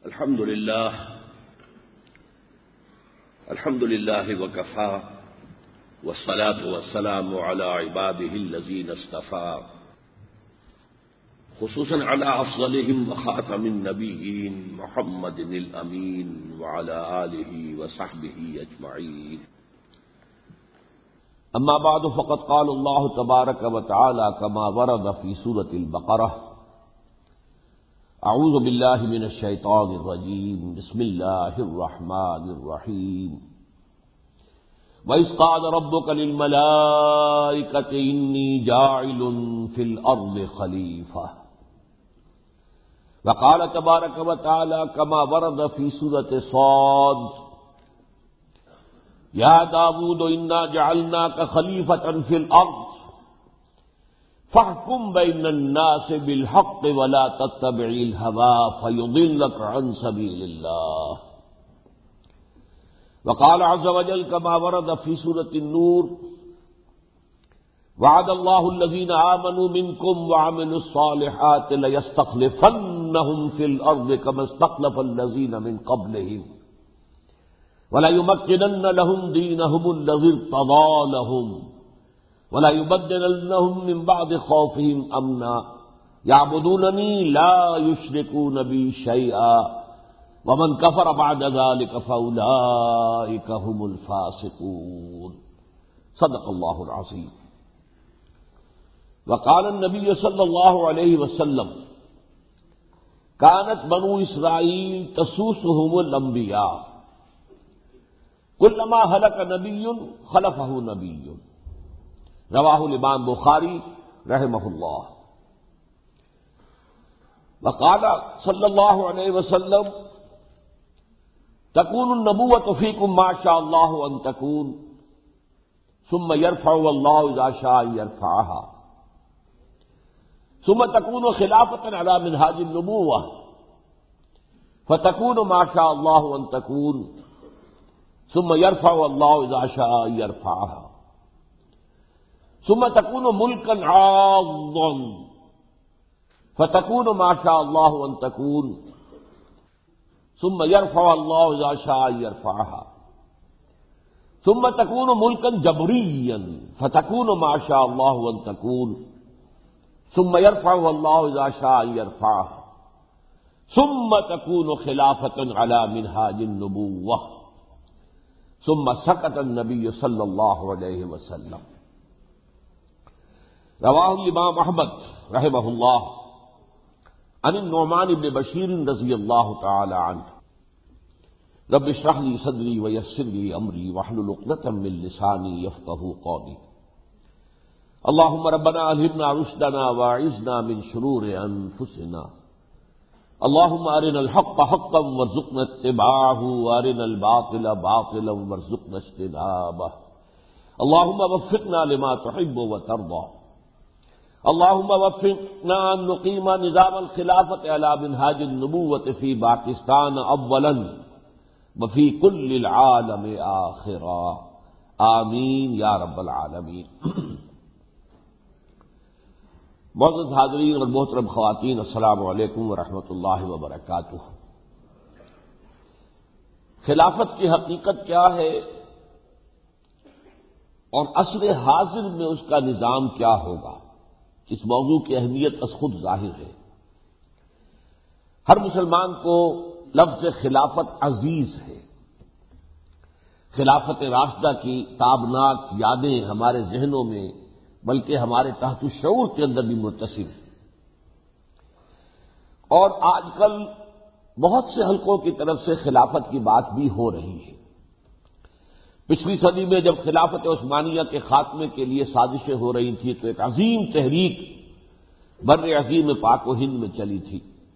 الحمد لله وكفى والصلاة والسلام على عباده الذين اصطفى خصوصا على أفضلهم وخاتم النبيين محمد الأمين وعلى آله وصحبه أجمعين. أما بعد فقد قال الله تبارك وتعالى كما ورد في سورة البقرة: اعوذ باللہ من الشیطان الرجیم بسم اللہ الرحمن الرحیم وَإِذْ قَالَ رَبُّكَ لِلْمَلَائِكَةِ إِنِّي جَاعِلٌ فِي الْأَرْضِ خَلِيفَةً وقال تبارك وتعالى كما ورد في سورة صاد: يا داود إنا جعلناك خليفة في الأرض فاحكم بين الناس بالحق ولا تتبع الهوى فيضلك عن سبيل الله. وقال عز وجل كما ورد في سورة النور: وعد الله الذين آمنوا منكم وعملوا الصالحات ليستخلفنهم في الأرض كما استخلف الذين من قبلهم وليمكنن لهم دينهم الذي ارتضى لهم ولا يبدلنهم من بعد خوفهم امنا يعبدونني لا يشركون بي شيئا ومن كفر بعد ذلك فاولئك هم الفاسقون. صدق الله العظيم. وقال النبي صلى الله عليه وسلم: كانت بنو اسرائيل تسوسهم الانبياء كلما هلك نبي خلفه نبي. رواہ الامام بخاری رحمہ اللہ. وقال صلی اللہ علیہ وسلم: تكون النبوة فيكم ما شاء الله ان تكون ثم يرفع الله اذا شاء يرفعها ثم تكون خلافة على منهاج النبوة فتكون ما شاء الله ان تكون ثم يرفع الله اذا شاء يرفعها ثم تكون ملكا عاضا فتكون ما شاء الله ان تكون ثم يرفع الله اذا شاء يرفعها ثم تكون ملكا جبريا فتكون ما شاء الله ان تكون ثم يرفع الله اذا شاء يرفعها ثم تكون خلافة على منهاج النبوة. ثم سكت النبي صلى الله عليه وسلم. رواہ الامام احمد رحمہ اللہ عن النعمان بن بشیر رضی اللہ تعالی عنہ: رب اشرح لي صدری ويسر لي امری واحلل عقدۃ من لسانی یفقهوا قولی. اللهم ربنا الهمنا رشدنا واعذنا من شرور انفسنا. اللهم ارنا الحق حقا وارزقنا اتباعه وارنا الباطل باطلا وارزقنا اجتنابه. اللهم وفقنا لما تحب وترضى. اللهم وفقنا ان نقيم نظام الخلافة على منهاج النبوة في باکستان اولا وفي كل العالم آخرا. آمین یا رب العالمین. معزز حاضرین اور محترم خواتین، السلام علیکم ورحمۃ اللہ وبرکاتہ. خلافت کی حقیقت کیا ہے اور عصر حاضر میں اس کا نظام کیا ہوگا، اس موضوع کی اہمیت از خود ظاہر ہے. ہر مسلمان کو لفظ خلافت عزیز ہے. خلافت راشدہ کی تابناک یادیں ہمارے ذہنوں میں بلکہ ہمارے تحت الشعور کے اندر بھی متصل ہیں. اور آج کل بہت سے حلقوں کی طرف سے خلافت کی بات بھی ہو رہی ہے. پچھلی صدی میں جب خلافت عثمانیہ کے خاتمے کے لیے سازشیں ہو رہی تھیں تو ایک عظیم تحریک بر عظیم پاک و ہند میں چلی تھی.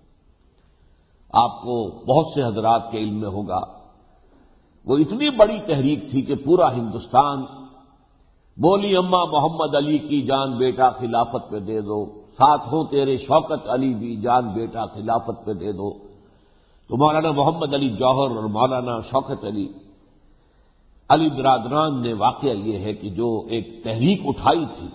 آپ کو بہت سے حضرات کے علم میں ہوگا وہ اتنی بڑی تحریک تھی کہ پورا ہندوستان بولی اماں محمد علی کی جان بیٹا خلافت پہ دے دو، ساتھ ہوں تیرے شوکت علی بھی جان بیٹا خلافت پہ دے دو. تو مولانا محمد علی جوہر اور مولانا شوکت علی برادران نے واقعہ یہ ہے کہ جو ایک تحریک اٹھائی تھی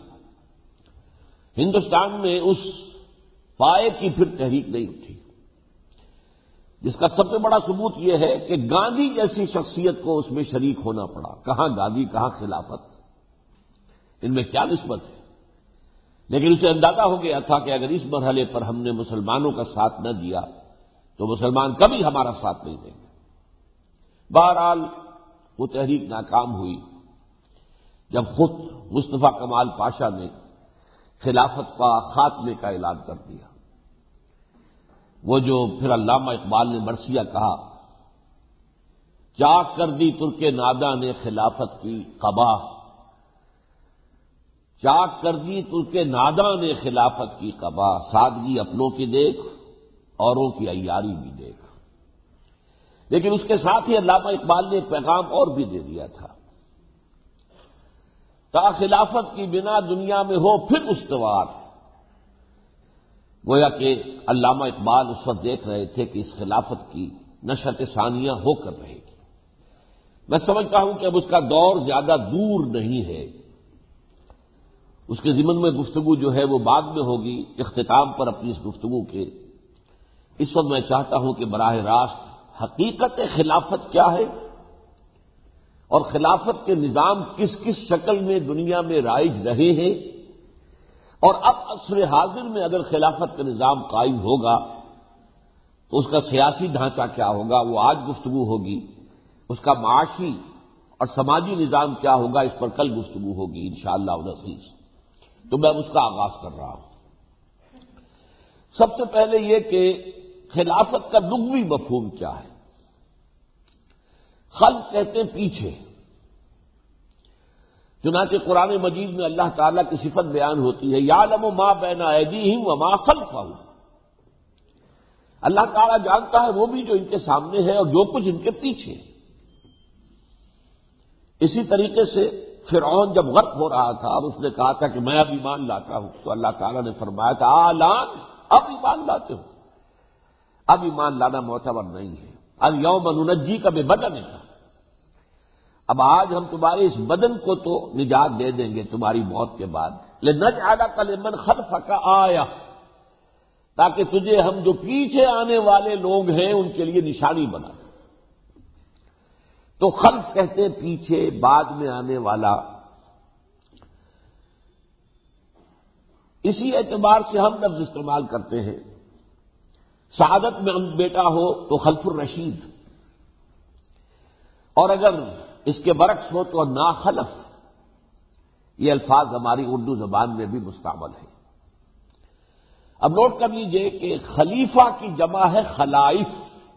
ہندوستان میں، اس پائے کی پھر تحریک نہیں اٹھی. جس کا سب سے بڑا ثبوت یہ ہے کہ گاندھی جیسی شخصیت کو اس میں شریک ہونا پڑا. کہاں گاندھی، کہاں خلافت، ان میں کیا نسبت ہے؟ لیکن اسے اندازہ ہو گیا تھا کہ اگر اس مرحلے پر ہم نے مسلمانوں کا ساتھ نہ دیا تو مسلمان کبھی ہمارا ساتھ نہیں دیں گے. بہرحال وہ تحریک ناکام ہوئی جب خود مصطفیٰ کمال پاشا نے خلافت کا خاتمے کا اعلان کر دیا. وہ جو پھر علامہ اقبال نے مرثیہ کہا، چاک کر دی ترک ناداں نے خلافت کی قبا، چاک کر دی ترک ناداں نے خلافت کی قبا، سادگی اپنوں کی دیکھ اوروں کی عیاری بھی دیکھ. لیکن اس کے ساتھ ہی علامہ اقبال نے ایک پیغام اور بھی دے دیا تھا، تا خلافت کی بنا دنیا میں ہو پھر استوار. گویا کہ علامہ اقبال اس وقت دیکھ رہے تھے کہ اس خلافت کی نشأت ثانیہ ہو کر رہے گی. میں سمجھتا ہوں کہ اب اس کا دور زیادہ دور نہیں ہے. اس کے ضمن میں گفتگو جو ہے وہ بعد میں ہوگی. اختتام پر اپنی اس گفتگو کے اس وقت میں چاہتا ہوں کہ براہ راست حقیقت خلافت کیا ہے اور خلافت کے نظام کس کس شکل میں دنیا میں رائج رہے ہیں، اور اب عصر حاضر میں اگر خلافت کا نظام قائم ہوگا تو اس کا سیاسی ڈھانچہ کیا ہوگا، وہ آج گفتگو ہوگی. اس کا معاشی اور سماجی نظام کیا ہوگا، اس پر کل گفتگو ہوگی انشاءاللہ العزیز. تو میں اس کا آغاز کر رہا ہوں. سب سے پہلے یہ کہ خلافت کا لغوی مفہوم کیا ہے. خلف کہتے ہیں پیچھے. چنانچہ قرآن مجید میں اللہ تعالیٰ کی صفت بیان ہوتی ہے، یعلم ما بین ایدیہم وما خلفہم. اللہ تعالیٰ جانتا ہے وہ بھی جو ان کے سامنے ہے اور جو کچھ ان کے پیچھے. اسی طریقے سے فرعون جب غرق ہو رہا تھا اور اس نے کہا تھا کہ میں اب ایمان لاتا ہوں، تو اللہ تعالیٰ نے فرمایا تھا آلان، اب ایمان لاتے ہو. اب ایمان لانا معتبر نہیں ہے. الیوم ننجیک ببدنک، اب آج ہم تمہارے اس بدن کو تو نجات دے دیں گے تمہاری موت کے بعد. لنجعلک لمن خلفک آیہ، تاکہ تجھے ہم جو پیچھے آنے والے لوگ ہیں ان کے لیے نشانی بنا. تو خلف کہتے ہیں پیچھے، بعد میں آنے والا. اسی اعتبار سے ہم لفظ استعمال کرتے ہیں. شہادت میں بیٹا ہو تو خلف الرشید، اور اگر اس کے برعکس ہو تو ناخلف. یہ الفاظ ہماری اردو زبان میں بھی مستعمل ہیں. اب نوٹ کر لیجئے کہ خلیفہ کی جمع ہے خلائف،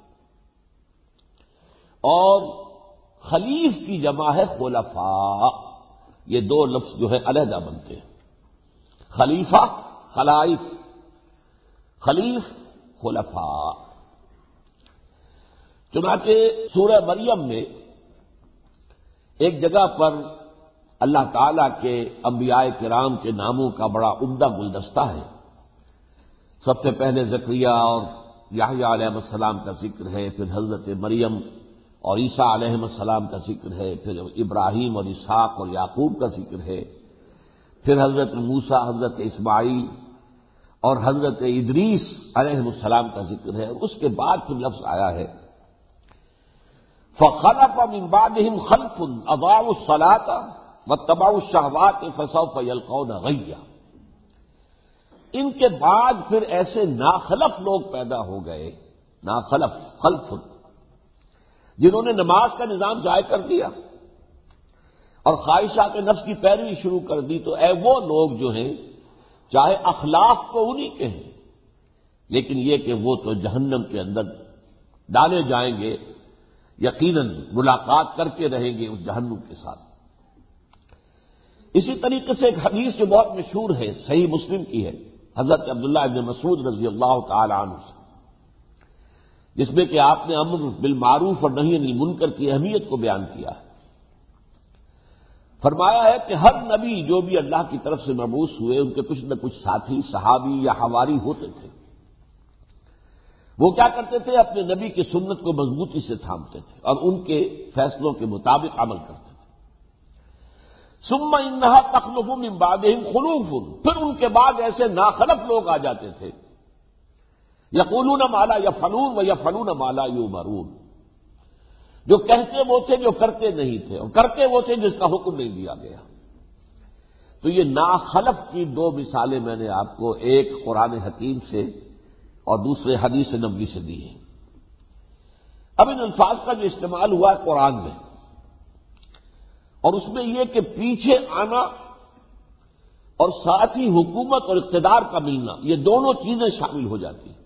اور خلیف کی جمع ہے خلفاء. یہ دو لفظ جو ہے علیحدہ بنتے ہیں. خلیفہ خلائف، خلیف خلفاء. چنانچہ سورہ مریم میں ایک جگہ پر اللہ تعالی کے انبیاء کرام کے ناموں کا بڑا عمدہ گلدستہ ہے. سب سے پہلے زکریا اور یحییٰ علیہ السلام کا ذکر ہے، پھر حضرت مریم اور عیسیٰ علیہ السلام کا ذکر ہے، پھر ابراہیم اور اسحاق اور یعقوب کا ذکر ہے، پھر حضرت موسیٰ، حضرت اسماعیل اور حضرت ادریس علیہ السلام کا ذکر ہے. اس کے بعد پھر لفظ آیا ہے فَخَلَفَ مِن بَعْدِهِمْ خَلْفٌ أَضَاعُوا الصَّلَاةَ وَاتَّبَعُوا الشَّهَوَاتِ فَسَوْفَ يَلْقَوْنَ غَيًّا. ان کے بعد پھر ایسے ناخلف لوگ پیدا ہو گئے، ناخلف خلف، جنہوں نے نماز کا نظام ضائع کر دیا اور خواہشات نفس کی پیروی شروع کر دی. تو اے وہ لوگ جو ہیں چاہے اخلاق تو انہی کے ہیں، لیکن یہ کہ وہ تو جہنم کے اندر ڈالے جائیں گے، یقیناً ملاقات کر کے رہیں گے اس جہنم کے ساتھ. اسی طریقے سے ایک حدیث جو بہت مشہور ہے، صحیح مسلم کی ہے، حضرت عبداللہ ابن مسعود رضی اللہ تعالی عنہ سے، جس میں کہ آپ نے امر بالمعروف اور نہی عن المنکر کی اہمیت کو بیان کیا ہے. فرمایا ہے کہ ہر نبی جو بھی اللہ کی طرف سے مبعوث ہوئے ان کے کچھ نہ کچھ ساتھی، صحابی یا حواری ہوتے تھے. وہ کیا کرتے تھے؟ اپنے نبی کی سنت کو مضبوطی سے تھامتے تھے اور ان کے فیصلوں کے مطابق عمل کرتے تھے. ثم انہا تخلف من بعدہم خلوف، پھر ان کے بعد ایسے ناخلف لوگ آ جاتے تھے یقولون ما لا یفعلون ویفعلون ما لا یؤمرون، جو کہتے وہ تھے جو کرتے نہیں تھے، اور کرتے وہ تھے جس کا حکم نہیں دیا گیا۔ تو یہ ناخلف کی دو مثالیں میں نے آپ کو، ایک قرآن حکیم سے اور دوسرے حدیث نبوی سے دی ہیں۔ اب ان الفاظ کا جو استعمال ہوا ہے قرآن میں، اور اس میں یہ کہ پیچھے آنا اور ساتھ ہی حکومت اور اقتدار کا ملنا، یہ دونوں چیزیں شامل ہو جاتی ہیں۔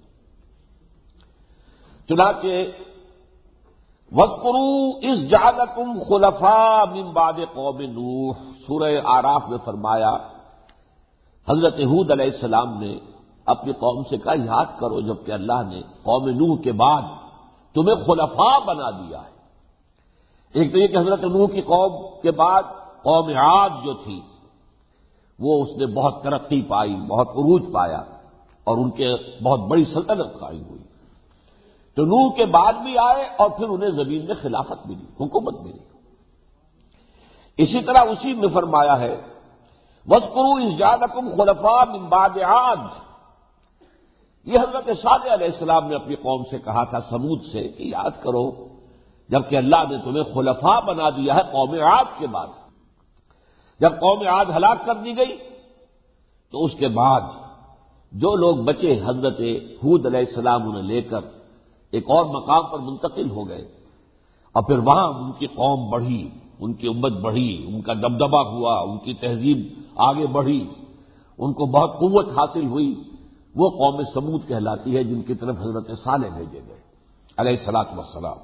چنانچہ وَاذْكُرُوا إِذْ جَعَلَكُمْ خُلَفَاءَ مِن بَعْدِ قَوْمِ نُوحٍ، سورہ اعراف میں فرمایا حضرت ہود علیہ السلام نے اپنی قوم سے کہا یاد کرو جب کہ اللہ نے قوم نوح کے بعد تمہیں خلفاء بنا دیا ہے۔ ایک تو یہ کہ حضرت نوح کی قوم کے بعد قوم عاد جو تھی وہ اس نے بہت ترقی پائی، بہت عروج پایا، اور ان کے بہت بڑی سلطنت قائم ہوئی۔ تو نوح کے بعد بھی آئے اور پھر انہیں زمین میں خلافت ملی، حکومت ملی۔ اسی طرح اسی میں فرمایا ہے وَاذْكُرُوا إِذْ جَعَلَكُمْ خُلَفَاءَ مِن بَعْدِ عَادٍ، یہ حضرت صالح علیہ السلام نے اپنی قوم سے کہا تھا سمود سے کہ یاد کرو جبکہ اللہ نے تمہیں خلفاء بنا دیا ہے قوم عاد کے بعد۔ جب قوم عاد ہلاک کر دی گئی تو اس کے بعد جو لوگ بچے حضرت ہود علیہ السلام انہیں لے کر ایک اور مقام پر منتقل ہو گئے، اور پھر وہاں ان کی قوم بڑھی، ان کی امت بڑھی، ان کا دبدبا ہوا، ان کی تہذیب آگے بڑھی، ان کو بہت قوت حاصل ہوئی، وہ قوم سمود کہلاتی ہے جن کی طرف حضرت صالح بھیجے گئے علیہ الصلوۃ والسلام۔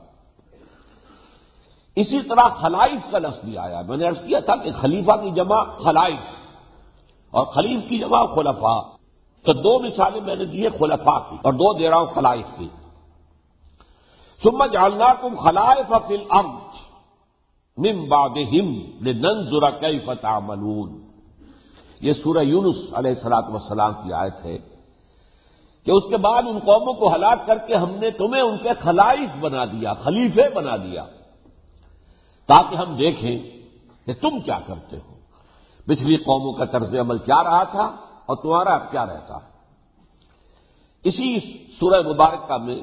اسی طرح خلائف کا لفظ بھی آیا، میں نے عرض کیا تھا کہ خلیفہ کی جمع خلائف اور خلیف کی جمع خلفاء، تو دو مثالیں میں نے دی ہیں خلفاء کی اور دو دے رہا ہوں خلائف کی۔ ثم جعلناکم خلائف فی الارض من بعدہم لننظر کیف تعملون، یہ سورہ یونس علیہ الصلوۃ والسلام کی آیت ہے کہ اس کے بعد ان قوموں کو ہلاک کر کے ہم نے تمہیں ان کے خلائف بنا دیا، خلیفے بنا دیا، تاکہ ہم دیکھیں کہ تم کیا کرتے ہو، پچھلی قوموں کا طرز عمل کیا رہا تھا اور تمہارا اب کیا رہتا ہے۔ اسی سورہ مبارکہ میں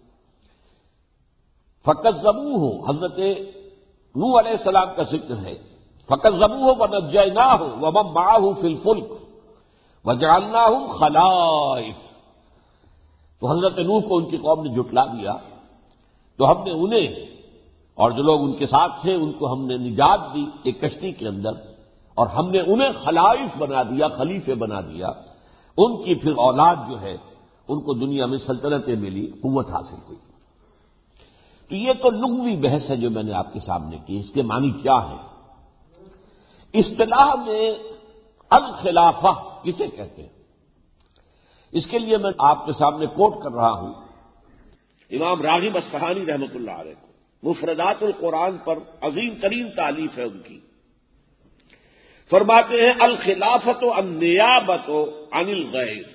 فَكَذَّبُوهُ حضرت نوح علیہ السلام کا ذکر ہے، فَكَذَّبُوهُ وَنَجَّيْنَاهُ وَمَن مَّعَهُ فِي الْفُلْكِ وَجَعَلْنَاهُمْ خَلَائِفَ، تو حضرت نوح کو ان کی قوم نے جھٹلا دیا تو ہم نے انہیں اور جو لوگ ان کے ساتھ تھے ان کو ہم نے نجات دی ایک کشتی کے اندر، اور ہم نے انہیں خلائف بنا دیا، خلیفے بنا دیا، ان کی پھر اولاد جو ہے ان کو دنیا میں سلطنتیں ملی، قوت حاصل ہوئی۔ تو یہ تو لغوی بحث ہے جو میں نے آپ کے سامنے کی، اس کے معنی کیا ہے؟ اصطلاح میں الخلافہ کسے کہتے ہیں؟ اس کے لیے میں آپ کے سامنے کوٹ کر رہا ہوں امام راغب اصفہانی رحمۃ اللہ علیہ کو، مفردات القرآن پر عظیم ترین تالیف ہے ان کی۔ فرماتے ہیں الخلافت النیابت عن الغیر،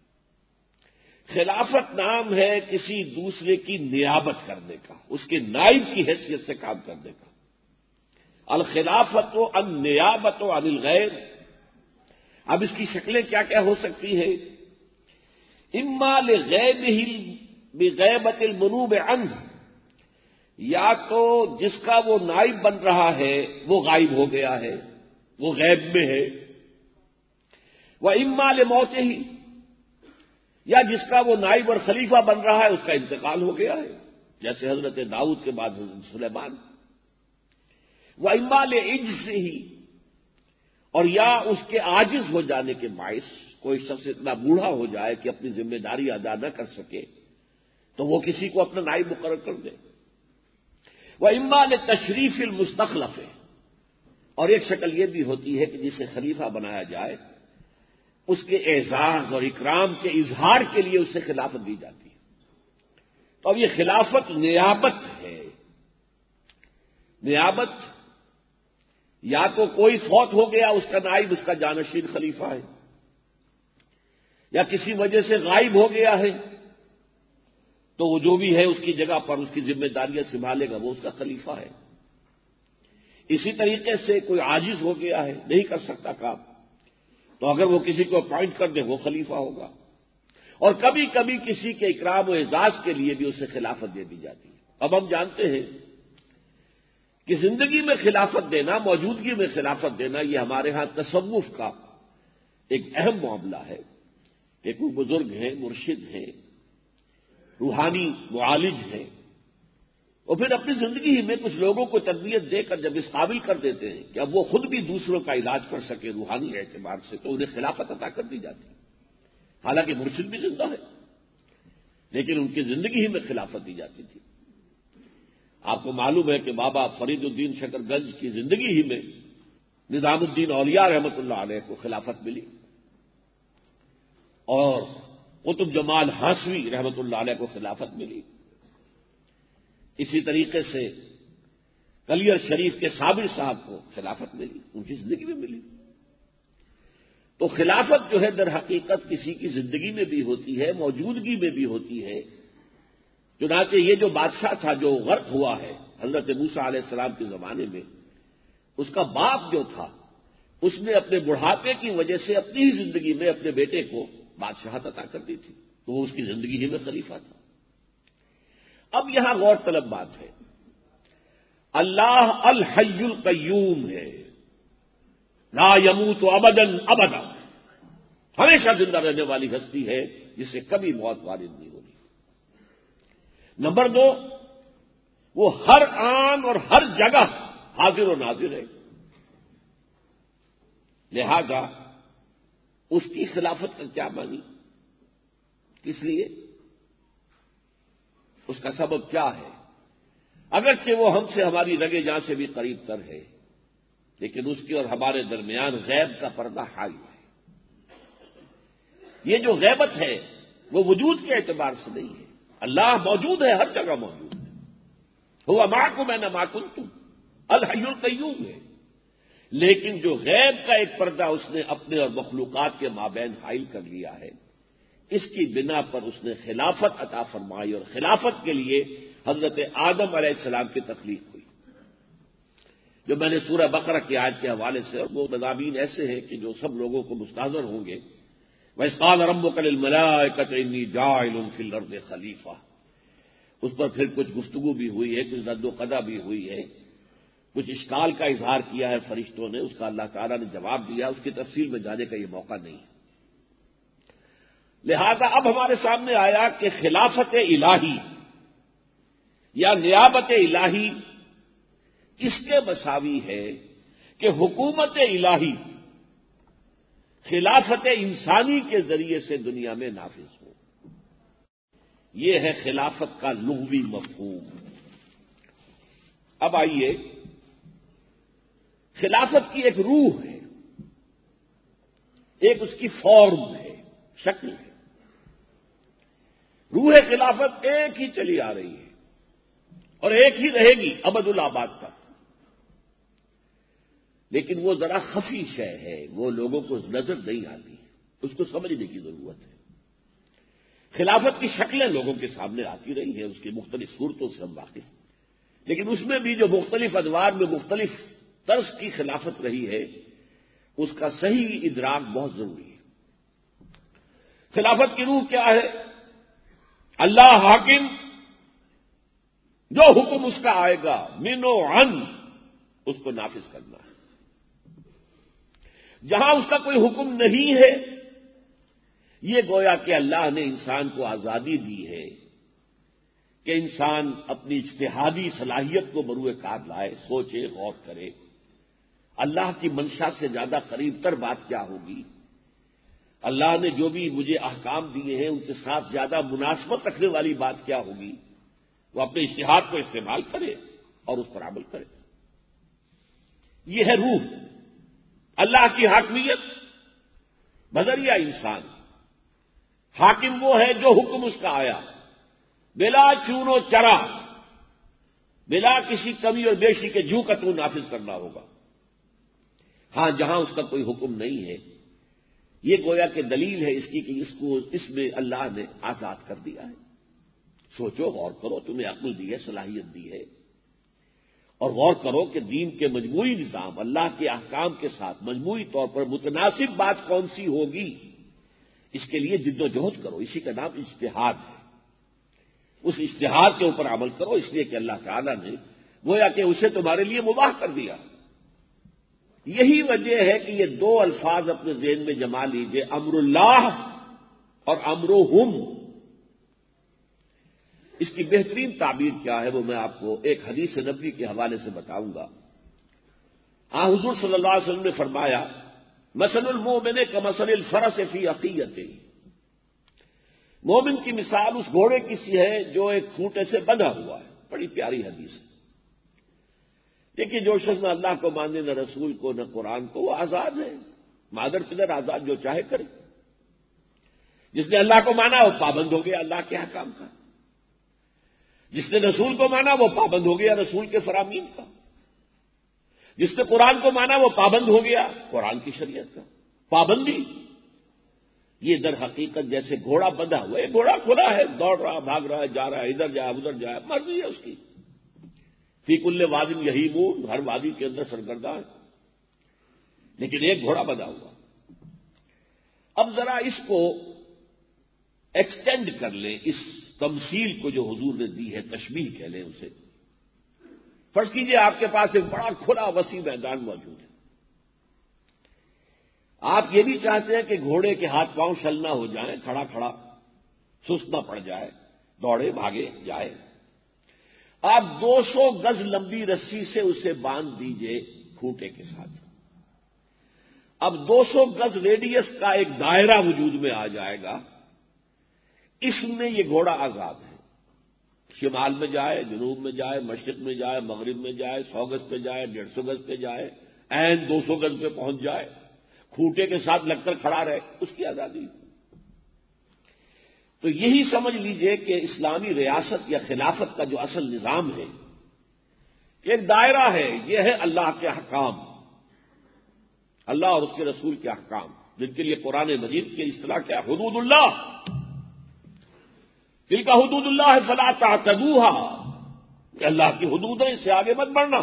خلافت نام ہے کسی دوسرے کی نیابت کرنے کا، اس کے نائب کی حیثیت سے کام کرنے کا۔ الخلافت النیابت عن الغیر، اب اس کی شکلیں کیا کیا ہو سکتی ہیں؟ اما لغیبہ بغیبت المنوب عنہ، یا تو جس کا وہ نائب بن رہا ہے وہ غائب ہو گیا ہے، وہ غیب میں ہے، وَإِمَّا لِمَوْتِهِ، یا جس کا وہ نائب اور خلیفہ بن رہا ہے اس کا انتقال ہو گیا ہے، جیسے حضرت داؤد کے بعد حضرت سلیمان، وَإِمَّا لِعِجْزِهِ، اور یا اس کے عاجز ہو جانے کے باعث کوئی شخص اتنا بوڑھا ہو جائے کہ اپنی ذمہ داری ادا نہ کر سکے تو وہ کسی کو اپنا نائب مقرر کر دے، وَإِمَّا لِتَشْرِيفِ الْمُسْتَخْلَفِ، اور ایک شکل یہ بھی ہوتی ہے کہ جسے خلیفہ بنایا جائے اس کے اعزاز اور اکرام کے اظہار کے لیے اسے خلافت دی جاتی ہے۔ تو اب یہ خلافت نیابت ہے۔ نیابت یا تو کوئی فوت ہو گیا اس کا نائب اس کا جانشین خلیفہ ہے، یا کسی وجہ سے غائب ہو گیا ہے تو وہ جو بھی ہے اس کی جگہ پر اس کی ذمہ داریاں سنبھالے گا، وہ اس کا خلیفہ ہے۔ اسی طریقے سے کوئی عاجز ہو گیا ہے، نہیں کر سکتا کام، تو اگر وہ کسی کو اپوائنٹ کر دے وہ خلیفہ ہوگا۔ اور کبھی کبھی کسی کے اکرام و اعزاز کے لیے بھی اسے خلافت دے دی جاتی ہے۔ اب ہم جانتے ہیں کہ زندگی میں خلافت دینا، موجودگی میں خلافت دینا، یہ ہمارے ہاں تصوف کا ایک اہم معاملہ ہے کہ کوئی بزرگ ہیں، مرشد ہیں، روحانی معالج ہیں، اور پھر اپنی زندگی ہی میں کچھ لوگوں کو تربیت دے کر جب اس قابل کر دیتے ہیں کہ اب وہ خود بھی دوسروں کا علاج کر سکے روحانی اعتبار سے، تو انہیں خلافت عطا کر دی جاتی ہے۔ حالانکہ مرشد بھی زندہ ہے، لیکن ان کی زندگی ہی میں خلافت دی جاتی تھی۔ آپ کو معلوم ہے کہ بابا فرید الدین شکر گنج کی زندگی ہی میں نظام الدین اولیاء رحمۃ اللہ علیہ کو خلافت ملی، اور قطب جمال ہاشمی رحمۃ اللہ علیہ کو خلافت ملی۔ اسی طریقے سے کلیر شریف کے صابر صاحب کو خلافت ملی، ان کی زندگی میں ملی۔ تو خلافت جو ہے در حقیقت کسی کی زندگی میں بھی ہوتی ہے، موجودگی میں بھی ہوتی ہے۔ چنانچہ یہ جو بادشاہ تھا جو غرق ہوا ہے حضرت موسیٰ علیہ السلام کے زمانے میں، اس کا باپ جو تھا اس نے اپنے بڑھاپے کی وجہ سے اپنی ہی زندگی میں اپنے بیٹے کو بادشاہت عطا کر دی تھی، تو وہ اس کی زندگی ہی میں خلیفہ تھا۔ اب یہاں غور طلب بات ہے، اللہ الحی القیوم ہے، لا یموت ابدا ابدا، ہمیشہ زندہ رہنے والی ہستی ہے جسے کبھی موت وارد نہیں ہونی۔ نمبر 2، وہ ہر آن اور ہر جگہ حاضر و ناظر ہے، لہذا اس کی خلافت کا کیا معنی، کس لیے، اس کا سبب کیا ہے؟ اگرچہ وہ ہم سے ہماری رگے جاں سے بھی قریب تر ہے، لیکن اس کے اور ہمارے درمیان غیب کا پردہ حائل ہے۔ یہ جو غیبت ہے وہ وجود کے اعتبار سے نہیں ہے، اللہ موجود ہے، ہر جگہ موجود ہے، ہوا معکم اینما کنتم، الحی القیوم ہے، لیکن جو غیب کا ایک پردہ اس نے اپنے اور مخلوقات کے مابین حائل کر لیا ہے، اس کی بنا پر اس نے خلافت عطا فرمائی، اور خلافت کے لیے حضرت آدم علیہ السلام کی تخلیق ہوئی۔ جو میں نے سورہ بقرہ کی آیت کے حوالے سے، اور وہ مضامین ایسے ہیں کہ جو سب لوگوں کو مستحضر ہوں گے، وَإِذْ قَالَ رَبُّكَ لِلْمَلَائِكَةِ إِنِّي جَاعِلٌ فِي الْأَرْضِ خَلِيفَةً، اس پر پھر کچھ گفتگو بھی ہوئی ہے، کچھ رد و قضا بھی ہوئی ہے، کچھ اشکال کا اظہار کیا ہے فرشتوں نے، اس کا اللہ تعالیٰ نے جواب دیا، اس کی تفصیل میں جانے کا یہ موقع نہیں ہے۔ لہذا اب ہمارے سامنے آیا کہ خلافت الہی یا نیابت الہی اس کے مساوی ہے کہ حکومت الہی خلافت انسانی کے ذریعے سے دنیا میں نافذ ہو۔ یہ ہے خلافت کا لغوی مفہوم۔ اب آئیے، خلافت کی ایک روح ہے، ایک اس کی فارم ہے، شکل ہے۔ روح خلافت ایک ہی چلی آ رہی ہے اور ایک ہی رہے گی ابد الآباد تک، لیکن وہ ذرا خفی شے ہے، وہ لوگوں کو نظر نہیں آتی، اس کو سمجھنے کی ضرورت ہے۔ خلافت کی شکلیں لوگوں کے سامنے آتی رہی ہیں، اس کی مختلف صورتوں سے ہم واقف ہیں، لیکن اس میں بھی جو مختلف ادوار میں مختلف طرز کی خلافت رہی ہے، اس کا صحیح ادراک بہت ضروری ہے۔ خلافت کی روح کیا ہے؟ اللہ حاکم، جو حکم اس کا آئے گا من و عن اس کو نافذ کرنا ہے۔ جہاں اس کا کوئی حکم نہیں ہے، یہ گویا کہ اللہ نے انسان کو آزادی دی ہے کہ انسان اپنی اجتہادی صلاحیت کو بروئے کار لائے، سوچے، غور کرے، اللہ کی منشا سے زیادہ قریب تر بات کیا ہوگی، اللہ نے جو بھی مجھے احکام دیے ہیں ان کے ساتھ زیادہ مناسبت رکھنے والی بات کیا ہوگی، وہ اپنے اجتہاد کو استعمال کرے اور اس پر عمل کرے۔ یہ ہے روح، اللہ کی حاکمیت بذریعہ انسان۔ حاکم وہ ہے جو حکم اس کا آیا بلا چون و چرا، بلا کسی کمی اور بیشی کے جو کا تو نافذ کرنا ہوگا۔ ہاں جہاں اس کا کوئی حکم نہیں ہے، یہ گویا کہ دلیل ہے اس کی کہ اس میں اللہ نے آزاد کر دیا ہے۔ سوچو، غور کرو، تمہیں عقل دی ہے، صلاحیت دی ہے، اور غور کرو کہ دین کے مجموعی نظام، اللہ کے احکام کے ساتھ مجموعی طور پر متناسب بات کون سی ہوگی، اس کے لیے جد و جہد کرو، اسی کا نام اجتہاد ہے۔ اس اجتہاد کے اوپر عمل کرو، اس لیے کہ اللہ تعالیٰ نے گویا کہ اسے تمہارے لیے مباح کر دیا۔ یہی وجہ ہے کہ یہ دو الفاظ اپنے ذہن میں جما لیجئے، امر اللہ اور امرہم۔ اس کی بہترین تعبیر کیا ہے وہ میں آپ کو ایک حدیث نبوی کے حوالے سے بتاؤں گا۔ حضور صلی اللہ علیہ وسلم نے فرمایا، مثل المؤمن کمثل الفرس فی عقیتہ، مومن کی مثال اس گھوڑے کی سی ہے جو ایک کھوٹے سے بندھا ہوا ہے۔ بڑی پیاری حدیث ہے۔ دیکھیے، جو شخص نہ اللہ کو مانے، نہ رسول کو، نہ قرآن کو، وہ آزاد ہے، مادر پدر آزاد، جو چاہے کرے۔ جس نے اللہ کو مانا وہ پابند ہو گیا اللہ کے احکام کا، جس نے رسول کو مانا وہ پابند ہو گیا رسول کے فرامین کا، جس نے قرآن کو مانا وہ پابند ہو گیا قرآن کی شریعت کا۔ پابندی یہ در حقیقت جیسے گھوڑا بندھا ہوا ہے، گھوڑا کھلا ہے، دوڑ رہا، بھاگ رہا ہے، جا رہا ہے، ادھر جائے ادھر جائے، مرضی ہے اس کی، فی کل واد یہیمون، ہر وادی کے اندر سرگرداں ہے، لیکن ایک گھوڑا بندھا ہوا۔ اب ذرا اس کو ایکسٹینڈ کر لیں، اس تمثیل کو جو حضور نے دی ہے، تشبیہ کہہ لیں اسے۔ فرض کیجئے آپ کے پاس ایک بڑا کھلا وسیع میدان موجود ہے، آپ یہ بھی چاہتے ہیں کہ گھوڑے کے ہاتھ پاؤں شل نہ ہو جائیں، کھڑا کھڑا سست نہ پڑ جائے، دوڑے بھاگے جائے۔ آپ 200 گز لمبی رسی سے اسے باندھ دیجئے کھوٹے کے ساتھ۔ اب 200 گز ریڈیس کا ایک دائرہ وجود میں آ جائے گا، اس میں یہ گھوڑا آزاد ہے، شمال میں جائے، جنوب میں جائے، مشرق میں جائے، مغرب میں جائے، 100 گز پہ جائے، 150 گز پہ جائے، عین 200 گز پہ پہنچ جائے، کھوٹے کے ساتھ لگ کر کھڑا رہے، اس کی آزادی۔ تو یہی سمجھ لیجئے کہ اسلامی ریاست یا خلافت کا جو اصل نظام ہے، ایک دائرہ ہے، یہ ہے اللہ کے احکام، اللہ اور اس کے رسول کے احکام، جن کے لیے قرآن مجید کی اصطلاح کیا، حدود اللہ۔ تلک حدود اللہ فلا تعتدوها، کہ اللہ کی حدود ہے، اس سے آگے مت بڑھنا۔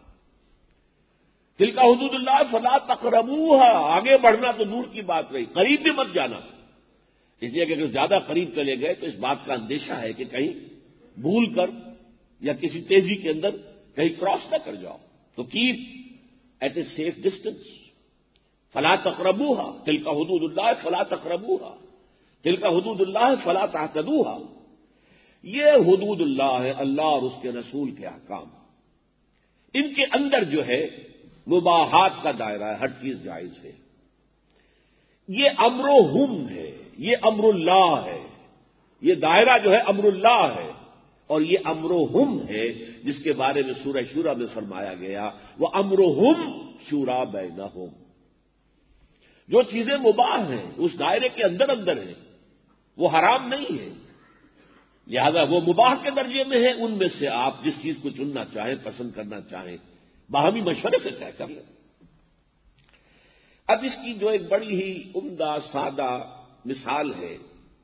تلک حدود اللہ فلا تقربوها، آگے بڑھنا تو دور کی بات رہی، قریب بھی مت جانا، اس لیے کہ اگر زیادہ قریب چلے گئے تو اس بات کا اندیشہ ہے کہ کہیں بھول کر یا کسی تیزی کے اندر کہیں کراس نہ کر جاؤ، تو keep at a safe distance. فلا تقربوها، تلک حدود اللہ فلا تقربوها، تلک حدود اللہ فلا تعتدوها۔ یہ حدود اللہ ہے، اللہ اور اس کے رسول کے احکام، ان کے اندر جو ہے مباحات کا دائرہ ہے، ہر چیز جائز ہے۔ یہ امرہم ہے، یہ امر اللہ ہے، یہ دائرہ جو ہے امر اللہ ہے، اور یہ امرہم ہے جس کے بارے میں سورہ شورى میں فرمایا گیا، وہ امرہم شورى بینہم۔ جو چیزیں مباح ہیں اس دائرے کے اندر اندر ہیں، وہ حرام نہیں ہے، لہذا وہ مباح کے درجے میں ہے، ان میں سے آپ جس چیز کو چننا چاہیں، پسند کرنا چاہیں، باہمی مشورے سے طے کر لیں۔ اب اس کی جو ایک بڑی ہی عمدہ سادہ مثال ہے،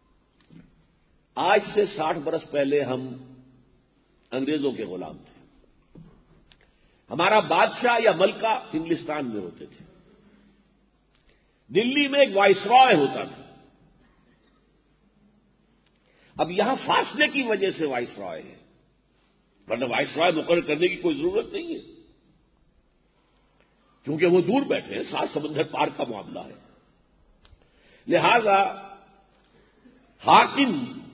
آج سے 60 برس پہلے ہم انگریزوں کے غلام تھے، ہمارا بادشاہ یا ملکہ انگلستان میں ہوتے تھے، دلی میں ایک وائسرائے ہوتا تھا۔ اب یہاں فاصلے کی وجہ سے وائسرائے ہے، ورنہ وائسرائے مقرر کرنے کی کوئی ضرورت نہیں ہے، کیونکہ وہ دور بیٹھے ہیں، 7 سمندر پار کا معاملہ ہے۔ لہذا حاکم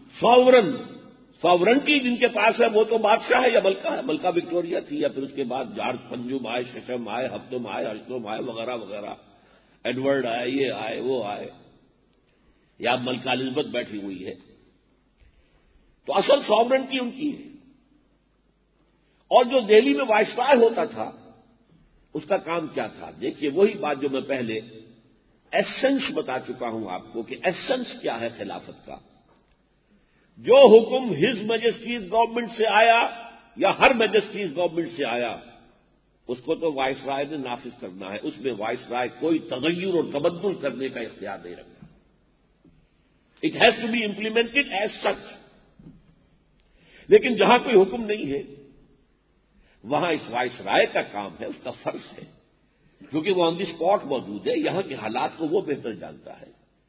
ساورنٹی جن کے پاس ہے وہ تو بادشاہ ہے یا ملکہ ہے، ملکہ وکٹوریہ تھی، یا پھر اس کے بعد جارج پنجم آئے، ششم آئے، ہفتم آئے، ہشتم آئے، وغیرہ وغیرہ، ایڈورڈ آئے، یہ آئے وہ آئے، یا ملکہ الزبتھ بیٹھی ہوئی ہے، تو اصل ساورنٹی ان کی ہے۔ اور جو دہلی میں وائسرائے ہوتا تھا اس کا کام کیا تھا؟ دیکھیے وہی بات جو میں پہلے ایسنس بتا چکا ہوں آپ کو، کہ ایسنس کیا ہے خلافت کا۔ جو حکم ہز میجسٹیز گورنمنٹ سے آیا یا ہر میجسٹیز گورنمنٹ سے آیا، اس کو تو وائسرائے نے نافذ کرنا ہے، اس میں وائسرائے کوئی تغیر اور تبدل کرنے کا اختیار نہیں رکھتا۔ It has to be implemented as such. لیکن جہاں کوئی حکم نہیں ہے وہاں اس وائسرائے کا کام ہے، اس کا فرض ہے، کیونکہ وہ آن دی اسپاٹ موجود ہے، یہاں کے حالات کو وہ بہتر جانتا ہے۔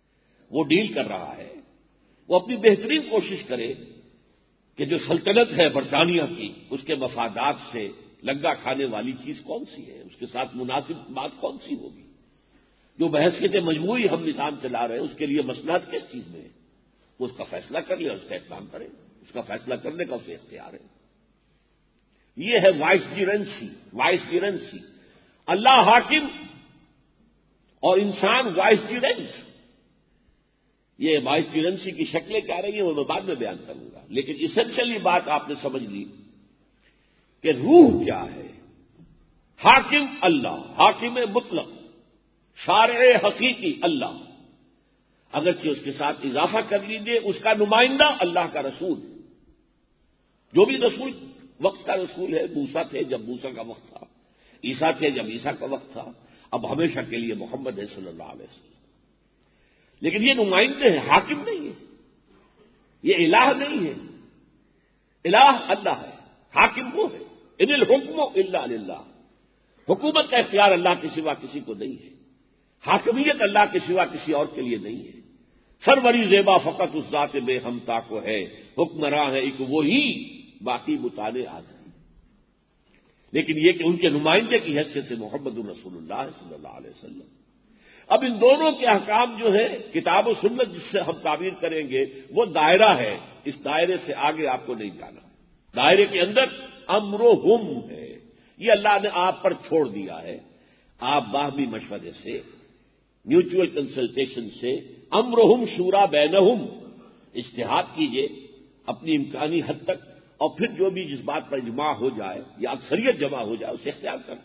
وہ ڈیل کر رہا ہے، وہ اپنی بہترین کوشش کرے کہ جو سلطنت ہے برطانیہ کی، اس کے مفادات سے لگا کھانے والی چیز کون سی ہے، اس کے ساتھ مناسب بات کون سی ہوگی، جو بحثیت مجموعی ہم نظام چلا رہے ہیں اس کے لیے مصلحت کس چیز میں ہے، وہ اس کا فیصلہ کر لے اور اس کا اقدام کرے، اس کا فیصلہ کرنے کا اسے اختیار ہے۔ یہ ہے وائس جیرنسی، اللہ حاکم اور انسان وائس جیرنٹ۔ یہ وائس جیرنسی کی شکلیں کیا رہی ہیں وہ میں بعد میں بیان کروں گا، لیکن اسینشلی بات آپ نے سمجھ لی کہ روح کیا ہے۔ حاکم اللہ، حاکم مطلق، شارع حقیقی اللہ، اگرچہ اس کے ساتھ اضافہ کر لیجیے اس کا نمائندہ اللہ کا رسول، جو بھی رسول وقت کا رسول ہے۔ موسیٰ تھے جب موسیٰ کا وقت تھا، عیسیٰ تھے جب عیسیٰ کا وقت تھا، اب ہمیشہ کے لیے محمد ہے صلی اللہ علیہ وسلم۔ لیکن یہ نمائندے ہیں، حاکم نہیں ہے، یہ الہ نہیں ہے، الہ اللہ ہے، حاکم وہ ہے۔ ان الحکم الا للہ، حکومت کا اختیار اللہ کے سوا کسی کو نہیں ہے، حاکمیت اللہ کے سوا کسی اور کے لیے نہیں ہے۔ سروری زیبا فقط اس ذات بے ہمتا کو ہے، حکمراں ہے ایک وہی، باقی مطالعے آتے ہیں۔ لیکن یہ کہ ان کے نمائندے کی حیثیت سے محمد الرسول اللہ صلی اللہ علیہ وسلم۔ اب ان دونوں کے احکام جو ہے کتاب و سنت جس سے ہم تعبیر کریں گے وہ دائرہ ہے، اس دائرے سے آگے آپ کو نہیں جانا۔ دائرے کے اندر امرہم ہے، یہ اللہ نے آپ پر چھوڑ دیا ہے۔ آپ باہمی مشورے سے، میوچول کنسلٹیشن سے، امرہم شورا بینہم، اجتہاد کیجیے اپنی امکانی حد تک، اور پھر جو بھی جس بات پر اجماع ہو جائے یا اکثریت جمع ہو جائے اسے اختیار کریں۔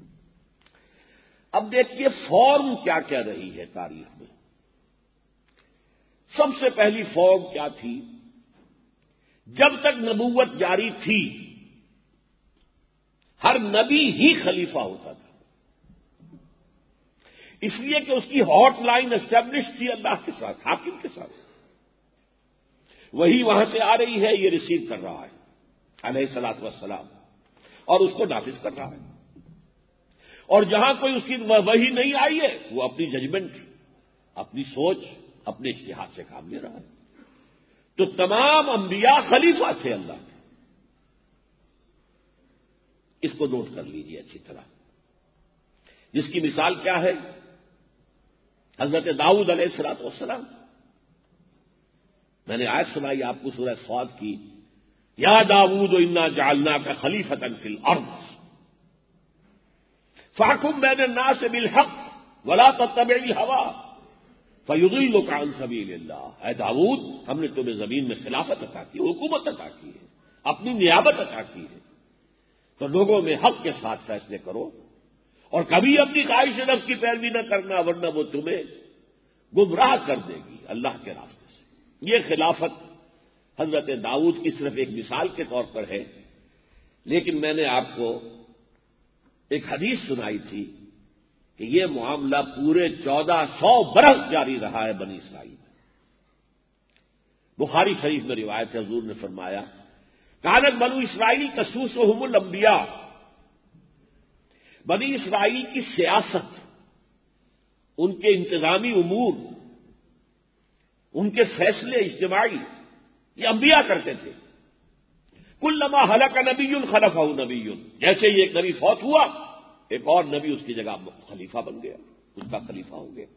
اب دیکھیے فارم کیا کیا رہی ہے تاریخ میں۔ سب سے پہلی فارم کیا تھی؟ جب تک نبوت جاری تھی ہر نبی ہی خلیفہ ہوتا تھا، اس لیے کہ اس کی ہاٹ لائن اسٹیبلش تھی اللہ کے ساتھ، حاکم کے ساتھ۔ وہی وہاں سے آ رہی ہے، یہ ریسیو کر رہا ہے علیہ الصلوۃ والسلام، اور اس کو نافذ کر رہا ہے۔ اور جہاں کوئی اس کی وحی نہیں آئی ہے وہ اپنی ججمنٹ، اپنی سوچ، اپنے اجتہاد سے کام لے رہا ہے۔ تو تمام انبیاء خلیفہ تھے اللہ کے، اس کو نوٹ کر لیجیے اچھی طرح۔ جس کی مثال کیا ہے؟ حضرت داؤد علیہ الصلوۃ والسلام۔ میں نے آیت سنائی آپ کو سورہ صاد کی، یا داؤد انا جعلناک خلیفۃ فی الارض فاحکم بین الناس بالحق ولا تتبع الہوی فیضلک عن سبیل اللہ۔ اے داؤد، ہم نے تمہیں زمین میں خلافت عطا کی، حکومت عطا کی ہے، اپنی نیابت عطا کی ہے، تو لوگوں میں حق کے ساتھ فیصلے کرو، اور کبھی اپنی خواہش نفس کی پیروی نہ کرنا، ورنہ وہ تمہیں گمراہ کر دے گی اللہ کے راستے سے۔ یہ خلافت حضرت داؤد کی صرف ایک مثال کے طور پر ہے، لیکن میں نے آپ کو ایک حدیث سنائی تھی کہ یہ معاملہ پورے 1400 برس جاری رہا ہے بنی اسرائیل میں۔ بخاری شریف میں روایت ہے، حضور نے فرمایا کانت بنو اسرائیل تسوسہم الانبیاء، بنی اسرائیل کی سیاست، ان کے انتظامی امور، ان کے فیصلے اجتماعی یہ انبیاء کرتے تھے۔ کلما ہلک نبی خلفہ نبی، جیسے ہی ایک نبی فوت ہوا ایک اور نبی اس کی جگہ خلیفہ بن گیا، اس کا خلیفہ ہو گیا۔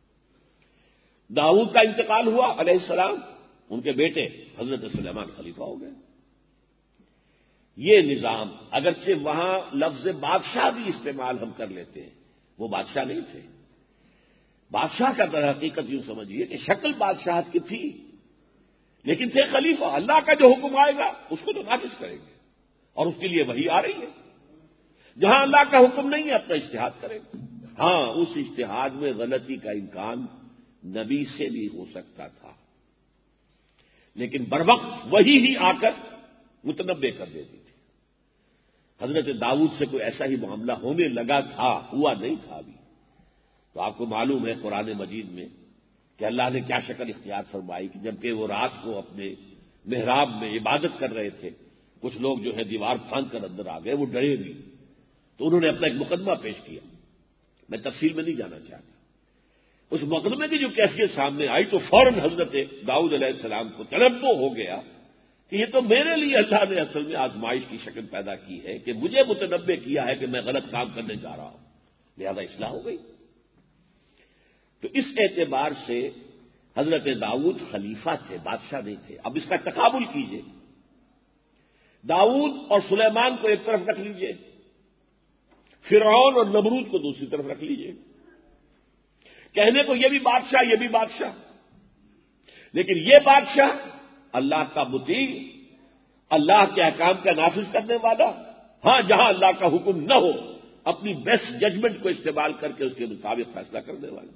داؤد کا انتقال ہوا علیہ السلام، ان کے بیٹے حضرت سلیمان خلیفہ ہو گئے۔ یہ نظام، اگرچہ وہاں لفظ بادشاہ بھی استعمال ہم کر لیتے ہیں، وہ بادشاہ نہیں تھے۔ بادشاہ کا در حقیقت یوں سمجھیے کہ شکل بادشاہت کی تھی، لیکن تھے خلیفہ۔ اللہ کا جو حکم آئے گا اس کو تو نافذ کریں گے، اور اس کے لیے وہی آ رہی ہے۔ جہاں اللہ کا حکم نہیں ہے اپنا اجتہاد کریں گے۔ ہاں، اس اجتہاد میں غلطی کا امکان نبی سے بھی ہو سکتا تھا، لیکن بروقت وہی ہی آ کر متنبع کر دیتی تھی۔ حضرت داؤد سے کوئی ایسا ہی معاملہ ہونے لگا تھا، ہوا نہیں تھا ابھی۔ تو آپ کو معلوم ہے قرآن مجید میں کہ اللہ نے کیا شکل اختیار فرمائی کہ جبکہ وہ رات کو اپنے محراب میں عبادت کر رہے تھے، کچھ لوگ جو ہے دیوار پھاند کر اندر آ گئے، وہ ڈرے بھی، تو انہوں نے اپنا ایک مقدمہ پیش کیا۔ میں تفصیل میں نہیں جانا چاہتا۔ اس مقدمے کی جو کیفیت سامنے آئی تو فوراً حضرت داؤد علیہ السلام کو تنبؤ ہو گیا کہ یہ تو میرے لیے اللہ نے اصل میں آزمائش کی شکل پیدا کی ہے کہ مجھے متنبع کیا ہے کہ میں غلط کام کرنے جا رہا ہوں، لہذا اصلاح ہو گئی۔ تو اس اعتبار سے حضرت داؤد خلیفہ تھے، بادشاہ نہیں تھے۔ اب اس کا تقابل کیجئے، داؤد اور سلیمان کو ایک طرف رکھ لیجئے، فرعون اور نمرود کو دوسری طرف رکھ لیجئے۔ کہنے کو یہ بھی بادشاہ یہ بھی بادشاہ، لیکن یہ بادشاہ اللہ کا مطیع، اللہ کے احکام کا نافذ کرنے والا، ہاں جہاں اللہ کا حکم نہ ہو اپنی بیسٹ ججمنٹ کو استعمال کر کے اس کے مطابق فیصلہ کرنے والا۔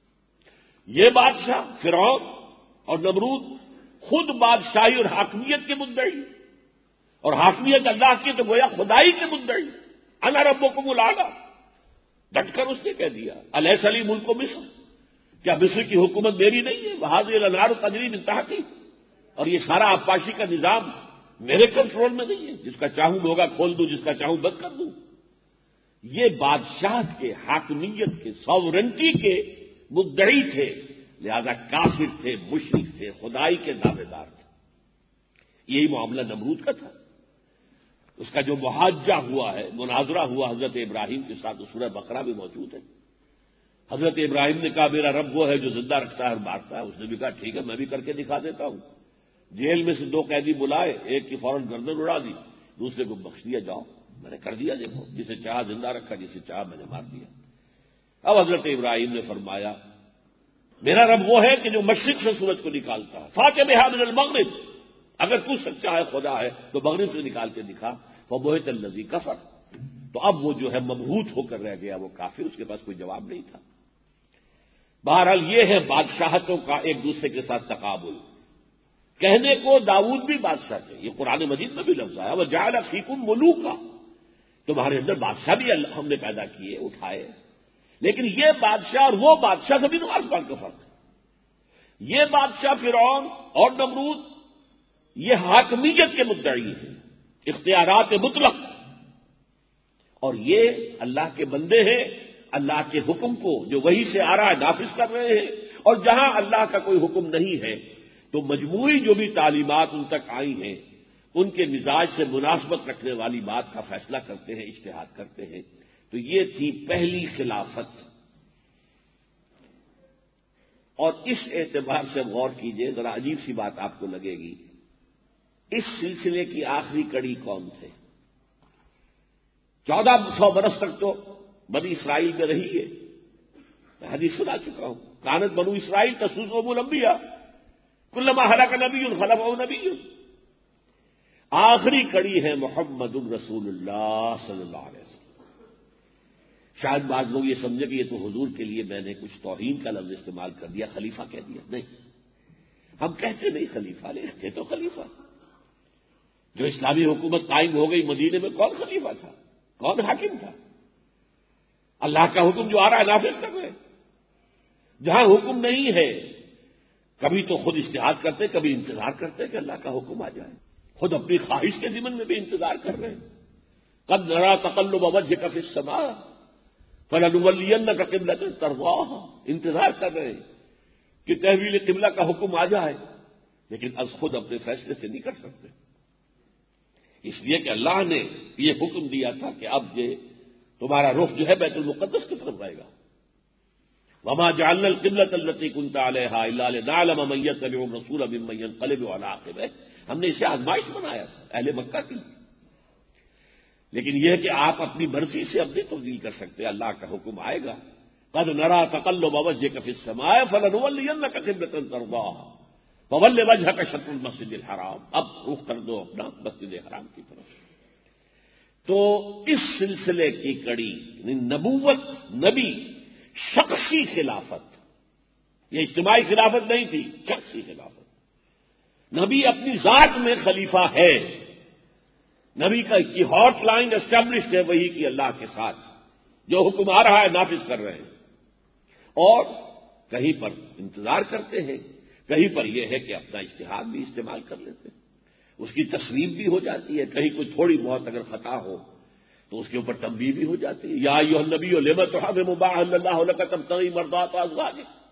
یہ بادشاہ فرعون اور نمرود خود بادشاہی اور حاکمیت کے مدعی، اور حاکمیت اللہ کی تو گویا خدائی کے مدعی، انا ربکم الاعلی، ڈٹ کر اس نے کہہ دیا الیس لی ملک مصر، کیا مصر کی حکومت میری نہیں ہے؟ وہذہ الانہار تجری من تحتی، اور یہ سارا آبپاشی کا نظام میرے کنٹرول میں نہیں ہے، جس کا چاہوں موگا کھول دوں، جس کا چاہوں بند کر دوں۔ یہ بادشاہ کے، حاکمیت کے، ساورنٹی کے مدعی تھے، لہذا کافر تھے، مشرک تھے، خدائی کے دعوے دار تھے۔ یہی معاملہ نمرود کا تھا۔ اس کا جو محاجہ ہوا ہے، مناظرہ ہوا حضرت ابراہیم کے ساتھ، سورہ بقرہ میں موجود ہے۔ حضرت ابراہیم نے کہا میرا رب وہ ہے جو زندہ رکھتا ہے اور مارتا ہے۔ اس نے بھی کہا ٹھیک ہے میں بھی کر کے دکھا دیتا ہوں۔ جیل میں سے 2 قیدی بلائے، ایک کی فوراً گردن اڑا دی، دوسرے کو بخش دیا، جاؤ میں نے کر دیا، دیکھو جسے چاہا زندہ رکھا، جسے چاہا میں نے مار دیا۔ اب حضرت ابراہیم نے فرمایا میرا رب وہ ہے کہ جو مشرق سے سورج کو نکالتا ہے، فاتح بہا من المغرب، اگر تو سچا ہے خدا ہے تو مغرب سے نکال کے دکھا، فبہت الذی کفر، تو اب وہ جو ہے مبہوت ہو کر رہ گیا، وہ کافر، اس کے پاس کوئی جواب نہیں تھا۔ بہرحال یہ ہے بادشاہتوں کا ایک دوسرے کے ساتھ تقابل۔ کہنے کو داؤد بھی بادشاہ تھے، یہ قرآن مجید میں بھی لفظ آیا وجعل فیکم ملوکا، تمہارے اندر بادشاہ بھی ہم نے پیدا کیے، اٹھائے، لیکن یہ بادشاہ اور وہ بادشاہ زمین و آسمان کا فرق ہے۔ یہ بادشاہ فرعون اور نمرود یہ حاکمیت کے مدعی ہیں، اختیارات مطلق، اور یہ اللہ کے بندے ہیں، اللہ کے حکم کو جو وحی سے آ رہا ہے نافذ کر رہے ہیں، اور جہاں اللہ کا کوئی حکم نہیں ہے تو مجموعی جو بھی تعلیمات ان تک آئی ہیں ان کے مزاج سے مناسبت رکھنے والی بات کا فیصلہ کرتے ہیں، اجتہاد کرتے ہیں۔ تو یہ تھی پہلی خلافت۔ اور اس اعتبار سے غور کیجئے، ذرا عجیب سی بات آپ کو لگے گی، اس سلسلے کی آخری کڑی کون تھے؟ 1400 برس تک تو بنی اسرائیل میں رہی ہے، میں حدیث سنا چکا ہوں، کانت بنو اسرائیل تسوسهم الانبیاء کلما ہلاک نبی خلفہ نبی۔ آخری کڑی ہے محمد الرسول اللہ صلی اللہ علیہ وسلم۔ شاید بعض لوگ یہ سمجھے کہ یہ تو حضور کے لیے میں نے کچھ توہین کا لفظ استعمال کر دیا، خلیفہ کہہ دیا، نہیں، ہم کہتے نہیں خلیفہ، لکھتے تو خلیفہ۔ جو اسلامی حکومت قائم ہو گئی مدینے میں، کون خلیفہ تھا؟ کون حاکم تھا؟ اللہ کا حکم جو آ رہا ہے نافذ کر رہے ہیں۔ جہاں حکم نہیں ہے کبھی تو خود اجتہاد کرتے، کبھی انتظار کرتے کہ اللہ کا حکم آ جائے، خود اپنی خواہش کے ضمن میں بھی انتظار کر رہے ہیں۔ قد نرى تقلب وجهك في السماء فلنولينك قبلة ترضاها، انتظار کر رہے ہیں کہ تحویل قبلہ کا حکم آ جائے، لیکن از خود اپنے فیصلے سے نہیں کر سکتے، اس لیے کہ اللہ نے یہ حکم دیا تھا کہ اب یہ تمہارا رخ جو ہے بیت المقدس کی طرف رہے گا۔ وما جعلنا القبلة التي كنت عليها الا لنعلم من يتبع الرسول ممن ينقلب على عقبه، ہم نے اسے آزمائش بنایا تھا اہل مکہ کی، لیکن یہ کہ آپ اپنی مرضی سے اب نہیں تبدیل کر سکتے، اللہ کا حکم آئے گا۔ قد نرى تقلب وجهك في السماء فلنولينك قبلة ترضاها فول وجهك شطر المسجد الحرام، اب رخ کر دو اپنا مسجد حرام کی طرف۔ تو اس سلسلے کی کڑی نبوت، نبی، شخصی خلافت، یہ اجتماعی خلافت نہیں تھی، شخصی خلافت۔ نبی اپنی ذات میں خلیفہ ہے، نبی کی ہاٹ لائن اسٹیبلشڈ ہے وہی کی اللہ کے ساتھ، جو حکم آ رہا ہے نافذ کر رہے ہیں، اور کہیں پر انتظار کرتے ہیں، کہیں پر یہ ہے کہ اپنا اجتہاد بھی استعمال کر لیتے ہیں، اس کی تصویب بھی ہو جاتی ہے، کہیں کوئی تھوڑی بہت اگر خطا ہو تو اس کے اوپر تنبیہ بھی ہو جاتی ہے۔ یا ایھا النبی لم تحرم ما احل اللہ لک تبتغی مرضات ازواجک،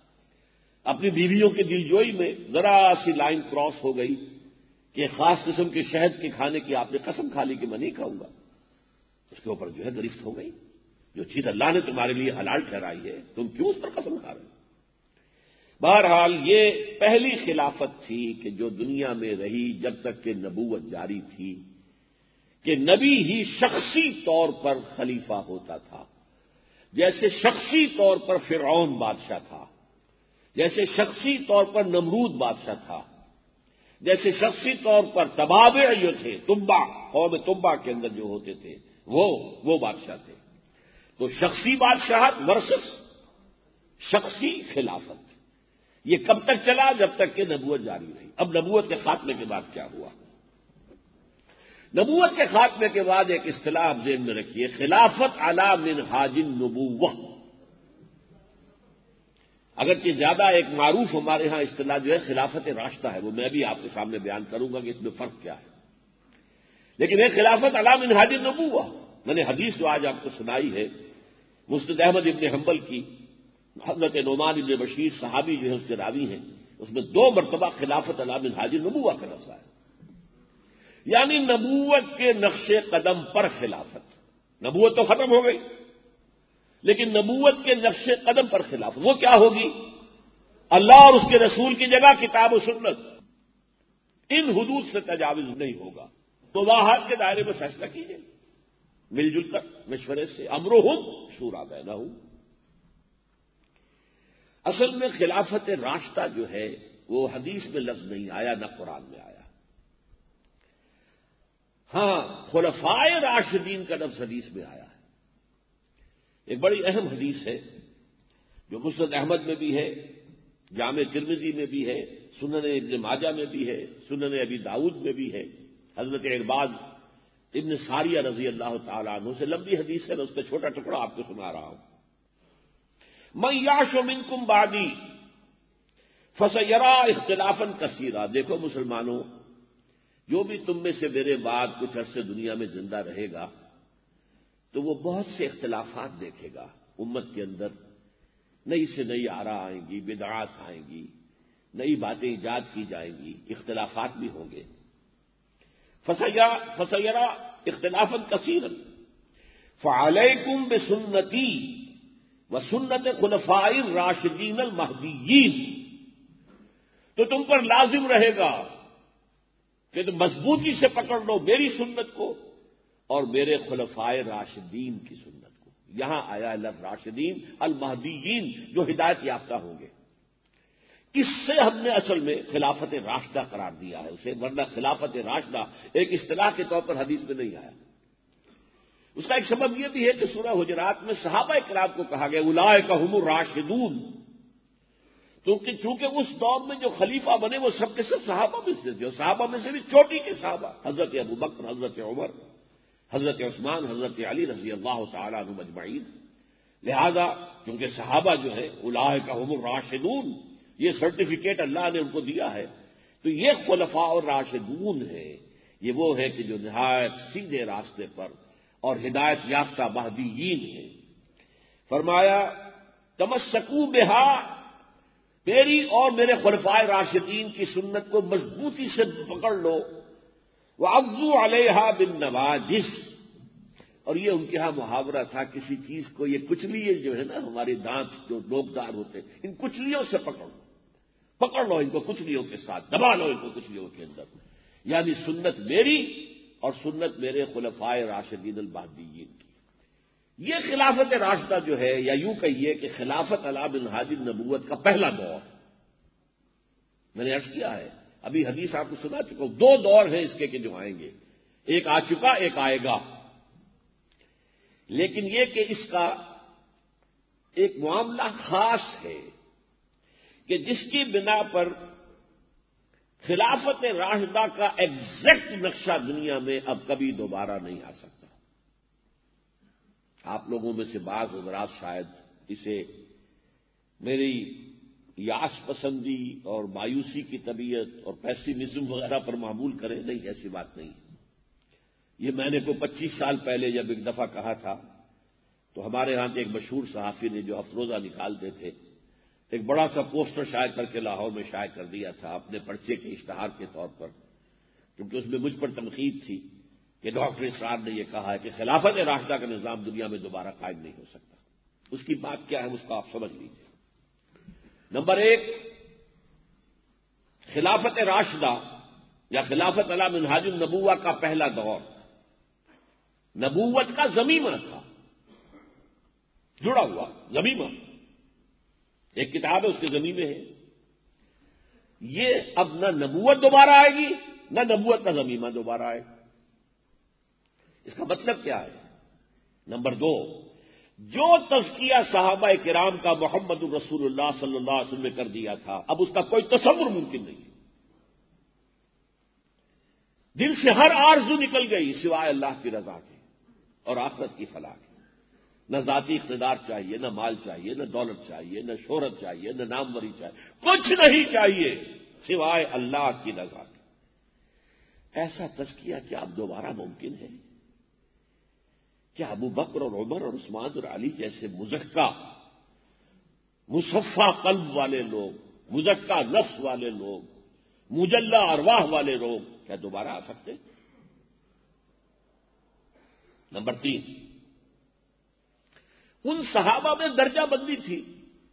اپنی بیویوں کی دلجوئی میں ذرا سی لائن کراس ہو گئی کہ خاص قسم کے شہد کے کھانے کی آپ نے قسم کھا لی کہ میں نہیں کھاؤں گا، اس کے اوپر جو ہے گرفت ہو گئی. جو چیز اللہ نے تمہارے لیے حلال ٹھہرائی ہے تم کیوں اس پر قسم کھا رہے ہو؟ بہرحال یہ پہلی خلافت تھی کہ جو دنیا میں رہی جب تک کہ نبوت جاری تھی، کہ نبی ہی شخصی طور پر خلیفہ ہوتا تھا. جیسے شخصی طور پر فرعون بادشاہ تھا، جیسے شخصی طور پر نمرود بادشاہ تھا، جیسے شخصی طور پر تبابع جو تھے، تبع قوم تبع کے اندر جو ہوتے تھے وہ بادشاہ تھے. تو شخصی بادشاہت ورسس شخصی خلافت، یہ کب تک چلا؟ جب تک کہ نبوت جاری رہی. اب نبوت کے خاتمے کے بعد کیا ہوا؟ نبوت کے خاتمے کے بعد ایک اصطلاح آپ ذہن میں رکھیے، خلافت علی منہاج النبوہ. اگرچہ زیادہ ایک معروف ہمارے ہاں اصطلاح جو ہے خلافت راشدہ ہے، وہ میں بھی آپ کے سامنے بیان کروں گا کہ اس میں فرق کیا ہے. لیکن ایک خلافت علی منہاج النبوہ، میں نے حدیث جو آج آپ کو سنائی ہے مسند احمد ابن حنبل کی، حضرت نعمان ابن بشیر صحابی جو ہے اس کے راوی ہیں، اس میں 2 مرتبہ خلافت علی منہاج النبوہ کا لفظ ہے. یعنی نبوت کے نقش قدم پر خلافت. نبوت تو ختم ہو گئی لیکن نبوت کے نقش قدم پر خلافت وہ کیا ہوگی؟ اللہ اور اس کے رسول کی جگہ کتاب و سنت، ان حدود سے تجاوز نہیں ہوگا. مباحات کے دائرے میں فیصلہ کیجیے مل جل کر مشورے سے، امرہم شورا بینہم. اصل میں خلافت راشدہ جو ہے وہ حدیث میں لفظ نہیں آیا، نہ قرآن میں آیا. ہاں خلفائے راشدین کا لفظ حدیث میں آیا ہے. ایک بڑی اہم حدیث ہے جو مسند احمد میں بھی ہے، جامع ترمذی میں بھی ہے، سنن ابن ماجہ میں بھی ہے، سنن ابی داؤد میں بھی ہے. حضرت ارباز ابن ساریہ رضی اللہ تعالیٰ عنہ سے لمبی حدیث ہے، میں اس کا چھوٹا ٹکڑا آپ کو سنا رہا ہوں. من یعش منکم بعدی فسیری اختلافا کثیرا. دیکھو مسلمانوں، جو بھی تم میں سے میرے بعد کچھ عرصے دنیا میں زندہ رہے گا تو وہ بہت سے اختلافات دیکھے گا. امت کے اندر نئی سے نئی آراء آئیں گی، بدعات آئیں گی، نئی باتیں ایجاد کی جائیں گی، اختلافات بھی ہوں گے. فسیرا اختلافا کثیرا فعلیکم بسنتی وسنت خلفاء الراشدین المہدیین. تو تم پر لازم رہے گا کہ تم مضبوطی سے پکڑ لو میری سنت کو اور میرے خلفائے راشدین کی سنت کو. یہاں آیا لفظ راشدین المہدیین، جو ہدایت یافتہ ہوں گے. اس سے ہم نے اصل میں خلافت راشدہ قرار دیا ہے اسے، ورنہ خلافت راشدہ ایک اصطلاح کے طور پر حدیث میں نہیں آیا. اس کا ایک سبب یہ بھی ہے کہ سورہ حجرات میں صحابہ کرام کو کہا گیا اولئک ھم الراشدون، چونکہ اس دور میں جو خلیفہ بنے وہ سب کے سب صحابہ میں سے تھے، اور صحابہ میں سے بھی چوٹی کے صحابہ، حضرت ابوبکر، حضرت عمر، حضرت عثمان، حضرت علی رضی اللہ تعالیٰ عنہم اجمعین. لہذا چونکہ صحابہ جو ہے اولئک ھم الراشدون، یہ سرٹیفکیٹ اللہ نے ان کو دیا ہے، تو یہ خلفاء اور راشدون ہے، یہ وہ ہے کہ جو نہایت سیدھے راستے پر اور ہدایت یافتہ مہدیین ہیں. فرمایا تمسکوا بہا، میری اور میرے خلفائے راشدین کی سنت کو مضبوطی سے پکڑ لو. وعضوا علیہا بالنواجذ، اور یہ ان کے ہاں محاورہ تھا، کسی چیز کو یہ کچلیے جو ہے نا ہمارے دانت جو نوکدار ہوتے ہیں، ان کچلیوں سے پکڑ لو ان کو کچلیوں کے ساتھ، دبا لو ان کو کچلیوں کے اندر. یعنی سنت میری اور سنت میرے خلفائے راشدین المہدیین کی. یہ خلافت راشدہ جو ہے، یا یوں کہیے کہ خلافت علی منہاج النبوت کا پہلا دور. میں نے عرض کیا ہے، ابھی حدیث آپ کو سنا چکا ہوں، 2 دور ہیں اس کے جو آئیں گے، ایک آ چکا ایک آئے گا. لیکن یہ کہ اس کا ایک معاملہ خاص ہے کہ جس کی بنا پر خلافت راشدہ کا ایگزیکٹ نقشہ دنیا میں اب کبھی دوبارہ نہیں آ سکتا. آپ لوگوں میں سے بعض حضرات شاید اسے میری یاس پسندی اور مایوسی کی طبیعت اور پیسیمزم وغیرہ پر معمول کریں. نہیں، ایسی بات نہیں. یہ میں نے کو 25 سال پہلے جب ایک دفعہ کہا تھا تو ہمارے ہاں کے ایک مشہور صحافی نے جو افروزہ نکالتے تھے ایک بڑا سا پوسٹر شائع کر کے لاہور میں شائع کر دیا تھا اپنے پرچے کے اشتہار کے طور پر، کیونکہ اس میں مجھ پر تنقید تھی کہ ڈاکٹر اسرار نے یہ کہا ہے کہ خلافت راشدہ کا نظام دنیا میں دوبارہ قائم نہیں ہو سکتا۔ اس کی بات کیا ہے اس کو آپ سمجھ لیجیے۔ نمبر ایک، خلافت راشدہ یا خلافت علی منہاج النبوہ کا پہلا دور نبوت کا ضمیمہ تھا، جڑا ہوا ضمیمہ، ایک کتاب ہے اس کے ضمیمے ہے۔ یہ اب نہ نبوت دوبارہ آئے گی نہ نبوت کا ضمیمہ دوبارہ آئے گا۔ اس کا مطلب کیا ہے؟ نمبر دو، جو تزکیہ صحابہ کرام کا محمد رسول اللہ صلی اللہ علیہ وسلم نے کر دیا تھا اب اس کا کوئی تصور ممکن نہیں ہے۔ دل سے ہر آرزو نکل گئی سوائے اللہ کی رضا کے اور آخرت کی فلاح کی۔ نہ ذاتی اقتدار چاہیے، نہ مال چاہیے، نہ دولت چاہیے، نہ شہرت چاہیے، نہ ناموری چاہیے، کچھ نہیں چاہیے سوائے اللہ کی رضا کے۔ ایسا تزکیہ کیا اب دوبارہ ممکن ہے؟ کیا ابو بکر اور عمر اور عثمان اور علی جیسے مزکہ مصفہ قلب والے لوگ، مزکہ نفس والے لوگ، مجلہ ارواح والے لوگ کیا دوبارہ آ سکتے؟ نمبر تین، ان صحابہ میں درجہ بندی تھی۔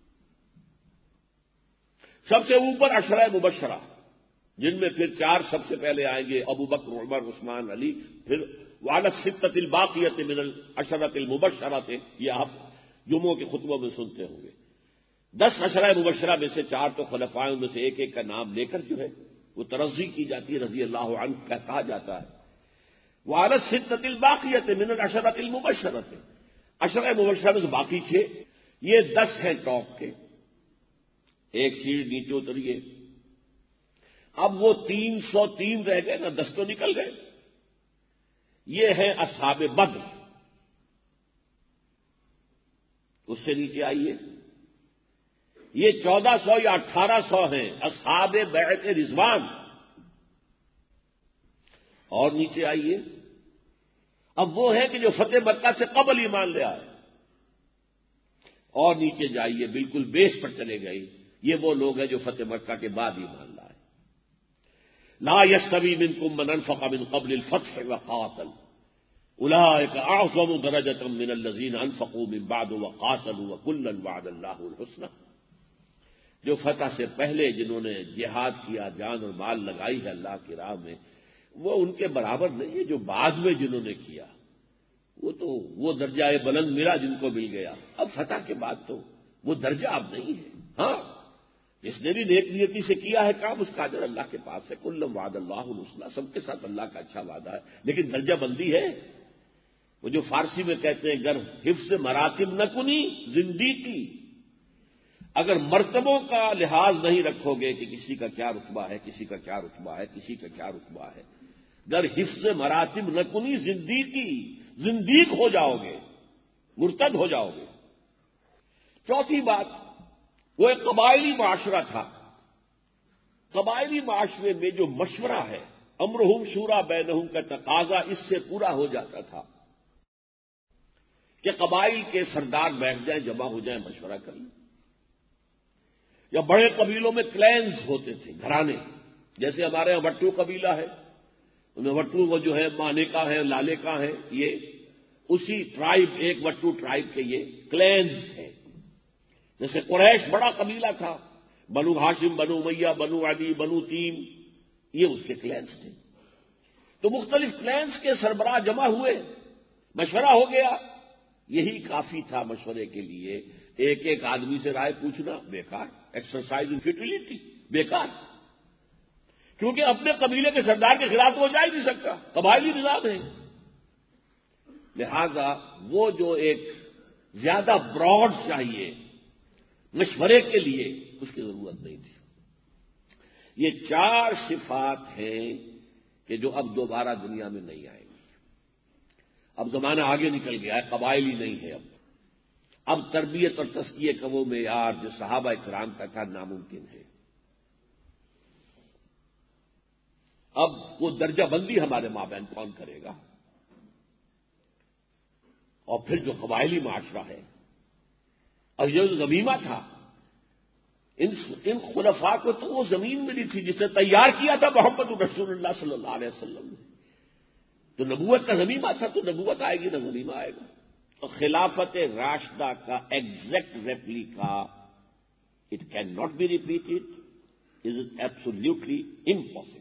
سب سے اوپر عشرہ مبشرہ، جن میں پھر چار سب سے پہلے آئیں گے، ابو بکر، عمر، عثمان، علی، پھر وعلی الستۃ الباقیۃ من العشرۃ المبشرہ تھے۔ یہ آپ جمعوں کے خطبوں میں سنتے ہوں گے۔ 10 عشرہ مبشرہ میں سے 4 تو خلفائیں، ان میں سے ایک ایک کا نام لے کر جو ہے وہ ترضی کی جاتی ہے، رضی اللہ عنہ کہا جاتا ہے۔ وعلی الستۃ الباقیۃ من العشرۃ المبشرہ، عشرہ مبشرہ میں سے باقی 6، یہ 10 ہیں ٹاپ کے، ایک سیڑھی نیچے اتریے۔ اب وہ 303 رہ گئے نا، 10 تو نکل گئے۔ یہ ہے اصحاب بدر، اس سے نیچے آئیے، یہ 1400 یا 1800 ہیں اصحاب بیعت رضوان، اور نیچے آئیے، اب وہ ہے کہ جو فتح مکہ سے قبل ایمان لے آئے، اور نیچے جائیے بالکل بیس پر چلے گئے، یہ وہ لوگ ہیں جو فتح مکہ کے بعد ایمان لائے۔ لا یستوی منکم من انفق من قبل الفتح وقاتل اولئک اعظم درجۃ من الذین انفقوا من بعد وقاتلوا وکلا وعد اللہ الحسنى۔ جو فتح سے پہلے جنہوں نے جہاد کیا، جان اور مال لگائی ہے اللہ کی راہ میں، وہ ان کے برابر نہیں ہے جو بعد میں جنہوں نے کیا، وہ درجہ بلند ملا جن کو مل گیا۔ اب فتح کے بعد تو وہ درجہ اب نہیں ہے۔ ہاں، جس نے بھی نیک نیتی سے کیا ہے کام، اس کا اجر اللہ کے پاس ہے۔ کل وعد اللہ الحسنى، سب کے ساتھ اللہ کا اچھا وعدہ ہے، لیکن درجہ بندی ہے۔ وہ جو فارسی میں کہتے ہیں گر حفظ مراتب نہ کنی زندگی، اگر مرتبوں کا لحاظ نہیں رکھو گے کہ کسی کا کیا رتبہ ہے، کسی کا کیا رتبہ ہے، کسی کا کیا رتبہ ہے، گر حفظ مراتب نہ کنی زندگی، زندیق ہو جاؤ گے، مرتد ہو جاؤ گے۔ چوتھی بات، وہ ایک قبائلی معاشرہ تھا۔ قبائلی معاشرے میں جو مشورہ ہے، امرہم شورا بینہم کا تقاضا اس سے پورا ہو جاتا تھا کہ قبائل کے سردار بیٹھ جائیں، جمع ہو جائیں، مشورہ کر لیں۔ یا بڑے قبیلوں میں کلینز ہوتے تھے، گھرانے، جیسے ہمارے یہاں وٹو قبیلہ ہے، انہیں وٹو وہ جو ہے مانے کا ہے، لالے کا ہے، یہ اسی ٹرائب، ایک وٹو ٹرائب کے یہ کلینز ہیں۔ جیسے قریش بڑا قبیلہ تھا، بنو ہاشم، بنو امیہ، بنو عدی، بنو تیم، یہ اس کے کلینز تھے۔ تو مختلف کلینز کے سربراہ جمع ہوئے، مشورہ ہو گیا۔ یہی کافی تھا مشورے کے لیے، ایک ایک آدمی سے رائے پوچھنا بیکار، ایکسرسائز ان فیٹیلیٹی، بیکار، کیونکہ اپنے قبیلے کے سردار کے خلاف تو وہ جا ہی نہیں سکتا، قبائلی نظام ہے۔ لہذا وہ جو ایک زیادہ براڈ چاہیے مشورے کے لیے، اس کی ضرورت نہیں تھی۔ یہ 4 صفات ہیں کہ جو اب دوبارہ دنیا میں نہیں آئیں گی۔ اب زمانہ آگے نکل گیا ہے، قبائلی نہیں ہے اب تربیت اور تزکیے کا وہ معیار جو صحابہ کرام کا تھا ناممکن ہے۔ اب وہ درجہ بندی ہمارے مابین کون کرے گا؟ اور پھر جو قبائلی معاشرہ ہے، اور یہ جو ضمیمہ تھا، ان خلفاء کو تو وہ زمین ملی تھی جسے تیار کیا تھا محمد رسول اللہ صلی اللہ علیہ وسلم نے. تو نبوت کا زمینہ تھا تو نبوت آئے گی نہ زمینہ آئے گا. تو خلافت راشدہ کا exact replica it can not be repeated, is absolutely impossible.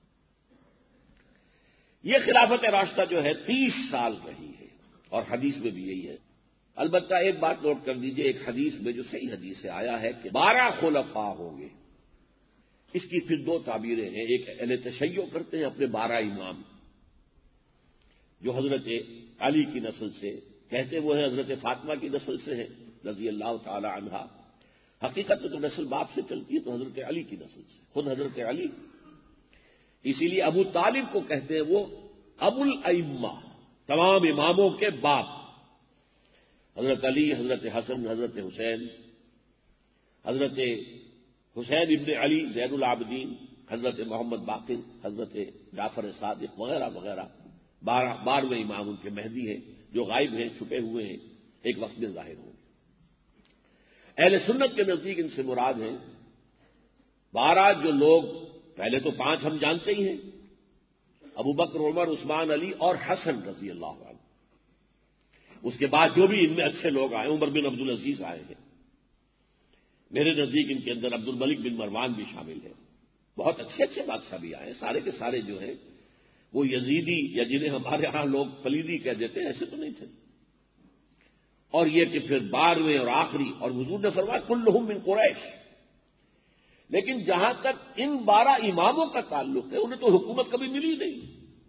یہ خلافت راشدہ جو ہے 30 سال رہی ہے اور حدیث میں بھی یہی ہے. البتہ ایک بات نوٹ کر دیجئے, ایک حدیث میں جو صحیح حدیث سے آیا ہے کہ 12 خلفاء ہوں گے. اس کی پھر 2 تعبیریں ہیں. ایک اہل تشیع کرتے ہیں اپنے 12 امام جو حضرت علی کی نسل سے, کہتے وہ ہیں حضرت فاطمہ کی نسل سے ہیں رضی اللہ تعالی عنہا. حقیقت میں تو نسل باپ سے چلتی ہے, تو حضرت علی کی نسل سے, خود حضرت علی. اسی لیے ابو طالب کو کہتے ہیں وہ ابو الائمہ, تمام اماموں کے باپ. حضرت علی, حضرت حسن, حضرت حسین, حضرت حسین ابن علی زین العابدین, حضرت محمد باقر, حضرت جعفر صادق وغیرہ وغیرہ. 12ویں امام ان کے مہدی ہیں جو غائب ہیں, چھپے ہوئے ہیں, ایک وقت میں ظاہر ہوں گے. اہل سنت کے نزدیک ان سے مراد ہیں 12 جو لوگ, پہلے تو 5 ہم جانتے ہی ہیں, ابو بکر, عمر, عثمان, علی اور حسن رضی اللہ عنہ. اس کے بعد جو بھی ان میں اچھے لوگ آئے, عمر بن عبد العزیز آئے ہیں. میرے نزدیک ان کے اندر عبد الملک بن مروان بھی شامل ہے. بہت اچھے اچھے بادشاہ بھی آئے. سارے کے سارے جو ہیں وہ یزیدی یا جنہیں ہمارے ہاں لوگ پلیدی کہہ دیتے ہیں ایسے تو نہیں تھے. اور یہ کہ پھر 12ویں اور آخری, اور حضور نے فرمایا کلہم من قریش. لیکن جہاں تک ان 12 اماموں کا تعلق ہے انہیں تو حکومت کبھی ملی نہیں.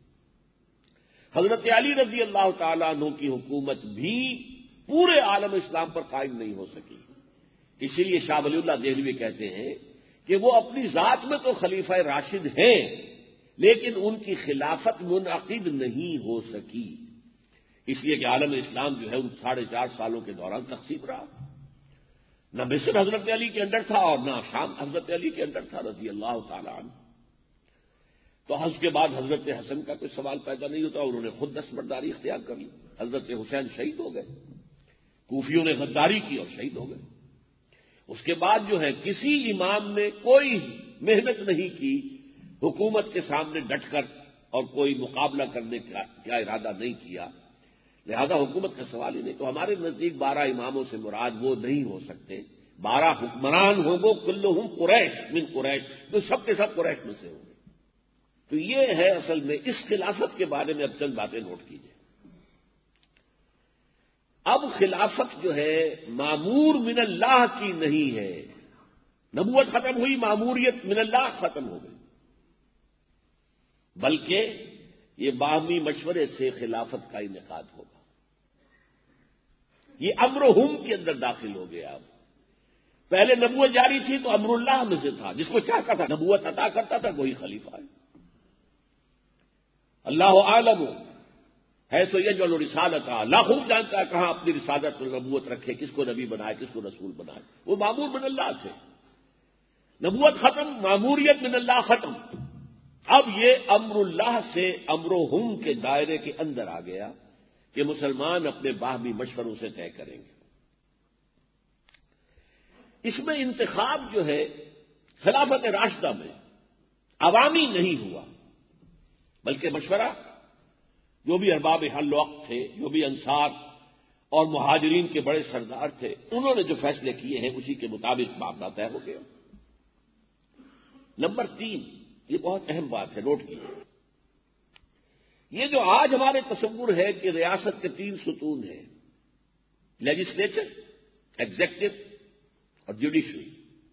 حضرت علی رضی اللہ تعالیٰ عنہ کی حکومت بھی پورے عالم اسلام پر قائم نہیں ہو سکی. اسی لیے شاہ ولی اللہ دہلوی کہتے ہیں کہ وہ اپنی ذات میں تو خلیفہ راشد ہیں لیکن ان کی خلافت منعقد نہیں ہو سکی. اس لیے کہ عالم اسلام جو ہے ان 4.5 سالوں کے دوران تقسیم رہا. نہ مصر حضرت علی کے انڈر تھا اور نہ شام حضرت علی کے انڈر تھا رضی اللہ تعالیٰ عنہ. تو اس کے بعد حضرت حسن کا کوئی سوال پیدا نہیں ہوتا, انہوں نے خود دستبرداری اختیار کر لی. حضرت حسین شہید ہو گئے, کوفیوں نے غداری کی اور شہید ہو گئے. اس کے بعد جو ہے کسی امام نے کوئی محنت نہیں کی حکومت کے سامنے ڈٹ کر اور کوئی مقابلہ کرنے کا ارادہ نہیں کیا, لہذا حکومت کا سوال ہی نہیں. تو ہمارے نزدیک 12 اماموں سے مراد وہ نہیں ہو سکتے. 12 حکمران ہوں گے کلہم قریش من قریش, تو سب کے سب قریش میں سے ہوں گے. تو یہ ہے اصل میں اس خلافت کے بارے میں اب چند باتیں نوٹ کیجیے. اب خلافت جو ہے معمور من اللہ کی نہیں ہے. نبوت ختم ہوئی, معموریت من اللہ ختم ہو گئی, بلکہ یہ باہمی مشورے سے خلافت کا انعقاد ہوگا. یہ امرہم کے اندر داخل ہو گیا. اب پہلے نبوت جاری تھی تو امر اللہ میں سے تھا, جس کو چاہتا تھا نبوت عطا کرتا تھا وہی خلیفہ ہے. اللہ عالم ہے سو یجعل رسالتہ, اللہ خوب جانتا ہے کہاں اپنی رسالت اور نبوت رکھے, کس کو نبی بنائے, کس کو رسول بنائے. وہ معمور من اللہ تھے. نبوت ختم, معموریت من اللہ ختم. اب یہ امر اللہ سے امرہم کے دائرے کے اندر آ گیا کہ مسلمان اپنے باہمی مشوروں سے طے کریں گے. اس میں انتخاب جو ہے خلافت راشدہ میں عوامی نہیں ہوا, بلکہ مشورہ جو بھی ارباب حل وقت تھے, جو بھی انصار اور مہاجرین کے بڑے سردار تھے, انہوں نے جو فیصلے کیے ہیں اسی کے مطابق معاملہ طے ہو گیا. نمبر 3, یہ بہت اہم بات ہے, نوٹ کیجیے. یہ جو آج ہمارے تصور ہے کہ ریاست کے 3 ستون ہیں, لیجسلیچر, ایگزیکٹو اور جوڈیشری,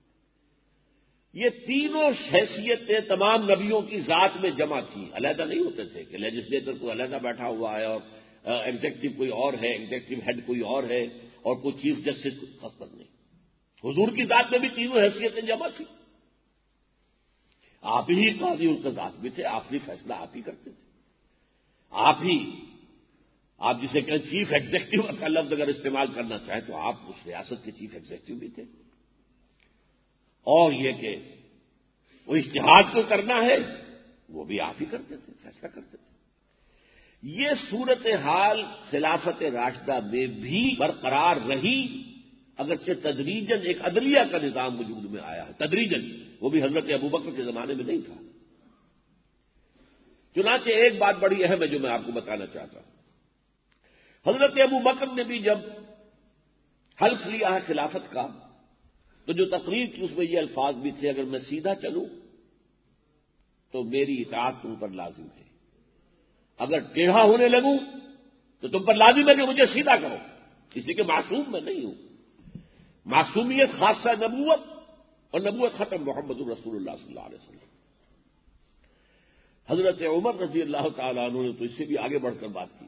یہ تینوں حیثیتیں تمام نبیوں کی ذات میں جمع تھیں. علیحدہ نہیں ہوتے تھے کہ لیجسلیچر کوئی علیحدہ بیٹھا ہوا ہے اور ایگزیکٹو کوئی اور ہے, ایگزیکٹو ہیڈ کوئی اور ہے اور کوئی چیف جسٹس خاص نہیں. حضور کی ذات میں بھی تینوں حیثیتیں جمع تھیں. آپ ہی قاضی القضات بھی تھے, آخری فیصلہ آپ ہی کرتے تھے. آپ جسے کہیں چیف ایگزیکٹو کا لفظ اگر استعمال کرنا چاہیں تو آپ اس ریاست کے چیف ایگزیکٹو بھی تھے. اور یہ کہ وہ اجتہاد کو کرنا ہے وہ بھی آپ ہی کرتے تھے, فیصلہ کرتے تھے. یہ صورتحال خلافت راشدہ میں بھی برقرار رہی اگرچہ تدریجاً ایک عدلیہ کا نظام وجود میں آیا ہے، تدریجاً، وہ بھی حضرت ابوبکر کے زمانے میں نہیں تھا۔ چنانچہ ایک بات بڑی اہم ہے جو میں آپ کو بتانا چاہتا ہوں۔ حضرت ابوبکر نے بھی جب حلف لیا ہے خلافت کا تو جو تقریر کی اس میں یہ الفاظ بھی تھے، اگر میں سیدھا چلوں تو میری اطاعت تم پر لازم ہے، اگر ٹیڑھا ہونے لگوں تو تم پر لازم ہے کہ مجھے سیدھا کرو، اس لیے کہ معصوم میں نہیں ہوں۔ معصومیت خاصہ نبوت اور نبوت ختم محمد رسول اللہ صلی اللہ علیہ وسلم۔ حضرت عمر رضی اللہ تعالیٰ عنہ نے تو اس سے بھی آگے بڑھ کر بات کی۔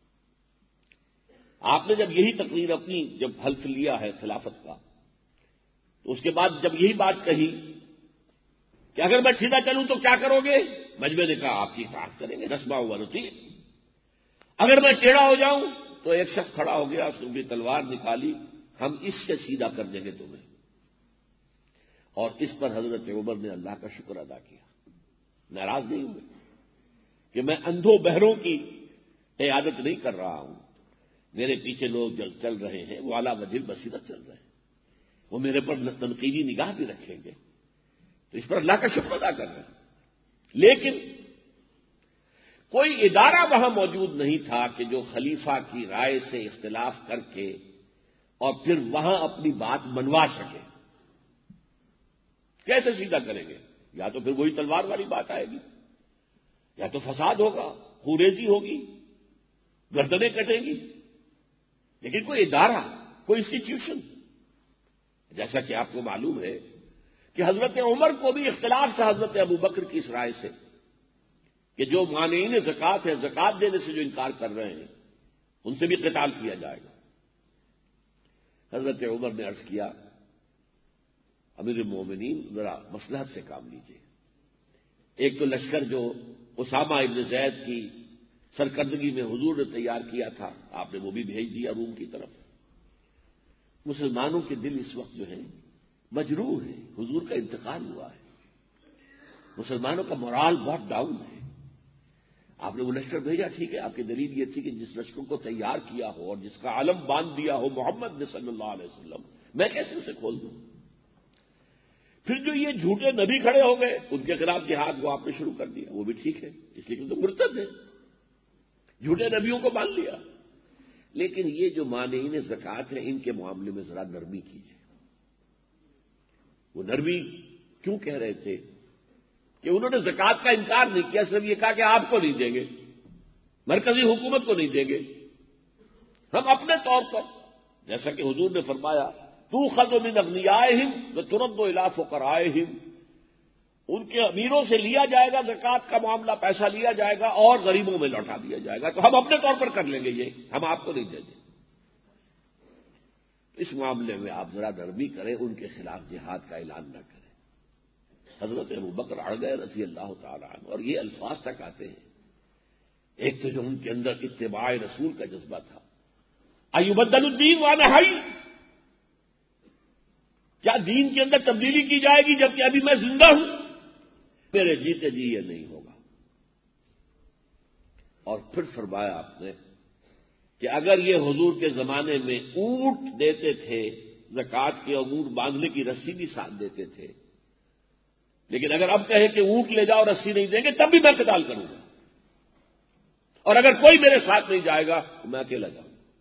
آپ نے جب یہی تقریر اپنی جب حلف لیا ہے خلافت کا تو اس کے بعد جب یہی بات کہی کہ اگر میں سیدھا چلوں تو کیا کرو گے، مجمع نے کہا آپ کی اطاعت کریں گے، نسمع و نطیع۔ اگر میں ٹیڑھا ہو جاؤں تو ایک شخص کھڑا ہو گیا، اس نے اپنی تلوار نکالی، ہم اس سے سیدھا کر دیں گے تمہیں۔ اور اس پر حضرت عمر نے اللہ کا شکر ادا کیا، ناراض نہیں ہوئے کہ میں اندھوں بہروں کی قیادت نہیں کر رہا ہوں، میرے پیچھے لوگ جو چل رہے ہیں وہ اعلیٰ وجہ بصیرت چل رہے ہیں، وہ میرے پر تنقیدی نگاہ بھی رکھیں گے، تو اس پر اللہ کا شکر ادا کر رہے ہیں۔ لیکن کوئی ادارہ وہاں موجود نہیں تھا کہ جو خلیفہ کی رائے سے اختلاف کر کے اور پھر وہاں اپنی بات منوا سکے۔ کیسے سیدھا کریں گے؟ یا تو پھر وہی تلوار والی بات آئے گی، یا تو فساد ہوگا، خوریزی ہوگی، گردنیں کٹیں گی، لیکن کوئی ادارہ، کوئی انسٹیٹیوشن، جیسا کہ آپ کو معلوم ہے کہ حضرت عمر کو بھی اختلاف تھا حضرت ابوبکر کی اس رائے سے کہ جو مانعین زکوٰۃ ہے، زکوٰۃ دینے سے جو انکار کر رہے ہیں ان سے بھی قتال کیا جائے گا۔ حضرت عمر نے عرض کیا امیر المومنین ذرا مصلحت سے کام لیجیے، ایک تو لشکر جو اسامہ ابن زید کی سرکردگی میں حضور نے تیار کیا تھا آپ نے وہ بھی بھیج دیا روم کی طرف۔ مسلمانوں کے دل اس وقت جو ہے مجروح ہے، حضور کا انتقال ہوا ہے، مسلمانوں کا مورال بہت ڈاؤن ہے۔ آپ نے وہ لشکر بھیجا، ٹھیک ہے، آپ کی دلیل یہ تھی کہ جس لشکر کو تیار کیا ہو اور جس کا علم باندھ دیا ہو محمد نے صلی اللہ علیہ وسلم، میں کیسے اسے کھول دوں؟ پھر جو یہ جھوٹے نبی کھڑے ہو گئے ان کے خلاف جہاد وہ آپ نے شروع کر دیا، وہ بھی ٹھیک ہے، اس لیے کہ تو مرتد ہے، جھوٹے نبیوں کو مان لیا۔ لیکن یہ جو مانعین زکوٰۃ ہیں ان کے معاملے میں ذرا نرمی کیجیے۔ وہ نرمی کیوں کہہ رہے تھے کہ انہوں نے زکوٰۃ کا انکار نہیں کیا، صرف یہ کہا کہ آپ کو نہیں دیں گے، مرکزی حکومت کو نہیں دیں گے، ہم اپنے طور پر، جیسا کہ حضور نے فرمایا تؤخذ من اغنیائہم وترد الی فقرائہم، ان کے امیروں سے لیا جائے گا زکوٰۃ کا معاملہ، پیسہ لیا جائے گا اور غریبوں میں لوٹا دیا جائے گا، تو ہم اپنے طور پر کر لیں گے، یہ ہم آپ کو نہیں دیں گے۔ اس معاملے میں آپ ذرا نرمی کریں، ان کے خلاف جہاد کا اعلان نہ کریں۔ حضرت ابوبکر اڑ گئے رضی اللہ تعالیٰ عنہ، اور یہ الفاظ تک آتے ہیں، ایک تو جو ان کے اندر اتباع رسول کا جذبہ تھا، ایبدل الدین وانا حی، کیا دین کے اندر تبدیلی کی جائے گی جبکہ ابھی میں زندہ ہوں؟ میرے جیتے جی یہ نہیں ہوگا۔ اور پھر فرمایا آپ نے کہ اگر یہ حضور کے زمانے میں اونٹ دیتے تھے زکوٰۃ کے، اونٹ باندھنے کی رسی بھی ساتھ دیتے تھے، لیکن اگر اب کہیں کہ اونٹ لے جاؤ رسی نہیں دیں گے تب بھی میں قتال کروں گا، اور اگر کوئی میرے ساتھ نہیں جائے گا تو میں اکیلا جاؤں گا۔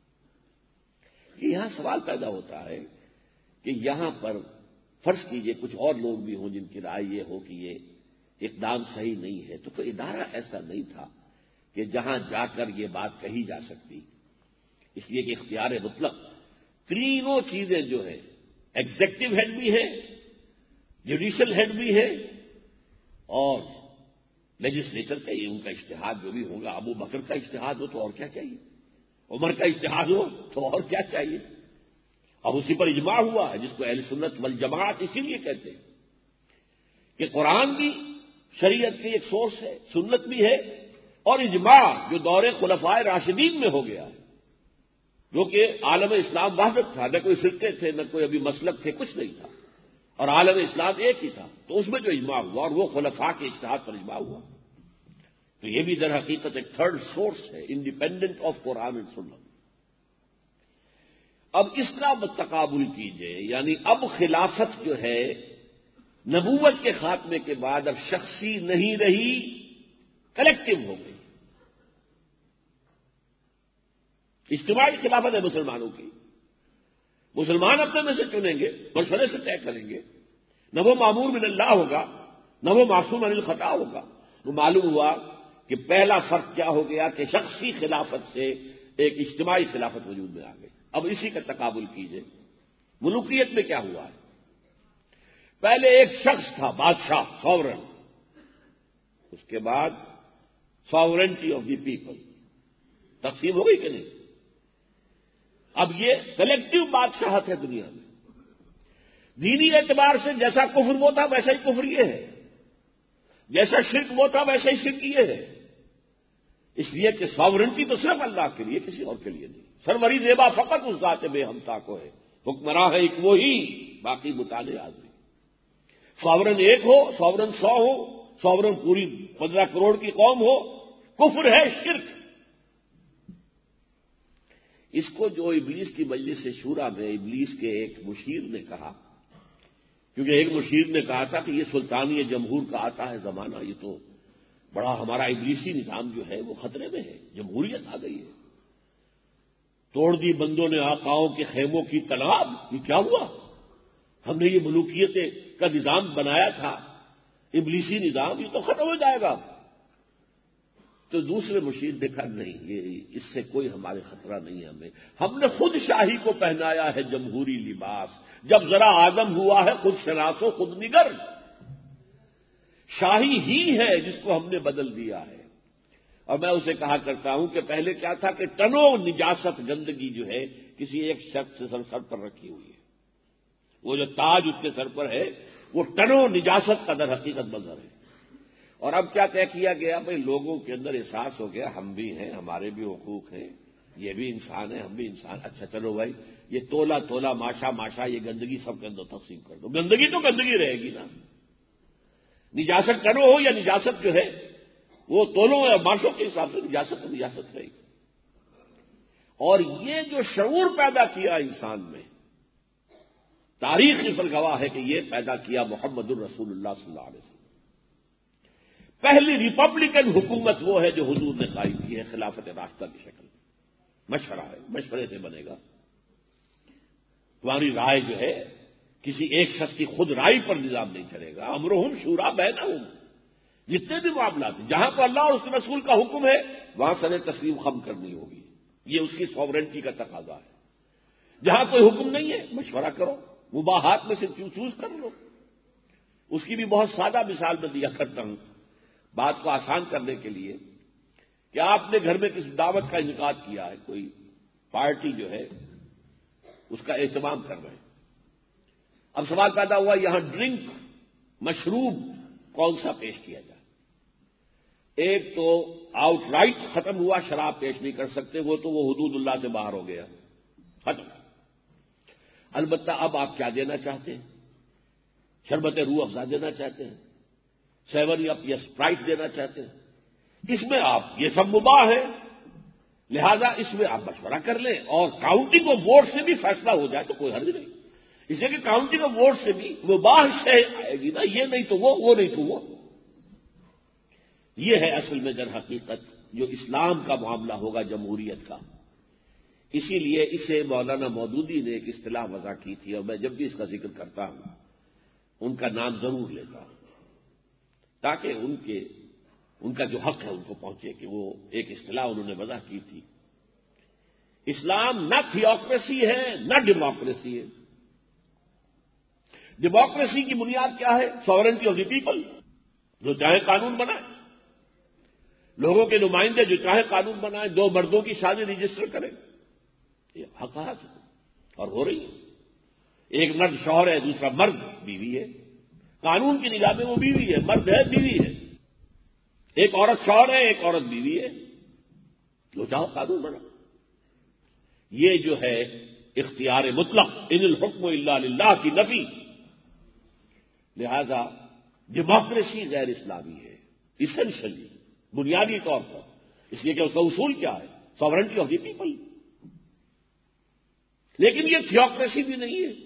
یہاں سوال پیدا ہوتا ہے کہ یہاں پر فرض کیجئے کچھ اور لوگ بھی ہوں جن کی رائے یہ ہو کہ یہ اقدام صحیح نہیں ہے، تو کوئی ادارہ ایسا نہیں تھا کہ جہاں جا کر یہ بات کہی جا سکتی، اس لیے کہ اختیار مطلق تینوں چیزیں جو ہیں، ایگزیکٹو ہیڈ بھی ہے، جوڈیشل ہیڈ بھی ہے اور لیجسلیچر کا یہ ان کا اجتہاد جو بھی ہوگا، ابو بکر کا اجتہاد ہو تو اور کیا چاہیے، عمر کا اجتہاد ہو تو اور کیا چاہیے، اب اسی پر اجماع ہوا ہے جس کو اہل سنت والجماعت اسی لیے کہتے ہیں کہ قرآن بھی شریعت کی ایک سورس ہے، سنت بھی ہے، اور اجماع جو دور خلفائے راشدین میں ہو گیا ہے، جو کہ عالم اسلام وحدت تھا، نہ کوئی فرقے تھے، نہ کوئی ابھی مسلک تھے، کچھ نہیں تھا، اور عالم اسلام ایک ہی تھا، تو اس میں جو اجماع ہوا اور وہ خلفاء کے اجتہاد پر اجماع ہوا، تو یہ بھی در حقیقت ایک تھرڈ سورس ہے، independent of Quran and Sunnah. اب اس کا تقابل کیجئے، یعنی اب خلافت جو ہے نبوت کے خاتمے کے بعد اب شخصی نہیں رہی، کلیکٹو ہو گئی۔ اجتماعی خلافت ہے مسلمانوں کی، مسلمان اپنے میں سے چنیں گے، مشورے سے طے کریں گے، نہ وہ معمور من اللہ ہوگا نہ وہ معصوم عن الخطا ہوگا۔ تو معلوم ہوا کہ پہلا فرق کیا ہو گیا کہ شخصی خلافت سے ایک اجتماعی خلافت وجود میں آ گئی۔ اب اسی کا تقابل کیجئے، ملوکیت میں کیا ہوا ہے؟ پہلے ایک شخص تھا بادشاہ، ساورن، اس کے بعد ساورنٹی آف دی پیپل تقسیم ہو گئی کہ نہیں؟ اب یہ کلیکٹو بادشاہت ہے دنیا میں۔ دینی اعتبار سے جیسا کفر وہ تھا ویسا ہی کفر یہ ہے، جیسا شرک وہ تھا ویسا ہی شرک یہ ہے، اس لیے کہ ساورنٹی تو صرف اللہ کے لیے، کسی اور کے لیے نہیں۔ سروری زیبا فقط اس ذات بے ہمتا کو ہے، حکمراں ہے ایک وہی، باقی مطالعے حاضری۔ ساورن ایک ہو، ساورن 100 ہو، ساورن پوری 15 کروڑ کی قوم ہو، کفر ہے، شرک۔ اس کو جو ابلیس کی مجلس شورا میں ابلیس کے ایک مشیر نے کہا، کیونکہ ایک مشیر نے کہا تھا کہ یہ سلطانی جمہور کا آتا ہے زمانہ، یہ تو بڑا ہمارا ابلیسی نظام جو ہے وہ خطرے میں ہے، جمہوریت آ گئی ہے، توڑ دی بندوں نے آقاؤں کے خیموں کی تناب، یہ کیا ہوا؟ ہم نے یہ ملوکیت کا نظام بنایا تھا، ابلیسی نظام، یہ تو ختم ہو جائے گا۔ تو دوسرے مشیر نے کہا نہیں، یہ اس سے کوئی ہمارے خطرہ نہیں ہے، ہم نے خود شاہی کو پہنایا ہے جمہوری لباس، جب ذرا آدم ہوا ہے خود شناس و خود نگر، شاہی ہی ہے جس کو ہم نے بدل دیا ہے۔ اور میں اسے کہا کرتا ہوں کہ پہلے کیا تھا کہ ٹنوں نجاست گندگی جو ہے کسی ایک شخص سے سر پر رکھی ہوئی ہے، وہ جو تاج اس کے سر پر ہے وہ ٹنوں نجاست کا در حقیقت مظہر ہے۔ اور اب کیا طے کیا گیا؟ بھائی لوگوں کے اندر احساس ہو گیا ہم بھی ہیں، ہمارے بھی حقوق ہیں، یہ بھی انسان ہے، ہم بھی انسان، اچھا چلو بھائی یہ تولا تولا ماشا ماشا یہ گندگی سب کے اندر تقسیم کر دو، گندگی تو گندگی رہے گی نا، نجاست ٹنوں ہو یا نجاست جو ہے وہ تولوں یا ماشوں کے حساب سے نجاست تو نجاست رہے گی۔ اور یہ جو شعور پیدا کیا انسان میں، تاریخ اس پر گواہ ہے کہ یہ پیدا کیا محمد الرسول اللہ صلی اللہ علیہ وسلم۔ پہلی ریپبلکن حکومت وہ ہے جو حضور نے قائم کی ہے خلافت راستہ کی شکل میں، مشورہ ہے، مشورے سے بنے گا، تمہاری رائے جو ہے کسی ایک شخص کی خود رائے پر نظام نہیں چلے گا، امرہم شورا بینہم، جتنے بھی معاملات ہیں جہاں کو اللہ اور اس کے رسول کا حکم ہے وہاں سر تسلیم خم کرنی ہوگی، یہ اس کی ساورنٹی کا تقاضا ہے۔ جہاں کوئی حکم نہیں ہے مشورہ کرو، مباحات میں سے چوز کر لو۔ اس کی بھی بہت سادہ مثال میں دیا کرتا ہوں بات کو آسان کرنے کے لیے، کہ آپ نے گھر میں کسی دعوت کا انعقاد کیا ہے، کوئی پارٹی جو ہے اس کا اہتمام کر رہے ہیں، اب سوال پیدا ہوا یہاں ڈرنک، مشروب کون سا پیش کیا جائے؟ ایک تو آؤٹ رائٹ ختم ہوا، شراب پیش نہیں کر سکتے، وہ تو وہ حدود اللہ سے باہر ہو گیا، ختم۔ البتہ اب آپ کیا دینا چاہتے ہیں؟ شربت روح افزا دینا چاہتے ہیں، 7 اپ یا اسپرائٹ دینا چاہتے ہیں، اس میں آپ یہ سب مباح ہے، لہذا اس میں آپ مشورہ کر لیں اور کاؤنٹنگ آف ووٹ سے بھی فیصلہ ہو جائے تو کوئی حرج نہیں، اس لیے کہ کاؤنٹنگ آف ووٹ سے بھی مباح شے آئے گی نا، یہ نہیں تو وہ نہیں تو وہ۔ یہ ہے اصل میں در حقیقت جو اسلام کا معاملہ ہوگا جمہوریت کا۔ اسی لیے اسے مولانا مودودی نے ایک اصطلاح وضع کی تھی، اور میں جب بھی اس کا ذکر کرتا ہوں ان کا نام ضرور لیتا ہوں تاکہ ان کا جو حق ہے ان کو پہنچے، کہ وہ ایک اصطلاح انہوں نے وضع کی تھی، اسلام نہ تھیوکریسی ہے نہ ڈیموکریسی ہے۔ ڈیموکریسی کی بنیاد کیا ہے؟ ساورنٹی آف دی پیپل، جو چاہے قانون بنائے، لوگوں کے نمائندے جو چاہے قانون بنائے، 2 مردوں کی شادی رجسٹر کریں، یہ حق ہے اور ہو رہی ہے۔ ایک مرد شوہر ہے، دوسرا مرد بیوی ہے، قانون کی نگاہ میں وہ بیوی ہے، مرد ہے بیوی ہے، ایک عورت شوہر ہے، ایک عورت بیوی ہے، جو چاہو قانون بنا۔ یہ جو ہے اختیار مطلق، ان الحکم الا للہ کی نفی، لہذا ڈیموکریسی غیر اسلامی ہے ایسنشلی، بنیادی طور پر، اس لیے کہ اس کا اصول کیا ہے؟ Sovereignty of the people. لیکن یہ تھیوکریسی بھی نہیں ہے،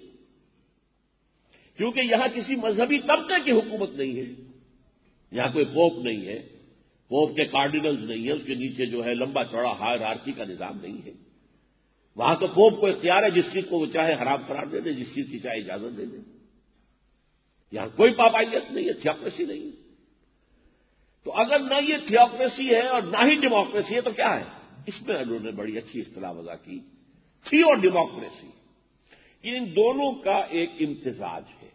کیونکہ یہاں کسی مذہبی طبقے کی حکومت نہیں ہے، یہاں کوئی پوپ نہیں ہے، پوپ کے کارڈینلز نہیں ہے، اس کے نیچے جو ہے لمبا چوڑا ہائرارکی کا نظام نہیں ہے۔ وہاں تو پوپ کو اختیار ہے، جس چیز کو وہ چاہے حرام قرار دے دے، جس چیز کی چاہے اجازت دے دے۔ یہاں کوئی پابندیت نہیں ہے، تھیوکریسی نہیں ہے۔ تو اگر نہ یہ تھیوکریسی ہے اور نہ ہی ڈیموکریسی ہے تو کیا ہے؟ اس میں انہوں نے بڑی اچھی اصطلاح وضع کی، تھیو ڈیموکریسی۔ ان دونوں کا ایک امتزاج ہے،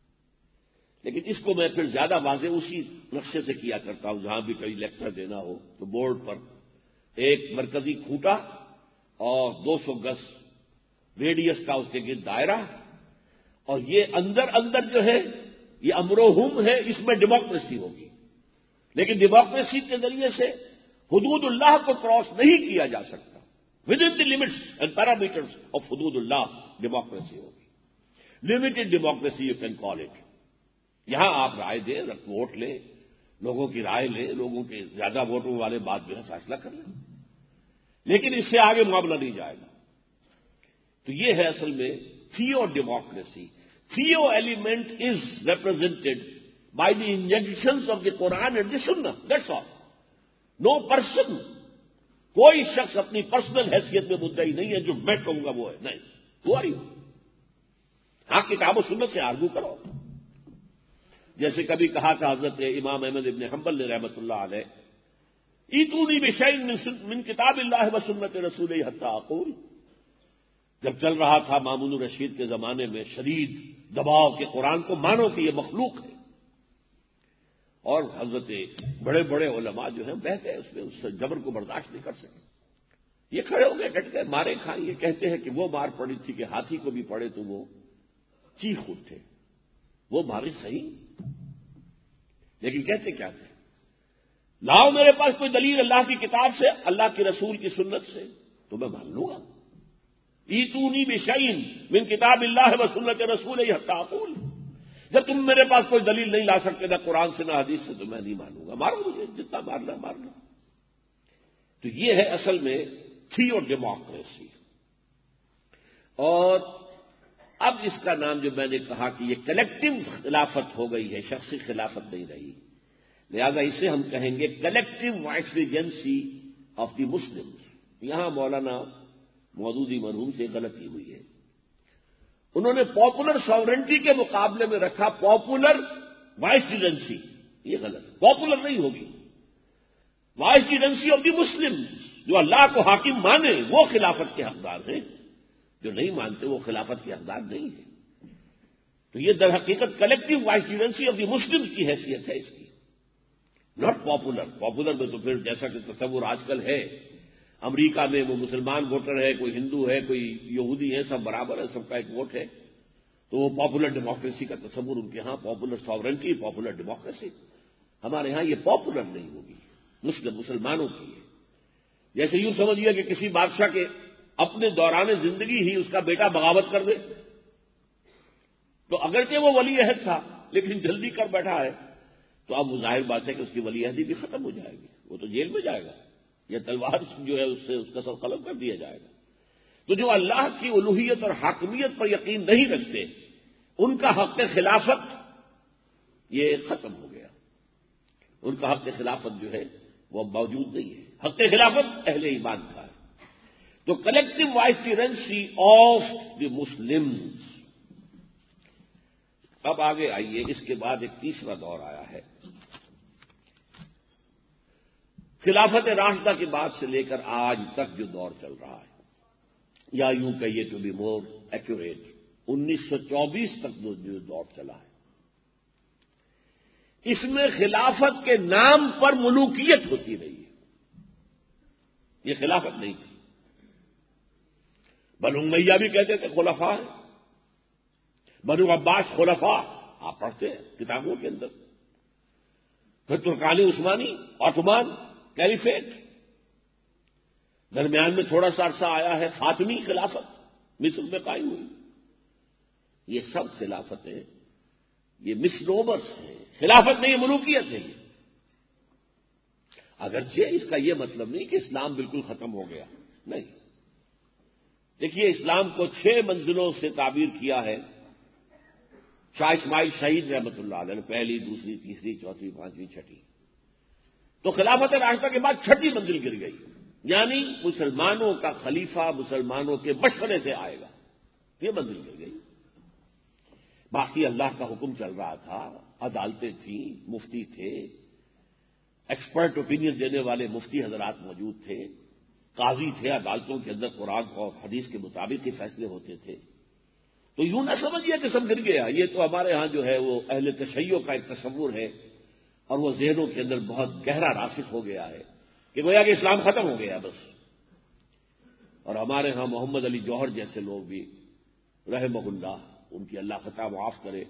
لیکن اس کو میں پھر زیادہ واضح اسی نقشے سے کیا کرتا ہوں، جہاں بھی کئی لیکچر دینا ہو تو بورڈ پر ایک مرکزی کھوٹا اور 200 گز ریڈیس کا اس کے گرد دائرہ، اور یہ اندر اندر جو ہے یہ امر و ہم ہے، اس میں ڈیموکریسی ہوگی، لیکن ڈیموکریسی کے ذریعے سے حدود اللہ کو کراس نہیں کیا جا سکتا۔ With in the limits and parameters of حدود اللہ ڈیموکریسی ہوگی۔ Limited democracy you can call it. یہاں آپ رائے دیں، ووٹ لیں، لوگوں کی رائے لیں، لوگوں کے زیادہ ووٹوں والے بات جو ہے فیصلہ کر لیں، لیکن اس سے آگے معاملہ نہیں جائے گا۔ تو یہ ہے اصل میں theo democracy. Theo element is represented by the injunctions of the Quran and the Sunnah, that's all. Know person, کوئی شخص اپنی پرسنل حیثیت میں مدعی نہیں ہے جو میں کہوں گا وہ ہے، نہیں، وہ آئی ہاں کتاب و سنت سے آرگو کرو۔ جیسے کبھی کہا تھا حضرت امام احمد ابن حنبل نے رحمۃ اللہ علیہ، ایتونی بشیء من کتاب اللہ و سنت رسول حتی اقول۔ جب چل رہا تھا مامون الرشید کے زمانے میں شدید دباؤ کے قرآن کو مانو کہ یہ مخلوق ہے، اور حضرت بڑے بڑے علماء جو ہیں بہہ گئے اس میں، اس جبر کو برداشت نہیں کر سکے، یہ کھڑے ہو گئے، ڈٹ گئے، مارے کھائیں۔ یہ کہتے ہیں کہ وہ مار پڑی تھی کہ ہاتھی کو بھی پڑے تو وہ چیخ اٹھے، وہ مارے صحیح، لیکن کہتے کیا تھے؟ لاؤ میرے پاس کوئی دلیل اللہ کی کتاب سے، اللہ کے رسول کی سنت سے، تو میں مان لوں گا۔ ایتونی بشیء من کتاب اللہ و سنت رسول حتی اقول۔ جب تم میرے پاس کوئی دلیل نہیں لا سکتے، نہ قرآن سے نہ حدیث سے، تو میں نہیں مانوں گا، مارو مجھے، جتنا مارنا مار لو۔ تو یہ ہے اصل میں تھیو ڈیموکریسی۔ اور اب اس کا نام جو میں نے کہا کہ یہ کلیکٹو خلافت ہو گئی ہے، شخصی خلافت نہیں رہی، لہذا اسے ہم کہیں گے کلیکٹو وائسریجنسی آف دی مسلم۔ یہاں مولانا مودودی مرحوم سے غلطی ہوئی ہے، انہوں نے پاپولر ساورنٹی کے مقابلے میں رکھا پاپولر وائسریجنسی، یہ غلط ہے، پاپولر نہیں ہوگی، وائسریجنسی آف دی مسلم۔ جو اللہ کو حاکم مانے وہ خلافت کے حقدار ہیں، جو نہیں مانتے وہ خلافت کے حقدار نہیں ہیں۔ تو یہ در حقیقت کلیکٹو وائسریجنسی آف دی مسلم کی حیثیت ہے اس کی، ناٹ پاپولر۔ پاپولر میں تو پھر جیسا کہ تصور آج کل ہے، امریکہ میں وہ مسلمان ووٹر ہے، کوئی ہندو ہے، کوئی یہودی ہے، سب برابر ہے، سب کا ایک ووٹ ہے، تو وہ پاپولر ڈیموکریسی کا تصور ان کے ہاں، پاپولر ساورنٹی، پاپولر ڈیموکریسی۔ ہمارے ہاں یہ پاپولر نہیں ہوگی، مسلمانوں کی ہے۔ جیسے یوں سمجھیے کہ کسی بادشاہ کے اپنے دوران زندگی ہی اس کا بیٹا بغاوت کر دے، تو اگرچہ وہ ولی عہد تھا لیکن جلدی کر بیٹھا ہے، تو اب ظاہر بات ہے کہ اس کی ولی عہدی بھی ختم ہو جائے گی، وہ تو جیل میں جائے گا، یا تلوار جو ہے اس سے اس کا سر قلم کر دیا جائے گا۔ تو جو اللہ کی الوہیت اور حاکمیت پر یقین نہیں رکھتے، ان کا حق خلافت یہ ختم ہو گیا، ان کا حق خلافت جو ہے وہ موجود نہیں ہے، حق خلافت اہل ایمان کا ہے۔ تو collective viceregency of the Muslims. اب آگے آئیے، اس کے بعد ایک تیسرا دور آیا ہے، خلافت راشدہ کے بعد سے لے کر آج تک جو دور چل رہا ہے، یا یوں کہیے ٹو بی مور ایکوریٹ 1924 تک جو دور چلا ہے، اس میں خلافت کے نام پر ملوکیت ہوتی رہی ہے، یہ خلافت نہیں تھی۔ بنو امیہ بھی کہتے تھے خلفاء ہیں، بنو عباس خلفاء، آپ پڑھتے ہیں کتابوں کے اندر، پھر ترکانی عثمانی، عثمان، کیلیفیٹ، درمیان میں تھوڑا سا عرصہ آیا ہے فاطمی خلافت، مصر میں قائم ہوئی۔ یہ سب خلافتیں، یہ مسنوبرس ہیں، خلافت نہیں، ملوکیت ہے۔ اگرچہ اس کا یہ مطلب نہیں کہ اسلام بالکل ختم ہو گیا، نہیں، دیکھیے اسلام کو 6 منزلوں سے تعبیر کیا ہے شاہ اسماعیل شہید رحمۃ اللہ علیہ نے، پہلی، دوسری، تیسری، چوتھی، پانچویں، چھٹی۔ تو خلافت راشدہ کے بعد 6ٹھی منزل گر گئی، یعنی مسلمانوں کا خلیفہ مسلمانوں کے مشورے سے آئے گا، یہ منزل گر گئی۔ باقی اللہ کا حکم چل رہا تھا، عدالتیں تھیں، مفتی تھے، ایکسپرٹ اوپینین دینے والے مفتی حضرات موجود تھے، قاضی تھے، عدالتوں کے اندر قرآن اور حدیث کے مطابق ہی فیصلے ہوتے تھے۔ تو یوں نہ سمجھیے کہ سب گر گیا، یہ تو ہمارے ہاں جو ہے وہ اہل تشیع کا ایک تصور ہے، اور وہ ذہنوں کے اندر بہت گہرا راسخ ہو گیا ہے کہ گویا کہ اسلام ختم ہو گیا بس۔ اور ہمارے ہاں محمد علی جوہر جیسے لوگ بھی رحمہ اللہ، ان کی اللہ خطا معاف کرے،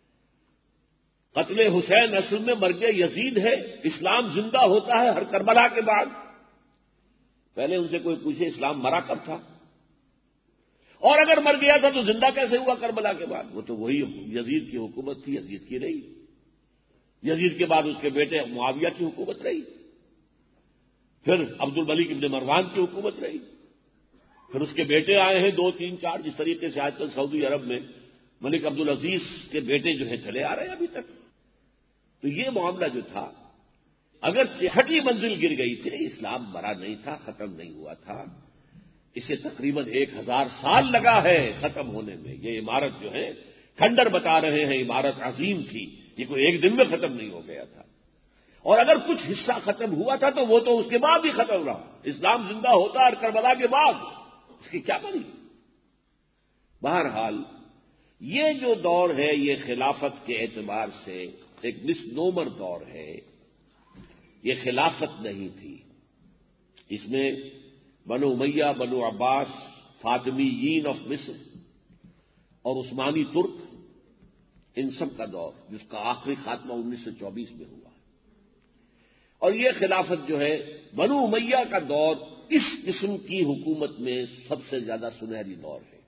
قتل حسین اصل میں مرگ یزید ہے، اسلام زندہ ہوتا ہے ہر کربلا کے بعد۔ پہلے ان سے کوئی پوچھے اسلام مرا کب تھا، اور اگر مر گیا تھا تو زندہ کیسے ہوا کربلا کے بعد؟ وہ تو وہی یزید کی حکومت تھی، یزید کی رہی، یزید کے بعد اس کے بیٹے معاویہ کی حکومت رہی، پھر عبد الملک ابن مروان کی حکومت رہی، پھر اس کے بیٹے آئے ہیں 2، 3، 4، جس طریقے سے آج کل سعودی عرب میں ملک عبدالعزیز کے بیٹے جو ہیں چلے آ رہے ہیں ابھی تک۔ تو یہ معاملہ جو تھا، اگر 6ٹھی منزل گر گئی تھی، اسلام مرا نہیں تھا، ختم نہیں ہوا تھا، اسے تقریباً 1000 سال لگا ہے ختم ہونے میں۔ یہ عمارت جو ہے کھنڈر بتا رہے ہیں، عمارت عظیم تھی، یہ کوئی ایک دن میں ختم نہیں ہو گیا تھا، اور اگر کچھ حصہ ختم ہوا تھا تو وہ تو اس کے بعد ہی ختم رہا۔ اسلام زندہ ہوتا اور کربلا کے بعد اس کی کیا بنی؟ بہرحال یہ جو دور ہے یہ خلافت کے اعتبار سے ایک مس نومر دور ہے، یہ خلافت نہیں تھی، اس میں بنو امیہ، بنو عباس، فاطمیین آف مصر اور عثمانی ترک، ان سب کا دور، جس کا آخری خاتمہ 1924 میں ہوا، اور یہ خلافت جو ہے بنو امیہ کا دور اس قسم کی حکومت میں سب سے زیادہ سنہری دور ہے،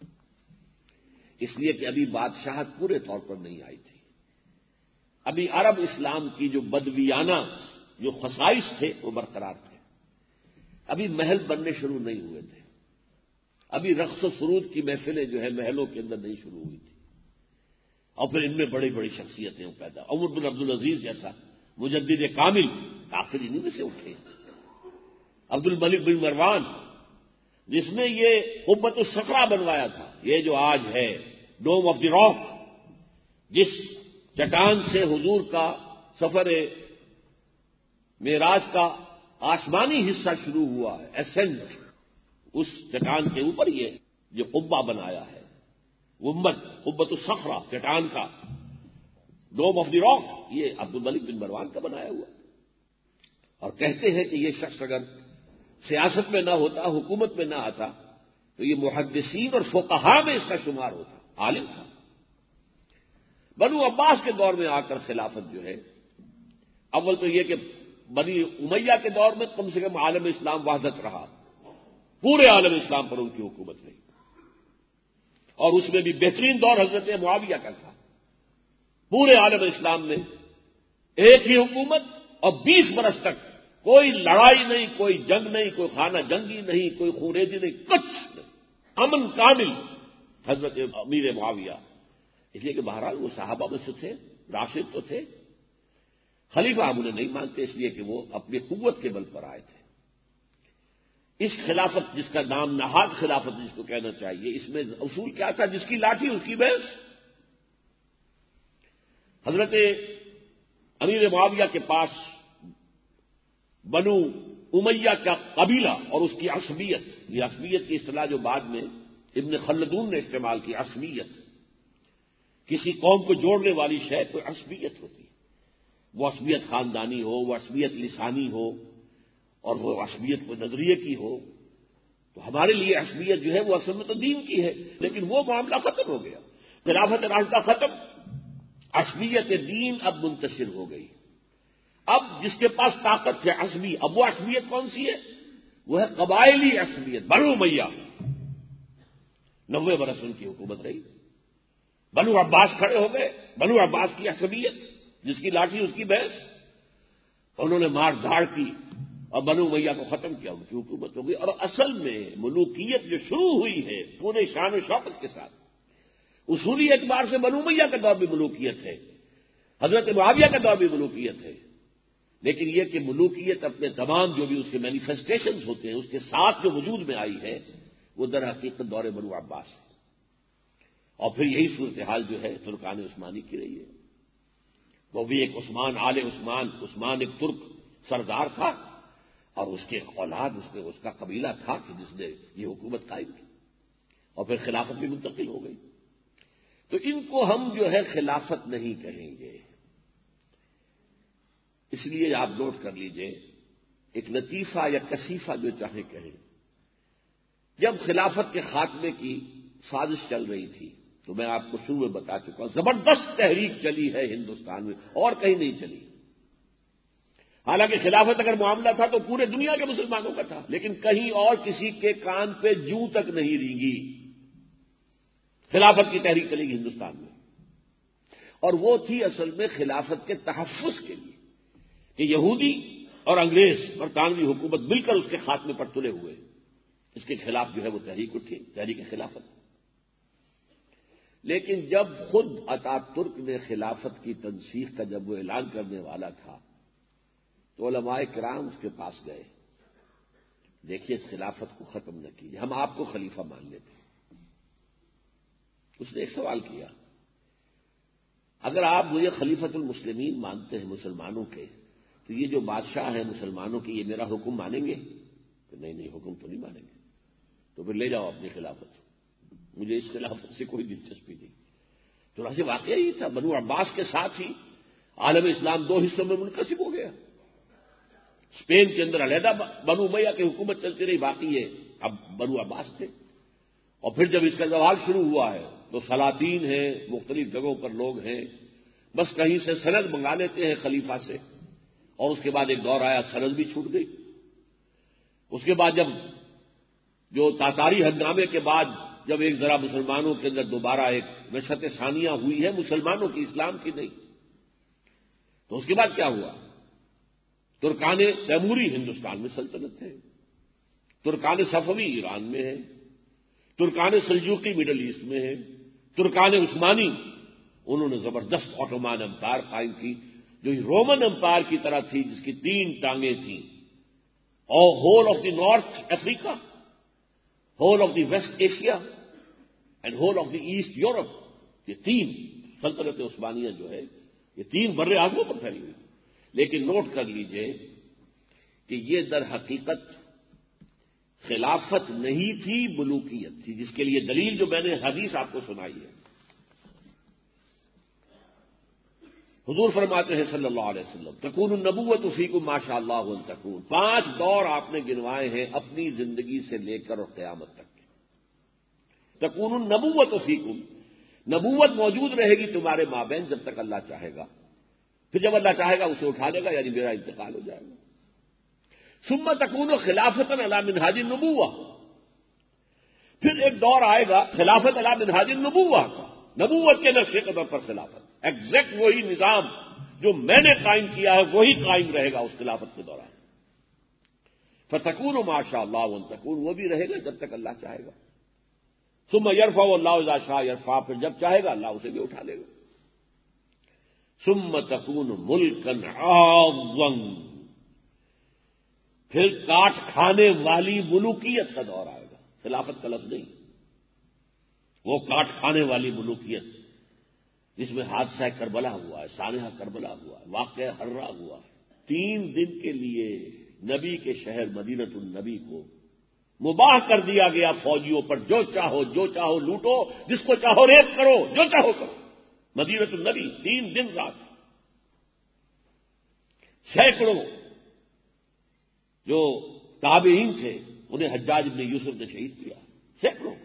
اس لیے کہ ابھی بادشاہت پورے طور پر نہیں آئی تھی، ابھی عرب اسلام کی جو بدویانہ جو خصائص تھے وہ برقرار تھے، ابھی محل بننے شروع نہیں ہوئے تھے، ابھی رقص و سرود کی محفلیں جو ہے محلوں کے اندر نہیں شروع ہوئی تھی، اور پھر ان میں بڑی بڑی شخصیتیں پیدا، عمر بن عبدالعزیز جیسا مجدد کامل آخر انہی میں سے اٹھے، عبد الملک بن مروان جس نے یہ قبۃ الصخرہ بنوایا تھا، یہ جو آج ہے ڈوم آف دی راک، جس چٹان سے حضور کا سفر معراج کا آسمانی حصہ شروع ہوا ہے، اسینٹ، اس چٹان کے اوپر یہ جو قبہ بنایا ہے، گنبد قبۃ الصخرہ، چٹان کا ڈوم آف دی راک، یہ عبد الملک بن مروان کا بنایا ہوا، اور کہتے ہیں کہ یہ شخص اگر سیاست میں نہ ہوتا، حکومت میں نہ آتا، تو یہ محدثین اور فقہاء میں اس کا شمار ہوتا، عالم تھا۔ بنو عباس کے دور میں آ کر خلافت جو ہے، اول تو یہ کہ بنی امیہ کے دور میں کم سے کم عالم اسلام وحدت رہا، پورے عالم اسلام پر ان کی حکومت رہی، اور اس میں بھی بہترین دور حضرت معاویہ کا تھا، پورے عالم اسلام میں ایک ہی حکومت اور 20 برس تک کوئی لڑائی نہیں، کوئی جنگ نہیں، کوئی خانہ جنگی نہیں، کوئی خونریزی نہیں، کچھ نہیں، امن کامل حضرت امیر معاویہ، اس لیے کہ بہرحال وہ صحابہ میں سے تھے، راشد تو تھے، خلیفہ ہم انہیں نہیں مانتے، اس لیے کہ وہ اپنی قوت کے بل پر آئے تھے۔ اس خلافت جس کا نام نہاد خلافت جس کو کہنا چاہیے، اس میں اصول کیا تھا؟ جس کی لاٹھی اس کی بھینس۔ حضرت امیر معاویہ کے پاس بنو امیہ کا قبیلہ اور اس کی عصبیت، یہ عصبیت کی اصطلاح جو بعد میں ابن خلدون نے استعمال کی، عصبیت، کسی قوم کو جوڑنے والی شے کوئی عصبیت ہوتی ہے، وہ عصبیت خاندانی ہو، وہ عصبیت لسانی ہو، اور وہ عصبیت کو نظریے کی ہو، تو ہمارے لیے عصبیت جو ہے وہ اصل میں تو دین کی ہے، لیکن وہ معاملہ ختم ہو گیا، خلافت راشدہ ختم، عصبیت دین اب منتشر ہو گئی، اب جس کے پاس طاقت ہے عصبی، اب وہ عصبیت کون سی ہے؟ وہ ہے قبائلی عصبیت، بنو امیہ، 90 برس ان کی حکومت رہی، بنو عباس کھڑے ہو گئے، بنو عباس کی عصبیت، جس کی لاٹھی اس کی بھینس، انہوں نے مار دھاڑ کی اور بنو امیہ کو ختم کیا، ان کی حکومت ہو گئی۔ اور اصل میں ملوکیت جو شروع ہوئی ہے پورے شان و شوکت کے ساتھ، اصولی اعتبار سے بنو امیہ کا دور بھی ملوکیت ہے، حضرت معاویہ کا دور بھی ملوکیت ہے، لیکن یہ کہ ملوکیت اپنے تمام جو بھی اس کے مینیفیسٹیشنز ہوتے ہیں اس کے ساتھ جو وجود میں آئی ہے وہ در حقیقت دور بنو عباس ہے۔ اور پھر یہی صورتحال جو ہے ترکان عثمانی کی رہی ہے، وہ بھی ایک عثمان آل عثمان، عثمان ایک ترک سردار تھا اور اس کے اولاد اس کا قبیلہ تھا کہ جس نے یہ حکومت قائم کی، اور پھر خلافت بھی منتقل ہو گئی۔ تو ان کو ہم جو ہے خلافت نہیں کہیں گے، اس لیے آپ نوٹ کر لیجئے، ایک لطیفہ یا کثیفہ جو چاہے کہیں، جب خلافت کے خاتمے کی سازش چل رہی تھی تو میں آپ کو شروع میں بتا چکا ہوں زبردست تحریک چلی ہے ہندوستان میں اور کہیں نہیں چلی۔ حالانکہ خلافت اگر معاملہ تھا تو پورے دنیا کے مسلمانوں کا تھا، لیکن کہیں اور کسی کے کان پہ جوں تک نہیں رینگی۔ خلافت کی تحریک چلے گی ہندوستان میں، اور وہ تھی اصل میں خلافت کے تحفظ کے لیے کہ یہودی اور انگریز برطانوی حکومت مل کر اس کے خاتمے پر تلے ہوئے، اس کے خلاف جو ہے وہ تحریک اٹھی، تحریک خلافت۔ لیکن جب خود اتا ترک نے خلافت کی تنسیخ کا جب وہ اعلان کرنے والا تھا تو علماء کرام اس کے پاس گئے، دیکھیے اس خلافت کو ختم نہ کیجیے، ہم آپ کو خلیفہ مان لیتے ہیں۔ اس نے ایک سوال کیا، اگر آپ مجھے خلیفۃ المسلمین مانتے ہیں مسلمانوں کے، تو یہ جو بادشاہ ہے مسلمانوں کی یہ میرا حکم مانیں گے؟ کہ نہیں حکم تو نہیں مانیں گے۔ تو پھر لے جاؤ اپنی خلافت، مجھے اس خلافت سے کوئی دلچسپی نہیں۔ تو ایسے واقعہ یہ تھا، بنو عباس کے ساتھ ہی عالم اسلام دو حصوں میں منقسم ہو گیا۔ اسپین کے اندر علیحدہ بنو امیہ کی حکومت چلتی رہی، باقی یہ اب بنو عباس تھے۔ اور پھر جب اس کا زوال شروع ہوا ہے تو سلاطین ہیں، مختلف جگہوں پر لوگ ہیں، بس کہیں سے سند منگا لیتے ہیں خلیفہ سے، اور اس کے بعد ایک دور آیا سند بھی چھوٹ گئی۔ اس کے بعد جب جو تاتاری ہنگامے کے بعد جب ایک ذرا مسلمانوں کے اندر دوبارہ ایک نشست ثانیہ ہوئی ہے مسلمانوں کی، اسلام کی نہیں، تو اس کے بعد کیا ہوا؟ ترکان تیموری ہندوستان میں سلطنت ہے، ترکان صفوی ایران میں ہے، ترکان سلجوقی مڈل ایسٹ میں ہے، ترکان عثمانی انہوں نے زبردست آٹومان امپائر قائم کی جو رومن امپائر کی طرح تھی، جس کی 3 ٹانگیں تھیں، اور whole of the North Africa, whole of the West Asia and whole of the East Europe, یہ 3 سلطنت عثمانیہ جو ہے یہ 3 بر اعظموں پر پھیلی ہوئی۔ لیکن نوٹ کر لیجئے کہ یہ در حقیقت خلافت نہیں تھی، ملوکیت تھی، جس کے لیے دلیل جو میں نے حدیث آپ کو سنائی ہے۔ حضور فرماتے ہیں صلی اللہ علیہ وسلم تکون النبوۃ فیکم ما شاء اللہ ان تکون، 5 دور آپ نے گنوائے ہیں اپنی زندگی سے لے کر اور قیامت تک کے۔ تکون النبوۃ فیکم، نبوت موجود رہے گی تمہارے مابین جب تک اللہ چاہے گا، پھر جب اللہ چاہے گا اسے اٹھا لے گا، یعنی میرا انتقال ہو جائے گا۔ ثم تکون خلافۃ علی منہاج النبوہ، پھر ایک دور آئے گا خلافت علی منہاج النبوہ کا، نبوت کے نقش قدم پر خلافت، ایگزیکٹ وہی نظام جو میں نے قائم کیا ہے وہی قائم رہے گا اس خلافت کے دوران۔ فتکون ما شاء اللہ وان تکون، وہ بھی رہے گا جب تک اللہ چاہے گا۔ ثم یرفع اللہ اذا شاء یرفع، پھر جب چاہے گا اللہ اسے بھی اٹھا لے گا۔ ثم تکون ملکا عاضا، پھر کاٹ کھانے والی ملوکیت کا دور آئے گا، خلافت کا لفظ نہیں، وہ کاٹ کھانے والی ملوکیت جس میں حادثہ کربلا ہوا ہے، سانحہ کربلا ہوا ہے، واقعہ ہررا ہوا ہے۔ 3 دن کے لیے نبی کے شہر مدینۃ النبی کو مباح کر دیا گیا فوجیوں پر، جو چاہو لوٹو، جس کو چاہو ریپ کرو، جو چاہو کرو۔ مدینۃ النبی 3 دن رات، سینکڑوں جو تابعین تھے انہیں حجاج بن یوسف نے شہید کیا، سینکڑوں۔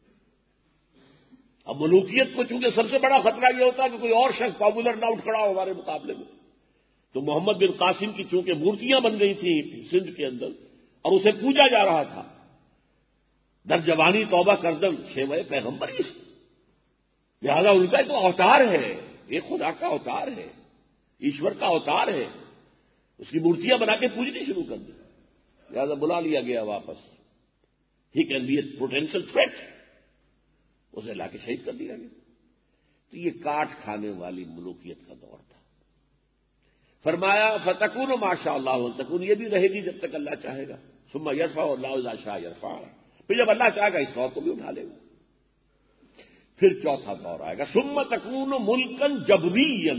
اب ملوکیت کو چونکہ سب سے بڑا خطرہ یہ ہوتا ہے کہ کوئی اور شخص پاپولر نہ اٹھ کھڑا ہو ہمارے مقابلے میں، تو محمد بن قاسم کی چونکہ مورتیاں بن گئی تھیں سندھ کے اندر اور اسے پوجا جا رہا تھا، در جوانی توبہ کردم شیوہ پیغمبری، لہذا ان کا ایک اوتار ہے، ایک خدا کا اوتار ہے، ایشور کا اوتار ہے، اس کی مورتیاں بنا کے پوجنی شروع کر دی۔ لہٰذا بلا لیا گیا واپس. He can be a potential threat, اسے لا کے شہید کر دیا گیا. تو یہ کاٹ کھانے والی ملوکیت کا دور تھا. فرمایا فتکون ما شاء اللہ تکون، یہ بھی رہے گی جب تک اللہ چاہے گا. ثم یرفع اللہ اذا شاء یرفع، پھر جب اللہ چاہے گا اس دور کو بھی اٹھا لے گا. پھر چوتھا دور آئے گا ثم تکون ملکن جبریا،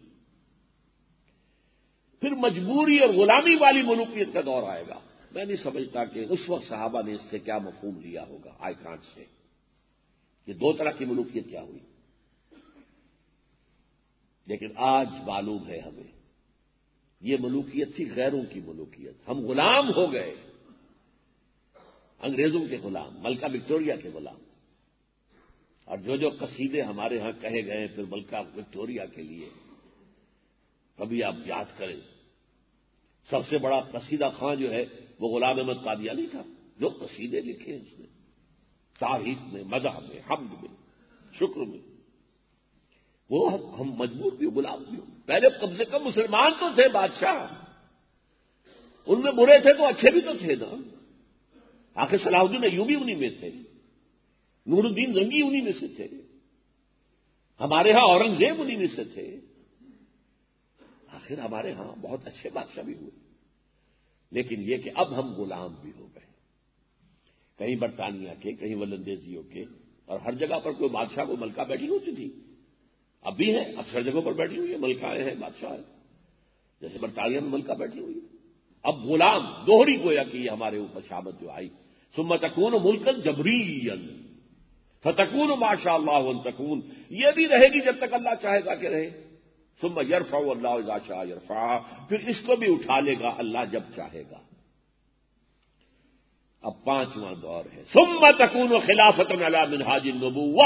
پھر مجبوری اور غلامی والی ملوکیت کا دور آئے گا. میں نہیں سمجھتا کہ اس وقت صحابہ نے اس سے کیا مفہوم لیا ہوگا. آئی کانٹ سے یہ دو طرح کی ملوکیت کیا ہوئی، لیکن آج معلوم ہے ہمیں یہ ملوکیت تھی غیروں کی ملوکیت. ہم غلام ہو گئے، انگریزوں کے غلام، ملکہ وکٹوریہ کے غلام. اور جو قصیدے ہمارے ہاں کہے گئے پھر ملکہ وکٹوریہ کے لیے، کبھی آپ یاد کریں سب سے بڑا قصیدہ خواں جو ہے وہ غلام احمد قادیانی تھا. جو قصیدے لکھے اس نے تعریف میں، مدح میں، حمد میں، شکر میں، وہ ہم مجبور بھی ہو، غلام بھی ہو. پہلے کم سے کم مسلمان تو تھے بادشاہ، ان میں برے تھے تو اچھے بھی تو تھے نا. آخر صلاح الدین ایوبی انہی میں تھے، نور الدین زنگی انہی میں سے تھے، ہمارے ہاں اورنگزیب انہی میں سے تھے. آخر ہمارے ہاں بہت اچھے بادشاہ بھی ہوئے. لیکن یہ کہ اب ہم غلام بھی ہو گئے، کہیں برطانیہ کے، کہیں ولندیزیوں کے. اور ہر جگہ پر کوئی بادشاہ کو ملکہ بیٹھی ہوتی تھی، اب بھی ہے، اکثر جگہوں پر بیٹھی ہوئی ہے، ملکائیں ہیں، بادشاہ ہیں. جیسے برطانیہ میں ملکہ بیٹھی ہوئی ہے. اب غلام دوہری گویا کہ یہ ہمارے اوپر شامت جو آئی. ثم تکون ملکن جبریا فتکون ما شاء اللہ ان تکون، یہ بھی رہے گی جب تک اللہ چاہے گا کہ رہے. ثم یرفع اللہ اذا شاء یرفع، پھر اس کو بھی اٹھا لے گا اللہ جب چاہے گا. اب پانچواں دور ہے ثم تکون خلافۃ علی منہاج النبوہ،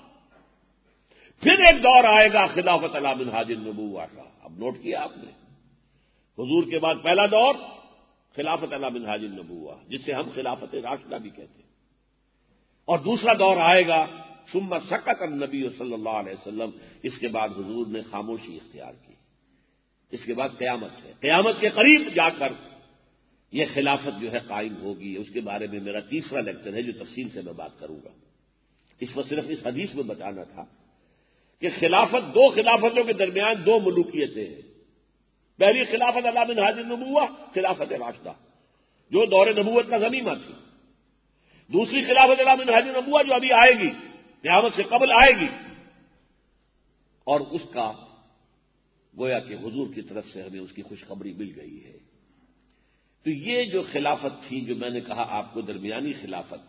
پھر ایک دور آئے گا خلافت علی منہاج النبوہ کا. اب نوٹ کیا آپ نے، حضور کے بعد پہلا دور خلافت علی منہاج النبوہ، جسے ہم خلافت راشدہ بھی کہتے ہیں. اور دوسرا دور آئے گا ثم سکت النبی صلی اللہ علیہ وسلم، اس کے بعد حضور نے خاموشی اختیار کی. اس کے بعد قیامت ہے، قیامت کے قریب جا کر یہ خلافت جو ہے قائم ہوگی. اس کے بارے میں میرا تیسرا لیکچر ہے جو تفصیل سے میں بات کروں گا. اس وقت صرف اس حدیث میں بتانا تھا کہ خلافت، دو خلافتوں کے درمیان دو ملوکیتیں ہیں. پہلی خلافت علی منہاج النبوہ، خلافت راشدہ جو دور نبوت کا ضمیمہ تھی. دوسری خلافت علی منہاج النبوہ جو ابھی آئے گی، قیامت سے قبل آئے گی، اور اس کا گویا کہ حضور کی طرف سے ہمیں اس کی خوشخبری مل گئی ہے. تو یہ جو خلافت تھی، جو میں نے کہا آپ کو درمیانی خلافت،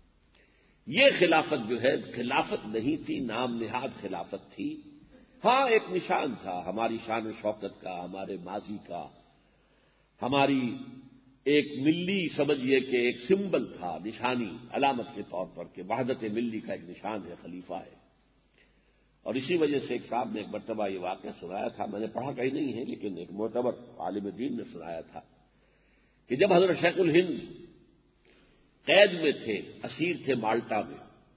یہ خلافت جو ہے خلافت نہیں تھی، نام نہاد خلافت تھی. ہاں ایک نشان تھا ہماری شان و شوکت کا، ہمارے ماضی کا، ہماری ایک ملی سمجھیے کہ ایک سمبل تھا، نشانی، علامت کے طور پر کہ وحدت ملی کا ایک نشان ہے، خلیفہ ہے. اور اسی وجہ سے ایک صاحب نے ایک مرتبہ یہ واقعہ سنایا تھا، میں نے پڑھا کہیں نہیں ہے لیکن ایک معتبر عالم دین نے سنایا تھا کہ جب حضرت شیخ الہند قید میں تھے، اسیر تھے مالٹا میں،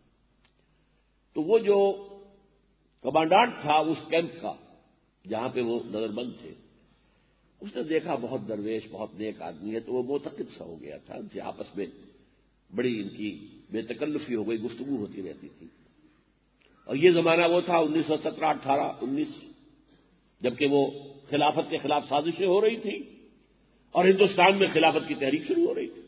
تو وہ جو کمانڈانٹ تھا اس کیمپ کا جہاں پہ وہ نظر بند تھے، اس نے دیکھا بہت درویش، بہت نیک آدمی ہے، تو وہ معتقد سا ہو گیا تھا. ان سے آپس میں بڑی ان کی بے تکلفی ہو گئی، گفتگو ہوتی رہتی تھی. اور یہ زمانہ وہ تھا 1917، 18، 19، جبکہ وہ خلافت کے خلاف سازشیں ہو رہی تھیں اور ہندوستان میں خلافت کی تحریک شروع ہو رہی تھی.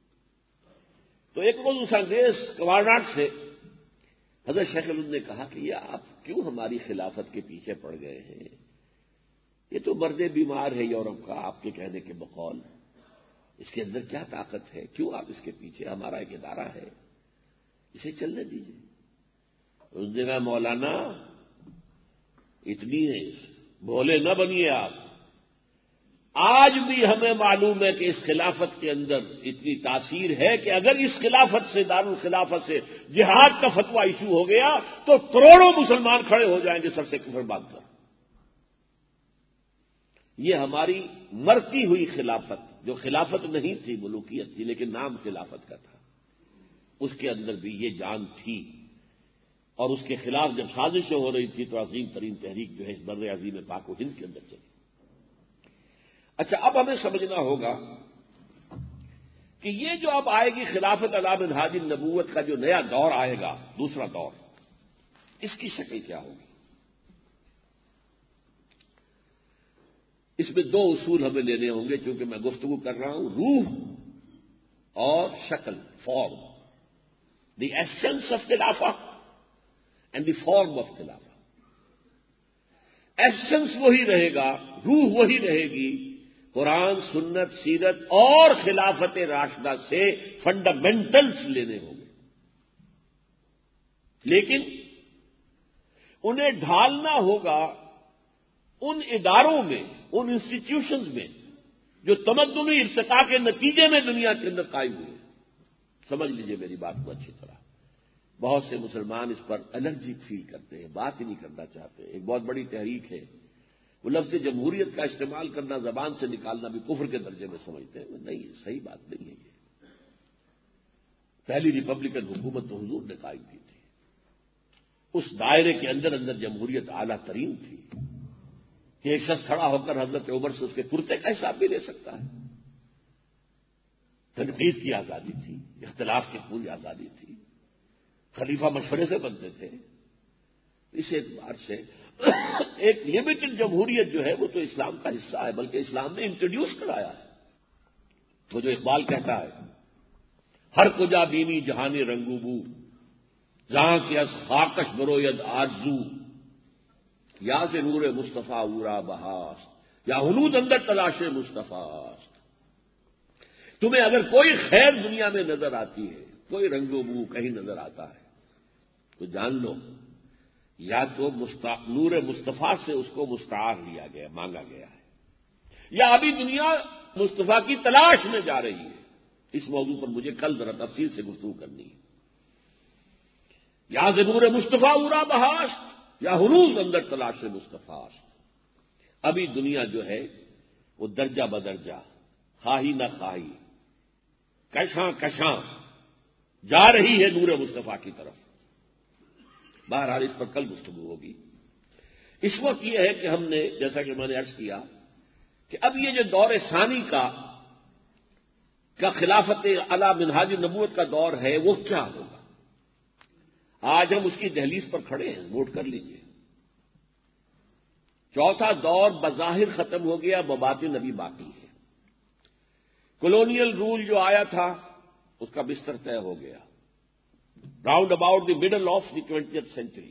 تو ایک روز اس انگریز کمانڈانٹ سے حضرت شیخ الہند نے کہا کہ یہ آپ کیوں ہماری خلافت کے پیچھے پڑ گئے ہیں؟ یہ تو مرد بیمار ہے یورپ کا، آپ کے کہنے کے بقول، اس کے اندر کیا طاقت ہے؟ کیوں آپ اس کے پیچھے؟ ہمارا ایک ادارہ ہے، اسے چلنے دیجیے. اس نے کہا مولانا اتنی بھولے نہ بنیے آپ، آج بھی ہمیں معلوم ہے کہ اس خلافت کے اندر اتنی تاثیر ہے کہ اگر اس خلافت سے، دارالخلافت سے جہاد کا فتویٰ ایشو ہو گیا تو کروڑوں مسلمان کھڑے ہو جائیں گے سر سے کفر باندھ کر. یہ ہماری مرتی ہوئی خلافت، جو خلافت نہیں تھی، ملوکیت تھی لیکن نام خلافت کا تھا، اس کے اندر بھی یہ جان تھی. اور اس کے خلاف جب سازشیں ہو رہی تھی تو عظیم ترین تحریک جو ہے اس بر عظیم پاک و ہند کے اندر چلی. اچھا، اب ہمیں سمجھنا ہوگا کہ یہ جو اب آئے گی خلافت علی منہاج النبوت کا جو نیا دور آئے گا، دوسرا دور، اس کی شکل کیا ہوگی؟ اس میں دو اصول ہمیں لینے ہوں گے، چونکہ میں گفتگو کر رہا ہوں روح اور شکل، form, the essence of Khilafah and the form of Khilafah. Essence وہی رہے گا، روح وہی رہے گی، قرآن، سنت، سیرت اور خلافت راشدہ سے فنڈامنٹلز لینے ہوں گے، لیکن انہیں ڈھالنا ہوگا ان اداروں میں، ان انسٹیٹیوشنز میں جو تمدنی ارتقاء کے نتیجے میں دنیا کے اندر قائم ہوئے۔ سمجھ لیجئے میری بات کو اچھی طرح۔ بہت سے مسلمان اس پر الرجی فیل کرتے ہیں، بات ہی نہیں کرنا چاہتے۔ ایک بہت بڑی تحریک ہے، وہ لفظ جمہوریت کا استعمال کرنا، زبان سے نکالنا بھی کفر کے درجے میں سمجھتے ہیں۔ نہیں، صحیح بات نہیں ہے یہ۔ پہلی ریپبلکن حکومت تو حضور نے قائم کی تھی، اس دائرے کے اندر اندر جمہوریت اعلیٰ ترین تھی کہ ایک شخص کھڑا ہو کر حضرت عمر سے اس کے کرتے کا حساب بھی لے سکتا ہے۔ تنقید کی آزادی تھی، اختلاف کی پوری آزادی تھی، خلیفہ مشورے سے بنتے تھے۔ اس اعتبار سے ایک لمیٹڈ جمہوریت جو ہے وہ تو اسلام کا حصہ ہے، بلکہ اسلام نے انٹروڈیوس کرایا ہے۔ وہ جو اقبال کہتا ہے، ہر کجا بینی جہانی رنگو بو، جہاں کی از خاکش بروید آرزو، یا سے نور مصطفیٰ اورا بہاست، یا ہنود اندر تلاش مصطفیٰ است۔ تمہیں اگر کوئی خیر دنیا میں نظر آتی ہے، کوئی رنگ و بو کہیں نظر آتا ہے، تو جان لو یا تو نور مصطفیٰ سے اس کو مستعار لیا گیا، مانگا گیا ہے، یا ابھی دنیا مصطفیٰ کی تلاش میں جا رہی ہے۔ اس موضوع پر مجھے کل ذرا تفصیل سے گفتگو کرنی ہے۔ یا نور مصطفیٰ اورا بہاست، یا ہنوز اندر تلاش مصطفیٰ است۔ ابھی دنیا جو ہے وہ درجہ بدرجہ، خواہی نہ خواہی، کشاں کشاں جا رہی ہے نور مصطفیٰ کی طرف۔ بہرحال اس پر کل گفتگو ہوگی۔ اس وقت یہ ہے کہ ہم نے، جیسا کہ میں نے عرض کیا، کہ اب یہ جو دور ثانی کا خلافت علی منہاج النبوت کا دور ہے، وہ کیا ہوگا؟ آج ہم اس کی دہلیز پر کھڑے ہیں، نوٹ کر لیجئے۔ چوتھا دور بظاہر ختم ہو گیا، بباطن ابھی باقی ہے۔ کولونیل رول جو آیا تھا اس کا بستر طے ہو گیا، round about the middle of the 20th century.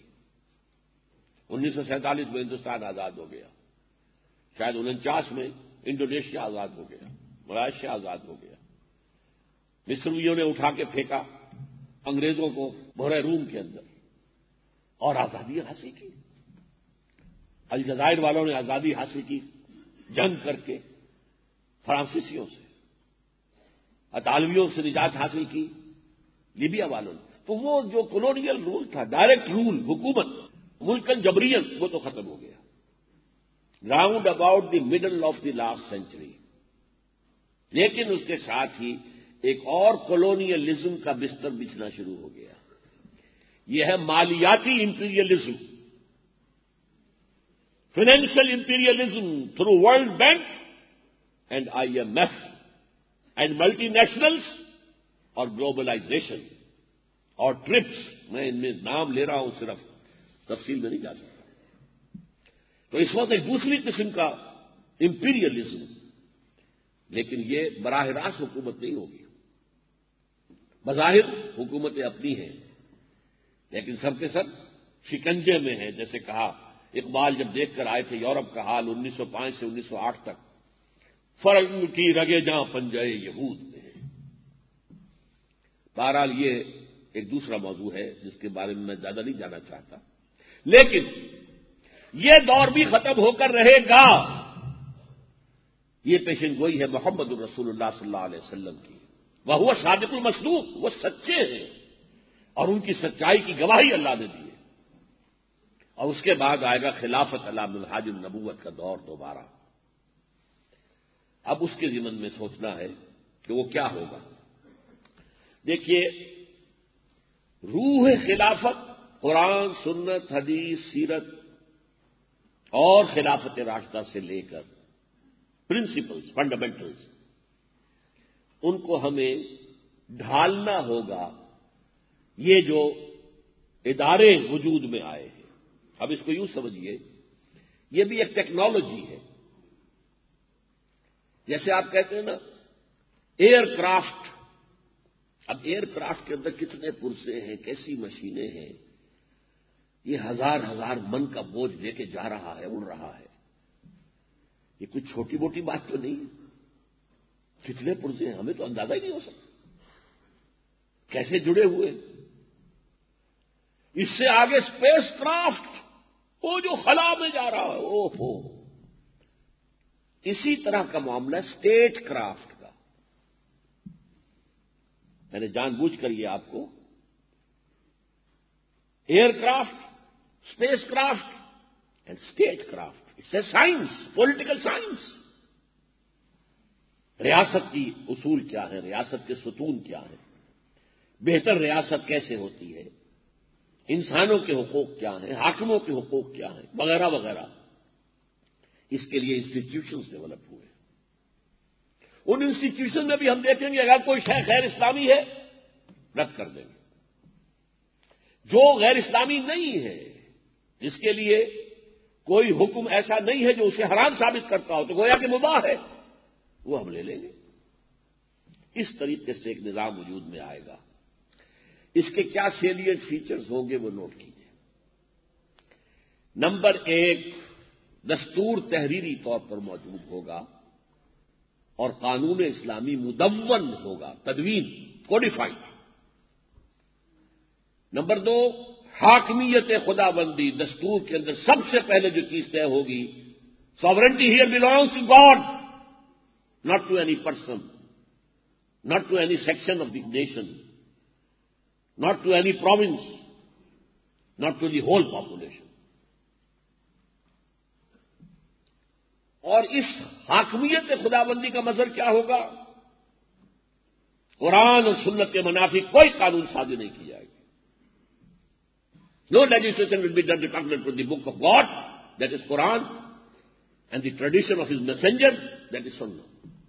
1947 میں ہندوستان آزاد ہو گیا، شاید 49 میں انڈونیشیا آزاد ہو گیا، ملائیشیا آزاد ہو گیا۔ مصریوں نے اٹھا کے پھینکا انگریزوں کو بحر روم کے اندر، اور آزادی حاصل کی۔ الجزائر والوں نے آزادی حاصل کی جنگ کر کے فرانسیسیوں سے، اطالویوں سے نجات حاصل کی لیبیا والوں نے۔ تو وہ جو کولونیل رول تھا، ڈائریکٹ رول، حکومت ملکن جبرین، وہ تو ختم ہو گیا۔ Round about the middle of the last century. لیکن اس کے ساتھ ہی ایک اور کولونیلزم کا بستر بچھنا شروع ہو گیا، یہ ہے مالیاتی imperialism, financial imperialism through World Bank and IMF and multinationals اور گلوبلائزیشن اور ٹرپس۔ میں ان میں نام لے رہا ہوں، صرف تفصیل میں نہیں جا سکتا۔ تو اس وقت ایک دوسری قسم کا امپیریلزم، لیکن یہ براہ راست حکومت نہیں ہوگی۔ بظاہر حکومتیں اپنی ہیں، لیکن سب کے سب شکنجے میں ہیں۔ جیسے کہا اقبال جب دیکھ کر آئے تھے یورپ کا حال 1905 سے 1908 تک، فرنگ کی رگے جہاں پنجے یہود میں ہیں۔ بہرحال یہ ایک دوسرا موضوع ہے جس کے بارے میں زیادہ نہیں جانا چاہتا، لیکن یہ دور بھی ختم ہو کر رہے گا۔ یہ پیشن گوئی ہے محمد الرسول اللہ صلی اللہ علیہ وسلم کی، وہ صادق المصدوق، وہ سچے ہیں اور ان کی سچائی کی گواہی اللہ نے دی ہے۔ اور اس کے بعد آئے گا خلافت علی منہاج النبوت کا دور دوبارہ۔ اب اس کے ضمن میں سوچنا ہے کہ وہ کیا ہوگا۔ دیکھیے، روح خلافت قرآن، سنت، حدیث، سیرت اور خلافت راشدہ سے لے کر پرنسپلز، فنڈامنٹلز، ان کو ہمیں ڈھالنا ہوگا یہ جو ادارے وجود میں آئے ہیں. اب اس کو یوں سمجھیے، یہ بھی ایک ٹیکنالوجی ہے. جیسے آپ کہتے ہیں نا ایئر کرافٹ. اب ایئر کرافٹ کے اندر کتنے پرزے ہیں، کیسی مشینیں ہیں، یہ ہزار ہزار من کا بوجھ لے کے جا رہا ہے، اڑ رہا ہے. یہ کوئی چھوٹی موٹی بات تو نہیں ہے. کتنے پرزے ہیں ہمیں تو اندازہ ہی نہیں ہو سکتا کیسے جڑے ہوئے. اس سے آگے اسپیس کرافٹ، وہ جو خلا میں جا رہا ہے، او ہو. اسی طرح کا معاملہ اسٹیٹ کرافٹ کا. میں نے جان بوجھ کر یہ آپ کو aircraft, spacecraft and statecraft, it's a science, political science. ریاست کی اصول کیا ہے، ریاست کے ستون کیا ہیں، بہتر ریاست کیسے ہوتی ہے، انسانوں کے حقوق کیا ہیں، حاکموں کے حقوق کیا ہیں، وغیرہ وغیرہ. اس کے لیے انسٹیٹیوشنز ڈیولپ ہوئے. ان انسٹیٹیوشن میں بھی ہم دیکھیں گے اگر کوئی شے غیر اسلامی ہے رد کر دیں گے. جو غیر اسلامی نہیں ہے، جس کے لیے کوئی حکم ایسا نہیں ہے جو اسے حرام ثابت کرتا ہو، تو گویا کہ مباح ہے، وہ ہم لے لیں گے. اس طریقے سے ایک نظام وجود میں آئے گا. اس کے کیا سیلیئنٹ فیچرز ہوں گے وہ نوٹ کیجیے. نمبر 1، دستور تحریری طور پر موجود ہوگا اور قانون اسلامی مدون ہوگا، تدوین، کوڈیفائڈ. نمبر 2، حاکمیت خدا بندی. دستور کے اندر سب سے پہلے جو چیز طے ہوگی، sovereignty here belongs to God, not to any person, not to any section of the nation, not to any province, not to the whole population. اور اس حاکمیت خدا بندی کا مظہر کیا ہوگا؟ قرآن اور سنت کے منافق کوئی قانون سازی نہیں کی جائے گی. No legislation will be done repugnant to the book of God, that is Quran, and the tradition of his messenger, that is Sunnah.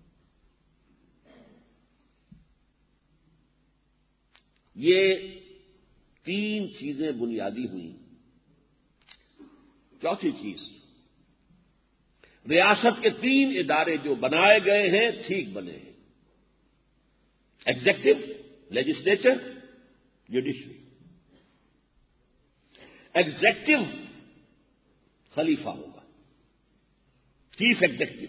یہ 3 چیزیں بنیادی ہوئیں. چوتھی چیز، ریاست کے 3 ادارے جو بنائے گئے ہیں ٹھیک بنے ہیں. Executive, legislature, judiciary. ایگزیکٹو خلیفہ ہوگا، چیف ایگزیکٹو.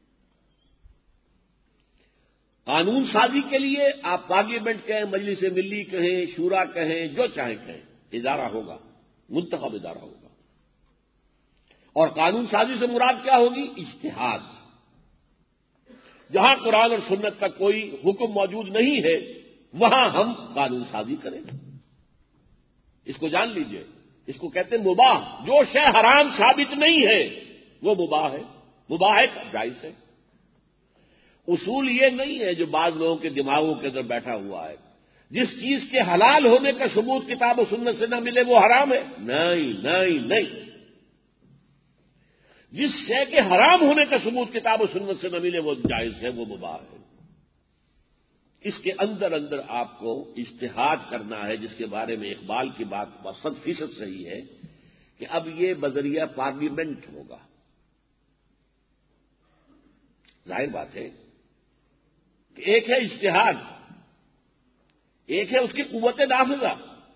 قانون سازی کے لیے آپ پارلیمنٹ کہیں، مجلس ملی کہیں، شورا کہیں، جو چاہیں کہیں، ادارہ ہوگا، منتخب ادارہ ہوگا. اور قانون سازی سے مراد کیا ہوگی؟ اجتہاد. جہاں قرآن اور سنت کا کوئی حکم موجود نہیں ہے وہاں ہم قانون سازی کریں. اس کو جان لیجئے، اس کو کہتے ہیں مباح. جو شے حرام ثابت نہیں ہے وہ مباح ہے. مباح ہے، جائز ہے. اصول یہ نہیں ہے جو بعض لوگوں کے دماغوں کے اندر بیٹھا ہوا ہے، جس چیز کے حلال ہونے کا ثبوت کتاب و سنت سے نہ ملے وہ حرام ہے. نہیں نہیں نہیں. جس شے کے حرام ہونے کا ثبوت کتاب و سنت سے نہ ملے وہ جائز ہے، وہ مباح ہے. اس کے اندر اندر آپ کو اجتہاد کرنا ہے، جس کے بارے میں اقبال کی بات 100% صحیح ہے کہ اب یہ بذریعہ پارلیمنٹ ہوگا. ظاہر بات ہے کہ ایک ہے اجتہاد، ایک ہے اس کی قوت نافذہ.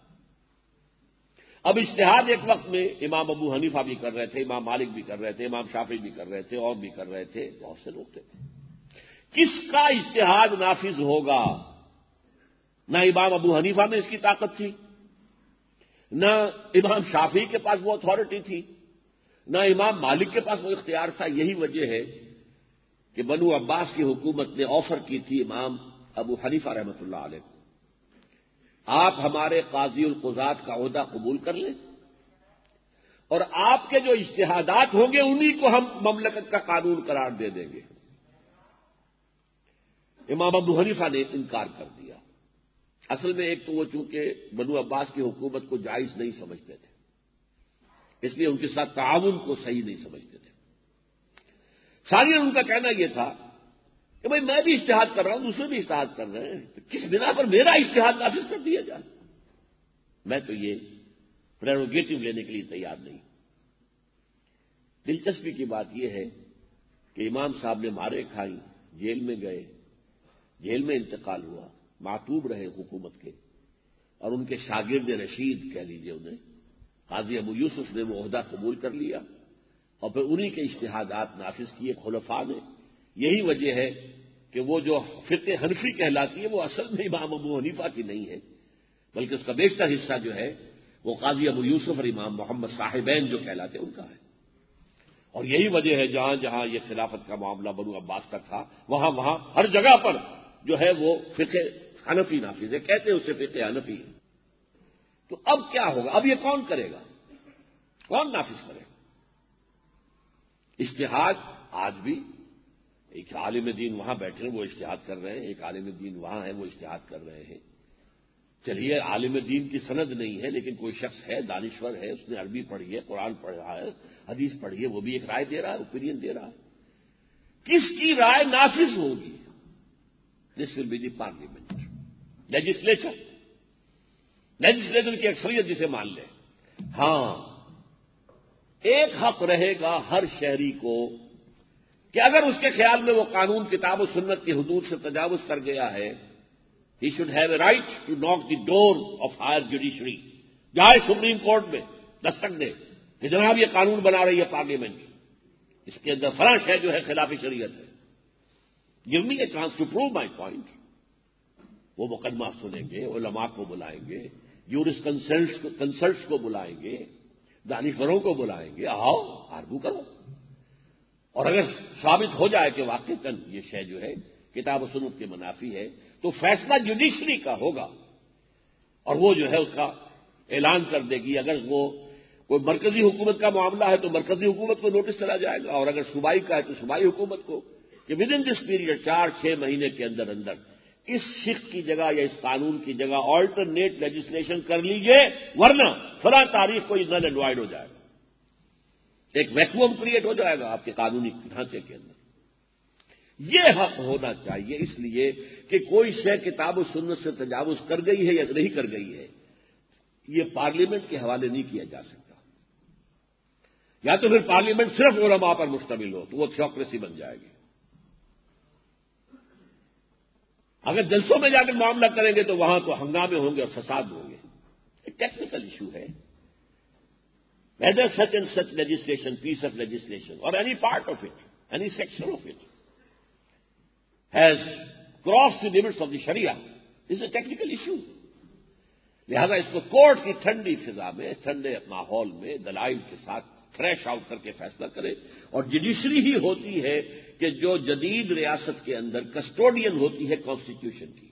اب اجتہاد ایک وقت میں امام ابو حنیفہ بھی کر رہے تھے، امام مالک بھی کر رہے تھے، امام شافعی بھی کر رہے تھے، اور بھی کر رہے تھے، بہت سے لوگ تھے. کس کا اجتہاد نافذ ہوگا؟ نہ امام ابو حنیفہ میں اس کی طاقت تھی، نہ امام شافعی کے پاس وہ اتھارٹی تھی، نہ امام مالک کے پاس وہ اختیار تھا. یہی وجہ ہے کہ بنو عباس کی حکومت نے آفر کی تھی امام ابو حنیفہ رحمۃ اللہ علیہ کو، آپ ہمارے قاضی القضات کا عہدہ قبول کر لیں اور آپ کے جو اجتہادات ہوں گے انہی کو ہم مملکت کا قانون قرار دے دیں گے. امام ابو حنیفہ نے انکار کر دیا. اصل میں ایک تو وہ چونکہ بنو عباس کی حکومت کو جائز نہیں سمجھتے تھے، اس لیے ان کے ساتھ تعاون کو صحیح نہیں سمجھتے تھے. ثانیاً ان کا کہنا یہ تھا کہ بھائی میں بھی اجتہاد کر رہا ہوں، دوسرے بھی اجتہاد کر رہے ہیں، تو کس بنا پر میرا اجتہاد نافذ کر دیا جائے؟ میں تو یہ پریروگیٹو لینے کے لیے تیار نہیں۔ دلچسپی کی بات یہ ہے کہ امام صاحب نے مارے کھائی، جیل میں گئے، جیل میں انتقال ہوا، معتوب رہے حکومت کے، اور ان کے شاگرد رشید کہہ لیجیے انہیں، قاضی ابو یوسف نے وہ عہدہ قبول کر لیا اور پھر انہی کے اجتہادات نافذ کیے خلفاء نے۔ یہی وجہ ہے کہ وہ جو فقہ حنفی کہلاتی ہے وہ اصل میں امام ابو حنیفہ کی نہیں ہے، بلکہ اس کا بیشتر حصہ جو ہے وہ قاضی ابو یوسف اور امام محمد صاحبین جو کہلاتے ہیں ان کا ہے۔ اور یہی وجہ ہے جہاں جہاں یہ خلافت کا معاملہ بنو عباس کا تھا وہاں وہاں ہر جگہ پر جو ہے وہ فقہ حنفی نافذ ہے، کہتے ہیں اسے فقہ حنفی۔ تو اب کیا ہوگا؟ اب یہ کون کرے گا؟ کون نافذ کرے گا؟ اجتہاد آج بھی ایک عالم دین وہاں بیٹھے ہیں وہ اجتہاد کر رہے ہیں، ایک عالم دین وہاں ہے وہ اجتہاد کر رہے ہیں۔ چلیے عالم دین کی سند نہیں ہے لیکن کوئی شخص ہے، دانشور ہے، اس نے عربی پڑھی ہے، قرآن پڑھا ہے، حدیث پڑھی ہے، وہ بھی ایک رائے دے رہا ہے، اوپینین دے رہا ہے۔ کس کی رائے نافذ ہوگی؟ This will be the parliament, legislature کی اکثریت جسے مان لے۔ ہاں ایک حق رہے گا ہر شہری کو کہ اگر اس کے خیال میں وہ قانون کتاب و سنت کی حدود سے تجاوز کر گیا ہے، he should have a right to knock the door of higher judiciary، جائے سپریم کورٹ میں دستک دے کہ جناب یہ قانون بنا رہی ہے پارلیمنٹ، اس کے اندر فلاں شے جو ہے خلاف شریعت ہے، give me a chance to prove my point۔ وہ مقدمہ سنیں گے، علماء کو بلائیں گے، جورس کنسلٹس کو بلائیں گے، دانشوروں کو بلائیں گے، آؤ آرگو کرو، اور اگر ثابت ہو جائے کہ واقعتاً یہ شے جو ہے کتاب و سنت کے منافی ہے تو فیصلہ جوڈیشری کا ہوگا، اور وہ جو ہے اس کا اعلان کر دے گی۔ اگر وہ کوئی مرکزی حکومت کا معاملہ ہے تو مرکزی حکومت کو نوٹس چلا جائے گا، اور اگر صوبائی کا ہے تو صوبائی حکومت کو، کہ ود ان دس پیریڈ 4-6 مہینے کے اندر اندر اس شق کی جگہ یا اس قانون کی جگہ آلٹرنیٹ لیجسلیشن کر لیجئے، ورنہ فلاں تاریخ کو نل اینڈ وائڈ ہو جائے گا، ایک ویکوم کریٹ ہو جائے گا آپ کے قانونی ڈھانچے کے اندر۔ یہ حق ہونا چاہیے، اس لیے کہ کوئی شے کتاب و سنت سے تجاوز کر گئی ہے یا نہیں کر گئی ہے، یہ پارلیمنٹ کے حوالے نہیں کیا جا سکتا۔ یا تو پھر پارلیمنٹ صرف علماء پر مشتمل ہو تو وہ تھیوکریسی بن جائے گی۔ اگر جلسوں میں جا کر معاملہ کریں گے تو وہاں تو ہنگامے ہوں گے اور فساد ہوں گے۔ ایک ٹیکنیکل ایشو ہے، whether such and such legislation, piece of legislation, or any part of it, any section of it, has crossed the limits of the Sharia, is a technical issue۔ لہذا اس کو کورٹ کی ٹھنڈی فضا میں، ٹھنڈے ماحول میں دلائل کے ساتھ فریش آؤٹ کر کے فیصلہ کرے، اور جوڈیشری ہی ہوتی ہے کہ جو جدید ریاست کے اندر کسٹوڈین ہوتی ہے کانسٹیٹیوشن کی،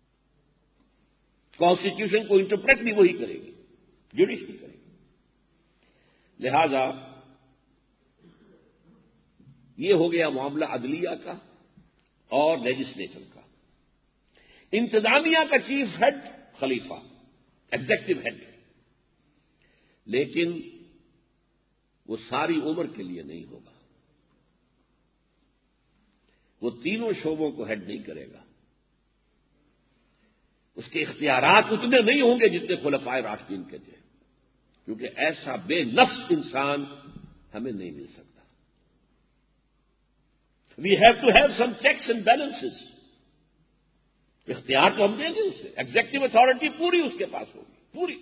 کانسٹیٹیوشن کو انٹرپریٹ بھی وہی کرے گی، جوڈیشری کرے گی۔ لہذا یہ ہو گیا معاملہ عدلیہ کا اور لیجسلیچر کا۔ انتظامیہ کا chief head Khalifa, executive head, لیکن وہ ساری عمر کے لیے نہیں ہوگا، وہ تینوں شعبوں کو ہیڈ نہیں کرے گا، اس کے اختیارات اتنے نہیں ہوں گے جتنے خلفائے راشدین کے تھے، کیونکہ ایسا بے نفس انسان ہمیں نہیں مل سکتا۔ We have to have some checks and balances, اختیار تو ہم دیں گے اسے، ایگزیکٹو اتھارٹی پوری اس کے پاس ہوگی، پوری،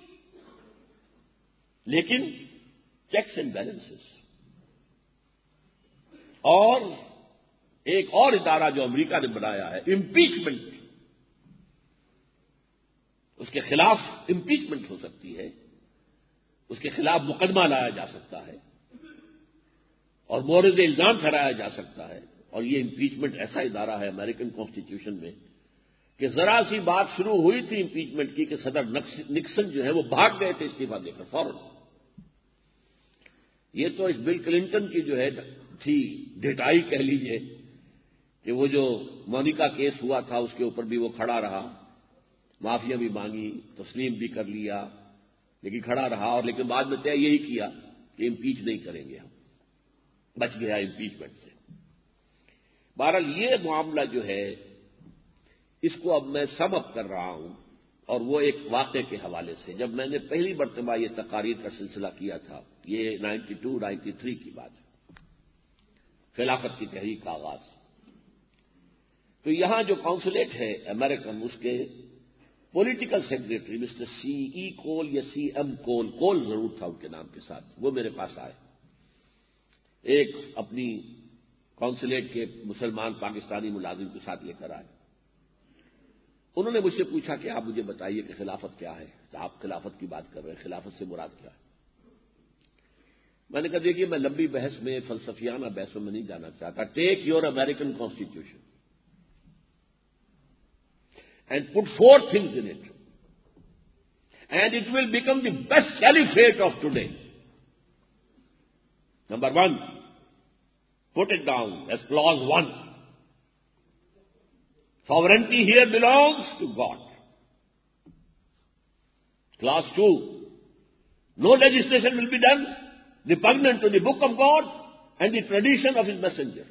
لیکن چیکس اینڈ بیلنسز۔ اور ایک اور ادارہ جو امریکہ نے بنایا ہے، امپیچمنٹ، اس کے خلاف امپیچمنٹ ہو سکتی ہے، اس کے خلاف مقدمہ لایا جا سکتا ہے اور مورد الزام ٹھہرایا جا سکتا ہے۔ اور یہ امپیچمنٹ ایسا ادارہ ہے امریکن کانسٹیٹیوشن میں کہ ذرا سی بات شروع ہوئی تھی امپیچمنٹ کی کہ صدر نکسن جو ہے وہ بھاگ گئے تھے استعفیٰ دے کر فوراً۔ یہ تو اس بل کلنٹن کی جو ہے تھی ڈٹائی کہہ لیجیے کہ وہ جو مونیکا کیس ہوا تھا اس کے اوپر بھی وہ کھڑا رہا، معافیا بھی مانگی، تسلیم بھی کر لیا، لیکن کھڑا رہا، اور لیکن بعد میں طے یہی کیا کہ امپیچ نہیں کریں گے ہم، بچ گیا امپیچمنٹ سے۔ بہرحال یہ معاملہ جو ہے اس کو اب میں سم اپ کر رہا ہوں، اور وہ ایک واقعے کے حوالے سے جب میں نے پہلی مرتبہ یہ تقاریر کا سلسلہ کیا تھا، یہ 92-93 کی بات ہے، خلافت کی تحریک کا آغاز، تو یہاں جو کونسلیٹ ہے امریکن، اس کے political secretary mister C E Cole یا سی ایم کول، کول ضرور تھا ان کے نام کے ساتھ، وہ میرے پاس آئے، ایک اپنی کونسلیٹ کے مسلمان پاکستانی ملازم کے ساتھ لے کر آئے۔ انہوں نے مجھ سے پوچھا کہ آپ مجھے بتائیے کہ خلافت کیا ہے، آپ خلافت کی بات کر رہے ہیں، خلافت سے مراد کیا ہے؟ میں نے کہا دیکھیے میں لمبی بحث میں، فلسفیانہ بحثوں میں نہیں جانا چاہتا، take your American constitution and put 4 things in it, and it will become the best caliphate of today. Number 1, put it down as clause 1. Sovereignty here belongs to God. Clause 2, no legislation will be done repugnant to the book of God and the tradition of his messenger.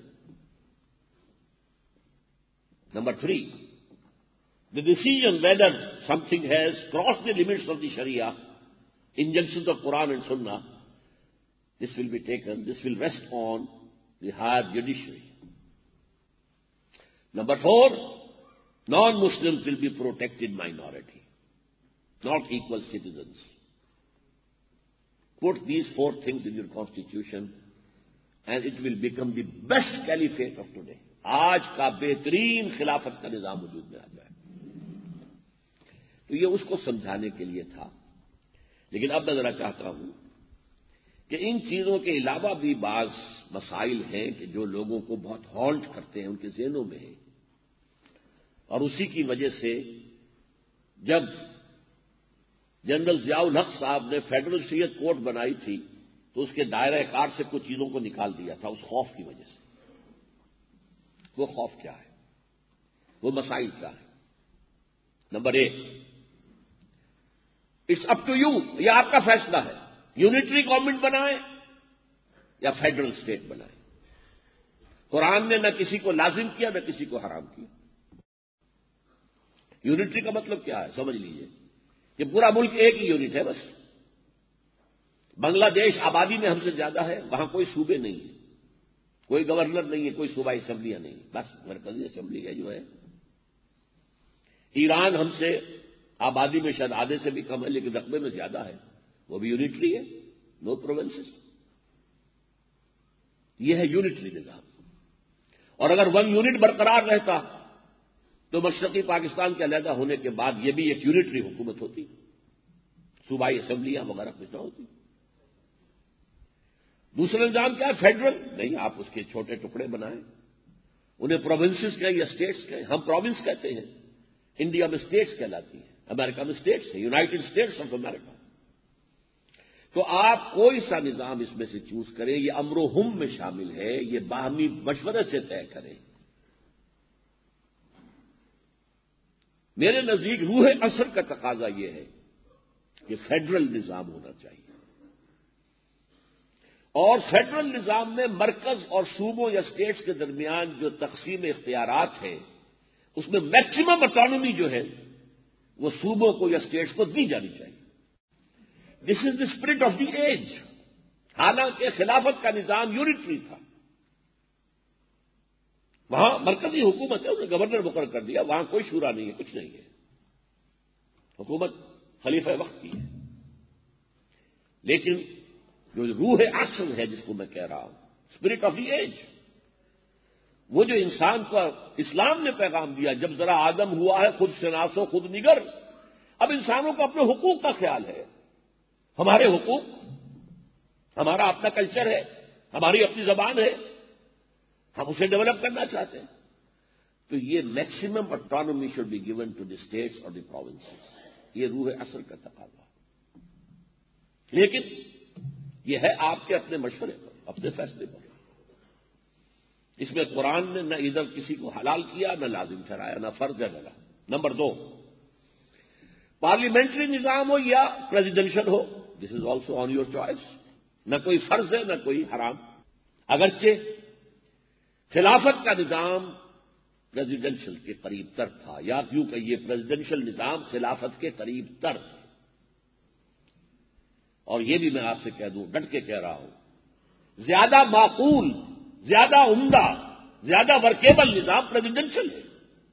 Number 3, the decision whether something has crossed the limits of the Sharia, injunctions of Quran and Sunnah, this will be taken, this will rest on the higher judiciary. Number 4, non-Muslims will be protected minority, not equal citizens. Put these 4 things in your constitution and it will become the best caliphate of today. آج کا بہترین خلافت کا نظام وجود میں آ جائے۔ تو یہ اس کو سمجھانے کے لیے تھا، لیکن اب میں ذرا چاہتا ہوں کہ ان چیزوں کے علاوہ بھی بعض مسائل ہیں کہ جو لوگوں کو بہت ہانٹ کرتے ہیں، ان کے ذہنوں میں ہیں، اور اسی کی وجہ سے جب جنرل ضیاء الحق صاحب نے فیڈرل شریعت کورٹ بنائی تھی تو اس کے دائرہ کار سے کچھ چیزوں کو نکال دیا تھا، اس خوف کی وجہ سے۔ وہ خوف کیا ہے، وہ مسائل کیا ہے؟ Number 1، it's up to you, یہ آپ کا فیصلہ ہے، یونٹری گورنمنٹ بنائیں یا فیڈرل اسٹیٹ بنائیں۔ قرآن نے نہ کسی کو لازم کیا نہ کسی کو حرام کیا۔ یونٹری کا مطلب کیا ہے سمجھ لیجئے کہ پورا ملک ایک ہی یونٹ ہے، بس۔ بنگلہ دیش آبادی میں ہم سے زیادہ ہے، وہاں کوئی صوبے نہیں ہے، کوئی گورنر نہیں ہے، کوئی صوبائی اسمبلیاں نہیں، بس مرکزی اسمبلی ہے جو ہے۔ ایران ہم سے آبادی میں شاید آدھے سے بھی کم ہے لیکن رقبے میں زیادہ ہے، وہ بھی یونٹری ہے، نو پروونسز۔ یہ ہے یونٹری نظام، اور اگر 1 یونٹ برقرار رہتا تو مشرقی پاکستان کے علیحدہ ہونے کے بعد یہ بھی ایک یونٹری حکومت ہوتی، صوبائی اسمبلیاں وغیرہ کچھ نہ ہوتی۔ دوسرا نظام کیا ہے؟ فیڈرل نہیں، آپ اس کے چھوٹے ٹکڑے بنائیں، انہیں پروونسز کہیں یا اسٹیٹس کہیں، ہم پروونس کہتے ہیں، انڈیا میں اسٹیٹس کہلاتی ہیں، امریکہ میں اسٹیٹس ہے، یونائٹڈ اسٹیٹس آف امریکہ۔ تو آپ کوئی سا نظام اس میں سے چوز کریں، یہ امر و ہم میں شامل ہے، یہ باہمی مشورے سے طے کریں۔ میرے نزدیک روح عصر کا تقاضا یہ ہے کہ فیڈرل نظام ہونا چاہیے، اور فیڈرل نظام میں مرکز اور صوبوں یا اسٹیٹس کے درمیان جو تقسیم اختیارات ہے اس میں میکسیمم اٹانومی جو ہے وہ صوبوں کو یا اسٹیٹس کو دی جانی چاہیے۔ This is the spirit of the age. حالانکہ خلافت کا نظام یونٹری تھا، وہاں مرکزی حکومت ہے، انہوں نے گورنر مقرر کر دیا، وہاں کوئی شورا نہیں ہے، کچھ نہیں ہے، حکومت خلیفہ وقت کی ہے۔ لیکن جو روح اصل ہے جس کو میں کہہ رہا ہوں، اسپرٹ آف دی ایج، وہ جو انسان کو اسلام نے پیغام دیا، جب ذرا آدم ہوا ہے خود شناس و خود نگر، اب انسانوں کو اپنے حقوق کا خیال ہے، ہمارے حقوق، ہمارا اپنا کلچر ہے، ہماری اپنی زبان ہے، ہم اسے ڈیولپ کرنا چاہتے ہیں، تو یہ maximum autonomy should be given to the states اور دی پروونسز، یہ روح اصل کا تقاضا۔ لیکن یہ ہے آپ کے اپنے مشورے پر، اپنے فیصلے پر۔ اس میں قرآن نے نہ ادھر کسی کو حلال کیا، نہ لازم ٹھہرایا، نہ فرض ہے نہ۔ نمبر 2، پارلیمنٹری نظام ہو یا پریزیڈنشل ہو، this is also on your choice, نہ کوئی فرض ہے نہ کوئی حرام۔ اگرچہ خلافت کا نظام پریزیڈینشل کے قریب تر تھا، یا کیوں کہیے پریزیڈینشل نظام خلافت کے قریب تر تھا۔ اور یہ بھی میں آپ سے کہہ دوں، ڈٹ کے کہہ رہا ہوں، زیادہ معقول، زیادہ عمدہ، زیادہ ورکیبل نظام پریزیڈینشل ہے۔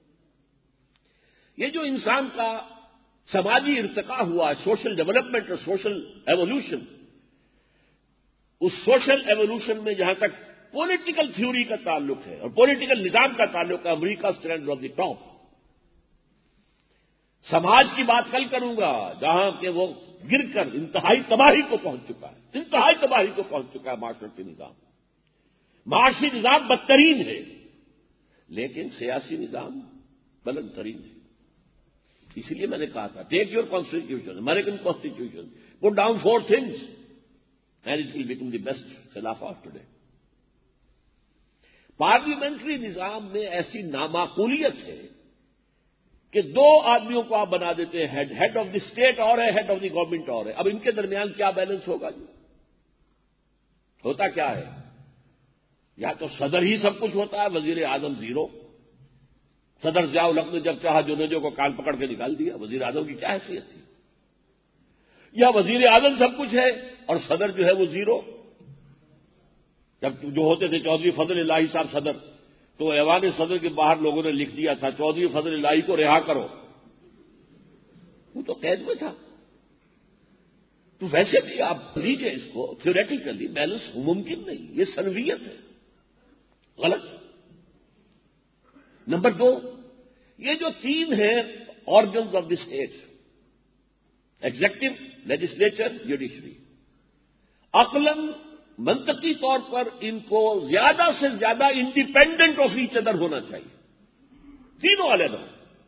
یہ جو انسان کا سماجی ارتقاء ہوا، سوشل ڈیولپمنٹ اور سوشل ایوولوشن، اس سوشل ایوولوشن میں جہاں تک پولیٹیکل تھیوری کا تعلق ہے اور پولیٹیکل نظام کا تعلق ہے، امریکہ اسٹینڈ آن دی ٹاپ۔ سماج کی بات کل کروں گا، جہاں کہ وہ گر کر انتہائی تباہی کو پہنچ چکا ہے، انتہائی تباہی کو پہنچ چکا ہے معاشرتی نظام۔ معاشی نظام بدترین ہے، لیکن سیاسی نظام بلند ترین ہے۔ اسی لیے میں نے کہا تھا، take your constitution, American constitution, put down 4 things and it will become the best Khilafah of today. Parliamentary نظام میں ایسی نامعقولیت ہے کہ 2 آدمیوں کو آپ بنا دیتے ہیں ہیڈ آف دی اسٹیٹ اور ہے، ہیڈ آف دی گورنمنٹ اور ہے۔ اب ان کے درمیان کیا بیلنس ہوگا جی؟ ہوتا کیا ہے؟ یا تو صدر ہی سب کچھ ہوتا ہے، وزیر اعظم زیرو۔ صدر ضیاء الحق نے جب چاہا جنیجو کو کان پکڑ کے نکال دیا، وزیر اعظم کی کیا حیثیت تھی؟ یا وزیر اعظم سب کچھ ہے اور صدر جو ہے وہ زیرو؟ جب جو ہوتے تھے چودھری فضل الہی صاحب صدر، تو ایوان صدر کے باہر لوگوں نے لکھ دیا تھا چودھری فضل الہی کو رہا کرو، وہ تو قید میں تھا۔ تو ویسے بھی آپ لیجیے اس کو، تھیوریٹیکلی بیلنس ممکن نہیں، یہ سنویت ہے، غلط۔ نمبر 2، یہ جو 3 ہیں organs of the state, executive, legislature, judiciary, عقلاً منطقی طور پر ان کو زیادہ سے زیادہ انڈیپینڈنٹ آف ایچ ادر ہونا چاہیے، تینوں علیحدہ۔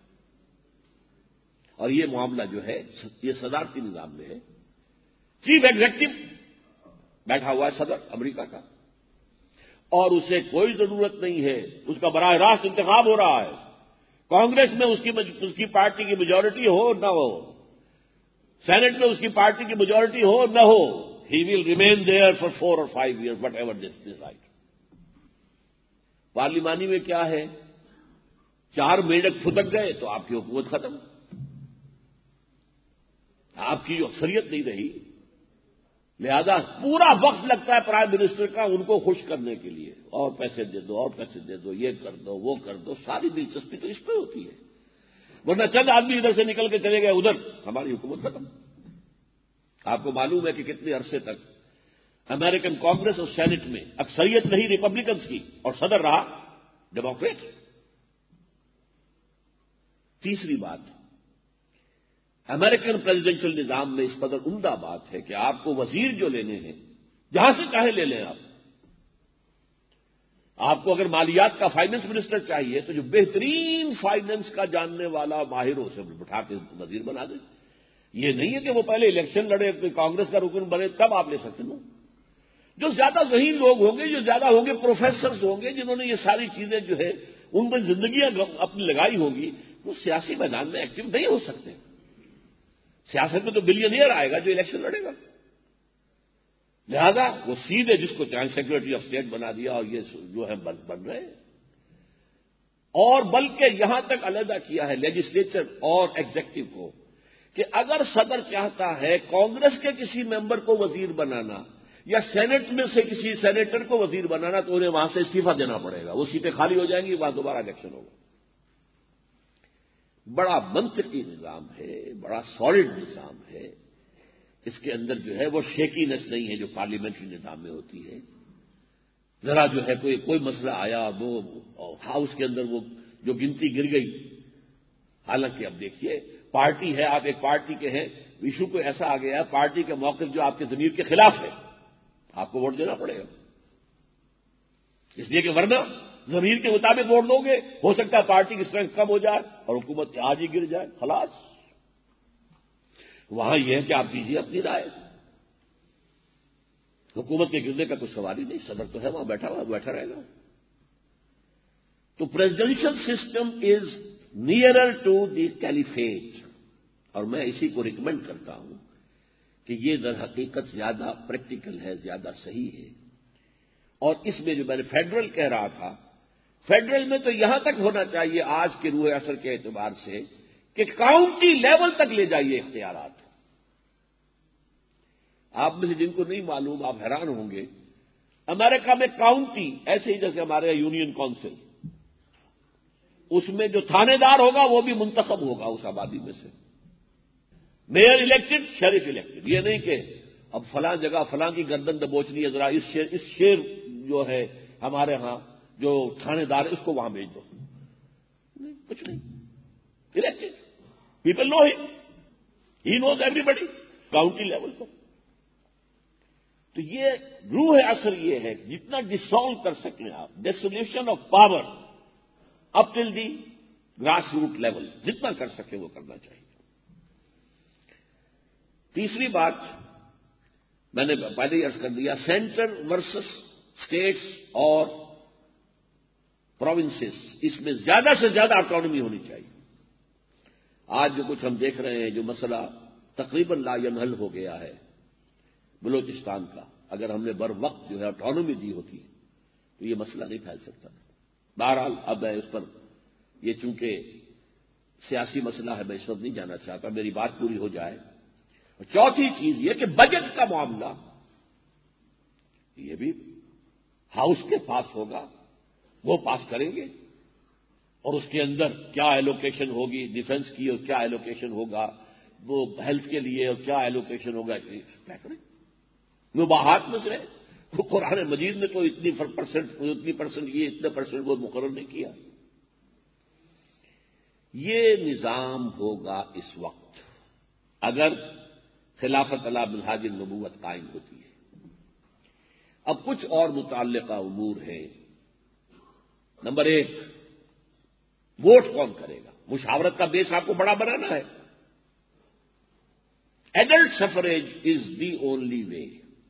اور یہ معاملہ جو ہے یہ صدارتی نظام میں ہے۔ چیف ایگزیکٹو بیٹھا ہوا ہے صدر امریکہ کا، اور اسے کوئی ضرورت نہیں ہے، اس کا براہ راست انتخاب ہو رہا ہے، کانگریس میں اس کی پارٹی کی میجورٹی ہو نہ ہو، سینٹ میں اس کی پارٹی کی میجورٹی ہو نہ ہو، he will remain there for 4 or 5 years, whatever they decide۔ پارلیمانی میں کیا ہے؟ 4 مینڈک پھدک گئے تو آپ کی حکومت ختم، آپ کی جو اکثریت نہیں رہی، لہذا پورا وقت لگتا ہے پرائم منسٹر کا ان کو خوش کرنے کے لیے، اور پیسے دے دو، اور پیسے دے دو، یہ کر دو، وہ کر دو، ساری دلچسپی تو اس پہ ہوتی ہے۔ ورنہ چند آدمی ادھر سے نکل کے چلے گئے ادھر، ہماری حکومت ختم۔ آپ کو معلوم ہے کہ کتنے عرصے تک امریکن کانگریس اور سینٹ میں اکثریت رہی ریپبلکنز کی، اور صدر رہا ڈیموکریٹ۔ تیسری بات، امریکن پریزیڈینشل نظام میں اس قدر عمدہ بات ہے کہ آپ کو وزیر جو لینے ہیں جہاں سے چاہے لے لیں آپ کو اگر مالیات کا فائنانس منسٹر چاہیے تو جو بہترین فائنانس کا جاننے والا ماہر ہو اسے بٹھا کے وزیر بنا دیں۔ یہ نہیں ہے کہ وہ پہلے الیکشن لڑے، کانگریس کا رکن بنے تب آپ لے سکتے ہیں۔ جو زیادہ ذہین لوگ ہوں گے، جو زیادہ ہوں گے پروفیسرز ہوں گے، جنہوں نے یہ ساری چیزیں جو ہے ان میں زندگیاں اپنی لگائی ہوگی، وہ سیاسی میدان میں ایکٹیو نہیں ہو سکتے۔ سیاست میں تو بلینئر آئے گا جو الیکشن لڑے گا، لہذا وہ سیدھے جس کو چاہے سیکرٹری آف اسٹیٹ بنا دیا، اور یہ جو ہے بن رہے ہیں۔ اور بلکہ یہاں تک علیحدہ کیا ہے لیجسلیچر اور ایگزیکٹو کو کہ اگر صدر چاہتا ہے کانگریس کے کسی ممبر کو وزیر بنانا یا سینٹ میں سے کسی سینیٹر کو وزیر بنانا تو انہیں وہاں سے استعفیٰ دینا پڑے گا، وہ سیٹیں خالی ہو جائیں گی، وہاں دوبارہ الیکشن ہوگا۔ بڑا منطقی نظام ہے، بڑا سالڈ نظام ہے، اس کے اندر جو ہے وہ شیکینس نہیں ہے جو پارلیمنٹری نظام میں ہوتی ہے۔ ذرا جو ہے کوئی مسئلہ آیا، وہ ہاؤس کے اندر وہ جو گنتی گر گئی، حالانکہ اب دیکھیے پارٹی ہے، آپ ایک پارٹی کے ہیں، ایشو کوئی ایسا آ گیا ہے پارٹی کا موقف جو آپ کے ضمیر کے خلاف ہے، آپ کو ووٹ دینا پڑے گا، اس لیے کہ ورنہ ضمیر کے مطابق ووٹ دو گے، ہو سکتا ہے پارٹی کی اسٹرینتھ کم ہو جائے اور حکومت آج ہی گر جائے، خلاص۔ وہاں یہ ہے کہ آپ دیجیے اپنی رائے، حکومت کے گرنے کا کوئی سوال ہی نہیں، صدر تو ہے وہاں بیٹھا رہے گا۔ تو presidential system is nearer to the caliphate, اور میں اسی کو ریکمینڈ کرتا ہوں کہ یہ در حقیقت زیادہ پریکٹیکل ہے، زیادہ صحیح ہے۔ اور اس میں جو میں نے فیڈرل کہہ رہا تھا فیڈرل میں تو یہاں تک ہونا چاہیے آج کے روح عصر کے اعتبار سے کہ کاؤنٹی لیول تک لے جائیے اختیارات۔ آپ میں سے جن کو نہیں معلوم آپ حیران ہوں گے، امریکہ میں کاؤنٹی ایسے ہی جیسے ہمارے یونین کونسل، اس میں جو تھانے دار ہوگا وہ بھی منتخب ہوگا اس آبادی میں سے، میئر الیکٹڈ، شریف الیکٹڈ۔ یہ نہیں کہ اب فلاں جگہ فلاں کی گردن دبوچنی ہے، ذرا اس شیر جو ہے ہمارے ہاں جو تھانے دار ہے اس کو وہاں بھیج دو، نہیں، کچھ نہیں، الیکٹڈ، پیپل نو ہم، he knows everybody, county level پر۔ تو یہ روح عصر یہ ہے کہ جتنا ڈسالو کر سکیں آپ، dissolution of power up till the grass root level, جتنا کر سکے وہ کرنا چاہیے۔ تیسری بات میں نے پہلے ہی عرض کر دیا، سینٹر ورسس اسٹیٹس اور پروونسز، اس میں زیادہ سے زیادہ آٹونومی ہونی چاہیے۔ آج جو کچھ ہم دیکھ رہے ہیں، جو مسئلہ تقریباً لا ینحل ہو گیا ہے بلوچستان کا، اگر ہم نے بر وقت جو ہے آٹونومی دی ہوتی تو یہ مسئلہ نہیں پھیل سکتا تھا۔ بہرحال اب میں اس پر، یہ چونکہ سیاسی مسئلہ ہے، میں اس وقت نہیں جانا چاہتا، میری بات پوری ہو جائے۔ اور چوتھی چیز یہ کہ بجٹ کا معاملہ یہ بھی ہاؤس کے پاس ہوگا، وہ پاس کریں گے، اور اس کے اندر کیا ایلوکیشن ہوگی ڈیفنس کی، اور کیا ایلوکیشن ہوگا وہ ہیلتھ کے لیے، اور کیا ایلوکیشن ہوگا کیا کریں، مباحات میں سے قرآن مجید نے تو اتنی پرسنٹ یہ اتنے پرسنٹ وہ مقرر نہیں کیا۔ یہ نظام ہوگا اس وقت اگر خلافت علی منہاج النبوت قائم ہوتی ہے۔ اب کچھ اور متعلقہ امور ہیں۔ نمبر 1، ووٹ کون کرے گا؟ مشاورت کا بیس آپ کو بڑا بنانا ہے۔ Adult suffrage is the only way.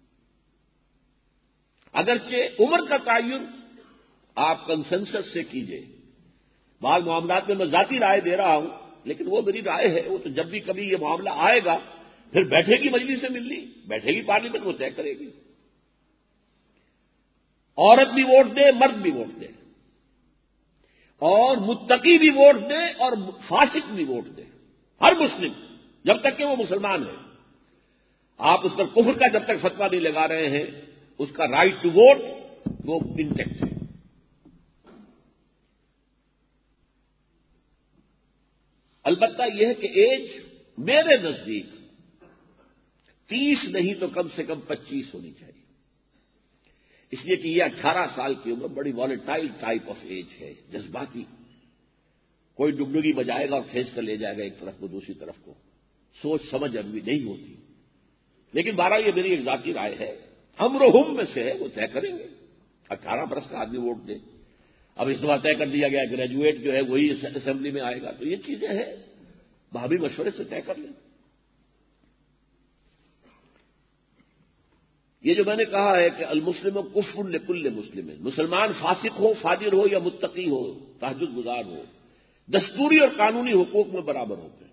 اگرچہ عمر کا تعین آپ کنسنسس سے کیجئے، بعض معاملات میں ذاتی رائے دے رہا ہوں، لیکن وہ میری رائے ہے، وہ تو جب بھی کبھی یہ معاملہ آئے گا پھر بیٹھے گی مجلس ملی، بیٹھے گی پارلیمنٹ، وہ طے کرے گی۔ عورت بھی ووٹ دے، مرد بھی ووٹ دے، اور متقی بھی ووٹ دے اور فاسق بھی ووٹ دے، ہر مسلم، جب تک کہ وہ مسلمان ہے۔ آپ اس پر کفر کا جب تک فتویٰ نہیں لگا رہے ہیں، اس کا رائٹ ٹو ووٹ وہ انٹیکٹ ہے۔ البتہ یہ ہے کہ ایج میرے نزدیک 30 نہیں تو کم سے کم 25 ہونی چاہیے، اس لیے کہ یہ 18 سال کی عمر بڑی والیٹائل ٹائپ آف ایج ہے، جذباتی، کوئی ڈگڈگی بجائے گا اور کھینچ کر لے جائے گا ایک طرف کو دوسری طرف کو، سوچ سمجھ ابھی نہیں ہوتی۔ لیکن بہرحال یہ میری ایک ذاتی رائے ہے، امر و ہم میں سے ہے، وہ طے کریں گے۔ 18 برس کا آدمی ووٹ دے، اب اس دفعہ طے کر دیا گیا گریجویٹ جو ہے وہی اسمبلی میں آئے گا، تو یہ چیزیں ہیں بھابھی مشورے سے طے کر لیں۔ یہ جو میں نے کہا ہے کہ المسلم کفر لکل مسلم، مسلمان فاسق ہو، فاجر ہو یا متقی ہو، تہجد گزار ہو، دستوری اور قانونی حقوق میں برابر ہوتے ہیں۔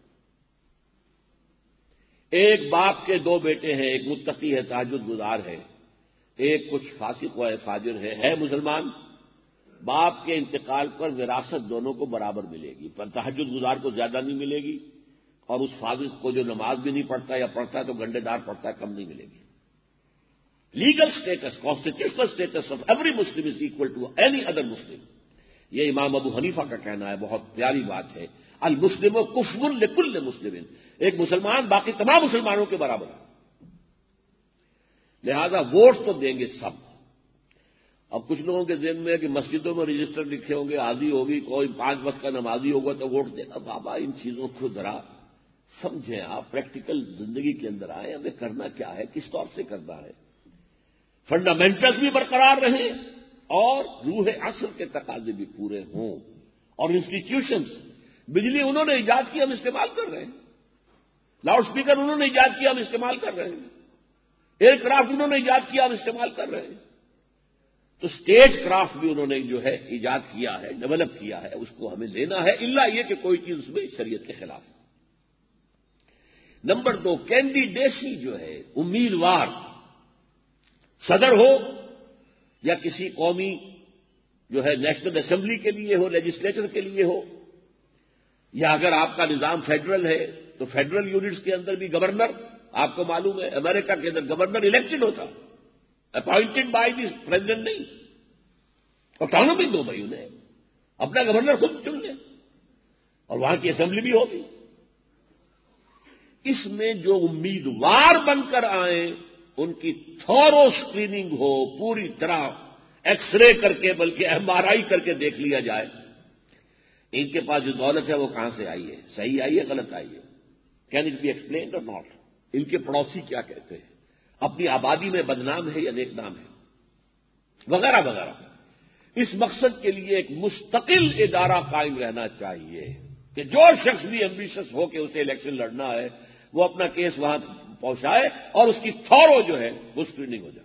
ایک باپ کے 2 بیٹے ہیں، ایک متقی ہے، تہجد گزار ہے، ایک کچھ فاسق ہوا ہے، فاجر ہے مسلمان، باپ کے انتقال پر وراثت دونوں کو برابر ملے گی، پر تہجد گزار کو زیادہ نہیں ملے گی، اور اس فاسق کو جو نماز بھی نہیں پڑھتا یا پڑھتا ہے تو گھنٹے دار پڑھتا ہے کم نہیں ملے گی۔ Legal status, constitutional status of every Muslim is equal to any other Muslim, یہ امام ابو حنیفہ کا کہنا ہے، بہت پیاری بات ہے۔ المسلم کفر لکل مسلم، ایک مسلمان باقی تمام مسلمانوں کے برابر ہے، لہذا ووٹ تو دیں گے سب۔ اب کچھ لوگوں کے ذہن میں ہے کہ مسجدوں میں رجسٹر لکھے ہوں گے، حاضری ہوگی، کوئی 5 وقت کا نمازی ہوگا تو ووٹ دینا۔ بابا ان چیزوں کو ذرا سمجھیں، آپ پریکٹیکل زندگی کے اندر آئے، ہمیں کرنا کیا ہے، کس طور سے کرنا ہے، فنڈامنٹلز بھی برقرار رہیں اور روح عصر کے تقاضے بھی پورے ہوں، اور انسٹیٹیوشنز، بجلی انہوں نے ایجاد کی، ہم استعمال کر رہے ہیں، لاؤڈ سپیکر انہوں نے ایجاد کیا، ہم استعمال کر رہے ہیں، ایئر کرافٹ انہوں نے ایجاد کیا، ہم استعمال کر رہے ہیں، تو اسٹیٹ کرافٹ بھی انہوں نے جو ہے ایجاد کیا ہے، ڈیولپ کیا ہے، اس کو ہمیں لینا ہے، الا یہ کہ کوئی چیز اس میں شریعت کے خلاف ہے۔ نمبر 2، کینڈیڈیسی جو ہے، امیدوار صدر ہو یا کسی قومی جو ہے نیشنل اسمبلی کے لیے ہو، لیجسلیچر کے لیے ہو، یا اگر آپ کا نظام فیڈرل ہے تو فیڈرل یونٹس کے اندر بھی گورنر، آپ کو معلوم ہے امریکہ کے اندر گورنر الیکٹڈ ہوتا، اپوائنٹڈ بائی دی پریزیڈنٹ نہیں، آٹونومی دو بھائی انہیں، اپنا گورنر خود چن لیں، اور وہاں کی اسمبلی بھی ہوگی۔ اس میں جو امیدوار بن کر آئیں ان کی تھورو اسکریننگ ہو، پوری طرح ایکس رے کر کے، بلکہ ایم آر آئی کر کے دیکھ لیا جائے ان کے پاس جو دولت ہے وہ کہاں سے آئی ہے، صحیح آئی ہے غلط آئی ہے، کین اٹ بی ایکسپلینڈ اور ناٹ، ان کے پڑوسی کیا کہتے ہیں، اپنی آبادی میں بدنام ہے یا نیک نام ہے، وغیرہ وغیرہ۔ اس مقصد کے لیے ایک مستقل ادارہ قائم رہنا چاہیے کہ جو شخص بھی ایمبیشس ہو کہ اسے الیکشن لڑنا ہے وہ اپنا کیس وہاں پہنچائے اور اس کی تھورو جو ہے وہ اسکریننگ ہو جائے۔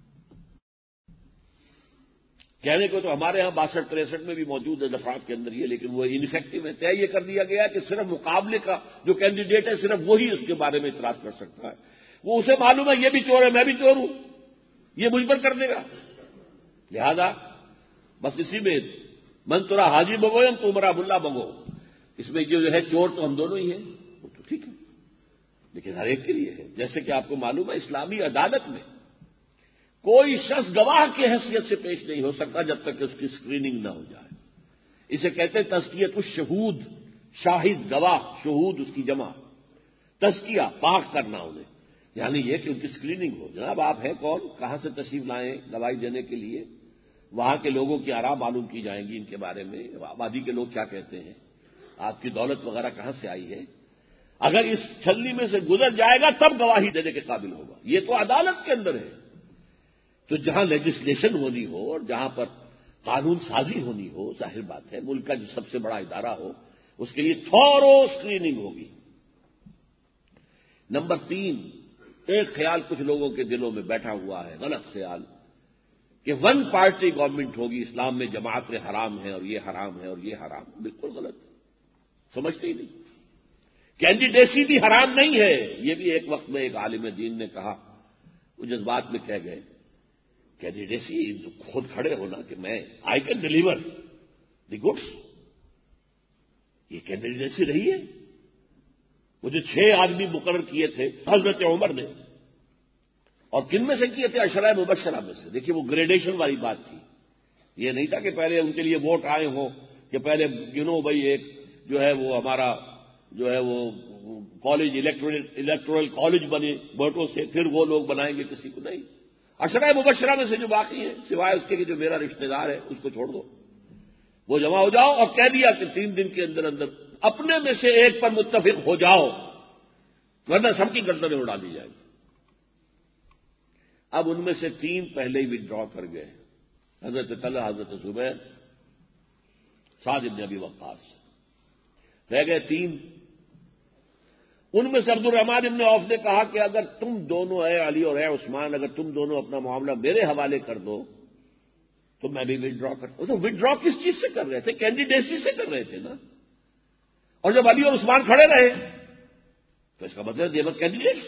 کہنے کو تو ہمارے ہاں 62-63 میں بھی موجود ہے دفعات کے اندر یہ، لیکن وہ انفیکٹو ہے۔ طے یہ کر دیا گیا کہ صرف مقابلے کا جو کینڈیڈیٹ ہے صرف وہی اس کے بارے میں اعتراض کر سکتا ہے، وہ اسے معلوم ہے یہ بھی چور ہے میں بھی چور ہوں، یہ مجھ پر کر دے گا، لہذا بس اسی میں من ترا حاجی بگو یا تمہارا ملا بگو، اس میں جو ہے چور تو ہم دونوں ہی ہیں، وہ تو ٹھیک ہے، لیکن ہر ایک کے لیے ہے۔ جیسے کہ آپ کو معلوم ہے اسلامی عدالت میں کوئی شخص گواہ کی حیثیت سے پیش نہیں ہو سکتا جب تک کہ اس کی اسکریننگ نہ ہو جائے، اسے کہتے ہیں تزکیۃ الشہود، شاہد گواہ شہود اس کی جمع، تزکیہ پاک کرنا انہیں، یعنی یہ کہ ان کی اسکریننگ ہو، جناب آپ ہیں کون، کہاں سے تشریف لائیں گواہی دینے کے لیے، وہاں کے لوگوں کی آراء معلوم کی جائیں گی ان کے بارے میں، آبادی کے لوگ کیا کہتے ہیں، آپ کی دولت وغیرہ کہاں سے آئی ہے، اگر اس چھلنی میں سے گزر جائے گا تب گواہی دینے کے قابل ہوگا۔ یہ تو عدالت کے اندر ہے، تو جہاں لیجسلیشن ہونی ہو اور جہاں پر قانون سازی ہونی ہو، ظاہر بات ہے ملک کا جو سب سے بڑا ادارہ ہو اس کے لیے تھورو اسکریننگ ہوگی۔ نمبر 3، ایک خیال کچھ لوگوں کے دلوں میں بیٹھا ہوا ہے، غلط خیال، کہ ون پارٹی گورنمنٹ ہوگی، اسلام میں جماعتیں حرام ہیں اور یہ حرام ہے اور یہ حرام، بالکل غلط، سمجھتے ہی نہیں۔ کینڈیڈیسی بھی حرام نہیں ہے، یہ بھی ایک وقت میں ایک عالم دین نے کہا، وہ جذبات میں کہہ گئے، کینڈیڈیسی خود کھڑے ہونا کہ میں I can deliver the goods, یہ کینڈیڈیسی رہی ہے؟ وہ جو 6 آدمی مقرر کیے تھے حضرت عمر نے، اور کن میں سے کیے تھے؟ عشرہ مبشرہ میں سے۔ دیکھیے وہ گریڈیشن والی بات تھی، یہ نہیں تھا کہ پہلے ان کے لیے ووٹ آئے ہوں، کہ پہلے بھائی ایک جو ہے وہ ہمارا جو ہے وہ کالج الیکٹورل کالج بنے ووٹوں سے، پھر وہ لوگ بنائیں گے کسی کو، نہیں۔ عشرہ مبشرہ میں سے جو باقی ہیں سوائے اس کے کہ جو میرا رشتہ دار ہے اس کو چھوڑ دو، وہ جمع ہو جاؤ، اور کہہ دیا کہ 3 دن کے اندر اندر اپنے میں سے ایک پر متفق ہو جاؤ ورنہ سب کی گردنیں اڑا دی جائیں گی۔ اب ان میں سے 3 پہلے ہی ودرا کر گئے، حضرت طلحہ، حضرت زبیر، سعد بن ابی وقاص، رہ گئے 3۔ ان میں سے عبد الرحمن بن عوف نے کہا کہ اگر تم دونوں، اے علی اور اے عثمان، اگر تم دونوں اپنا معاملہ میرے حوالے کر دو تو میں بھی ودرا کرتا ہوں۔ تو ودرا کس چیز سے کر رہے تھے؟ کینڈیڈیسی سے کر رہے تھے نا، اور جب علی اور عثمان کھڑے رہے تو اس کا مطلب دیور کینڈیڈیٹ۔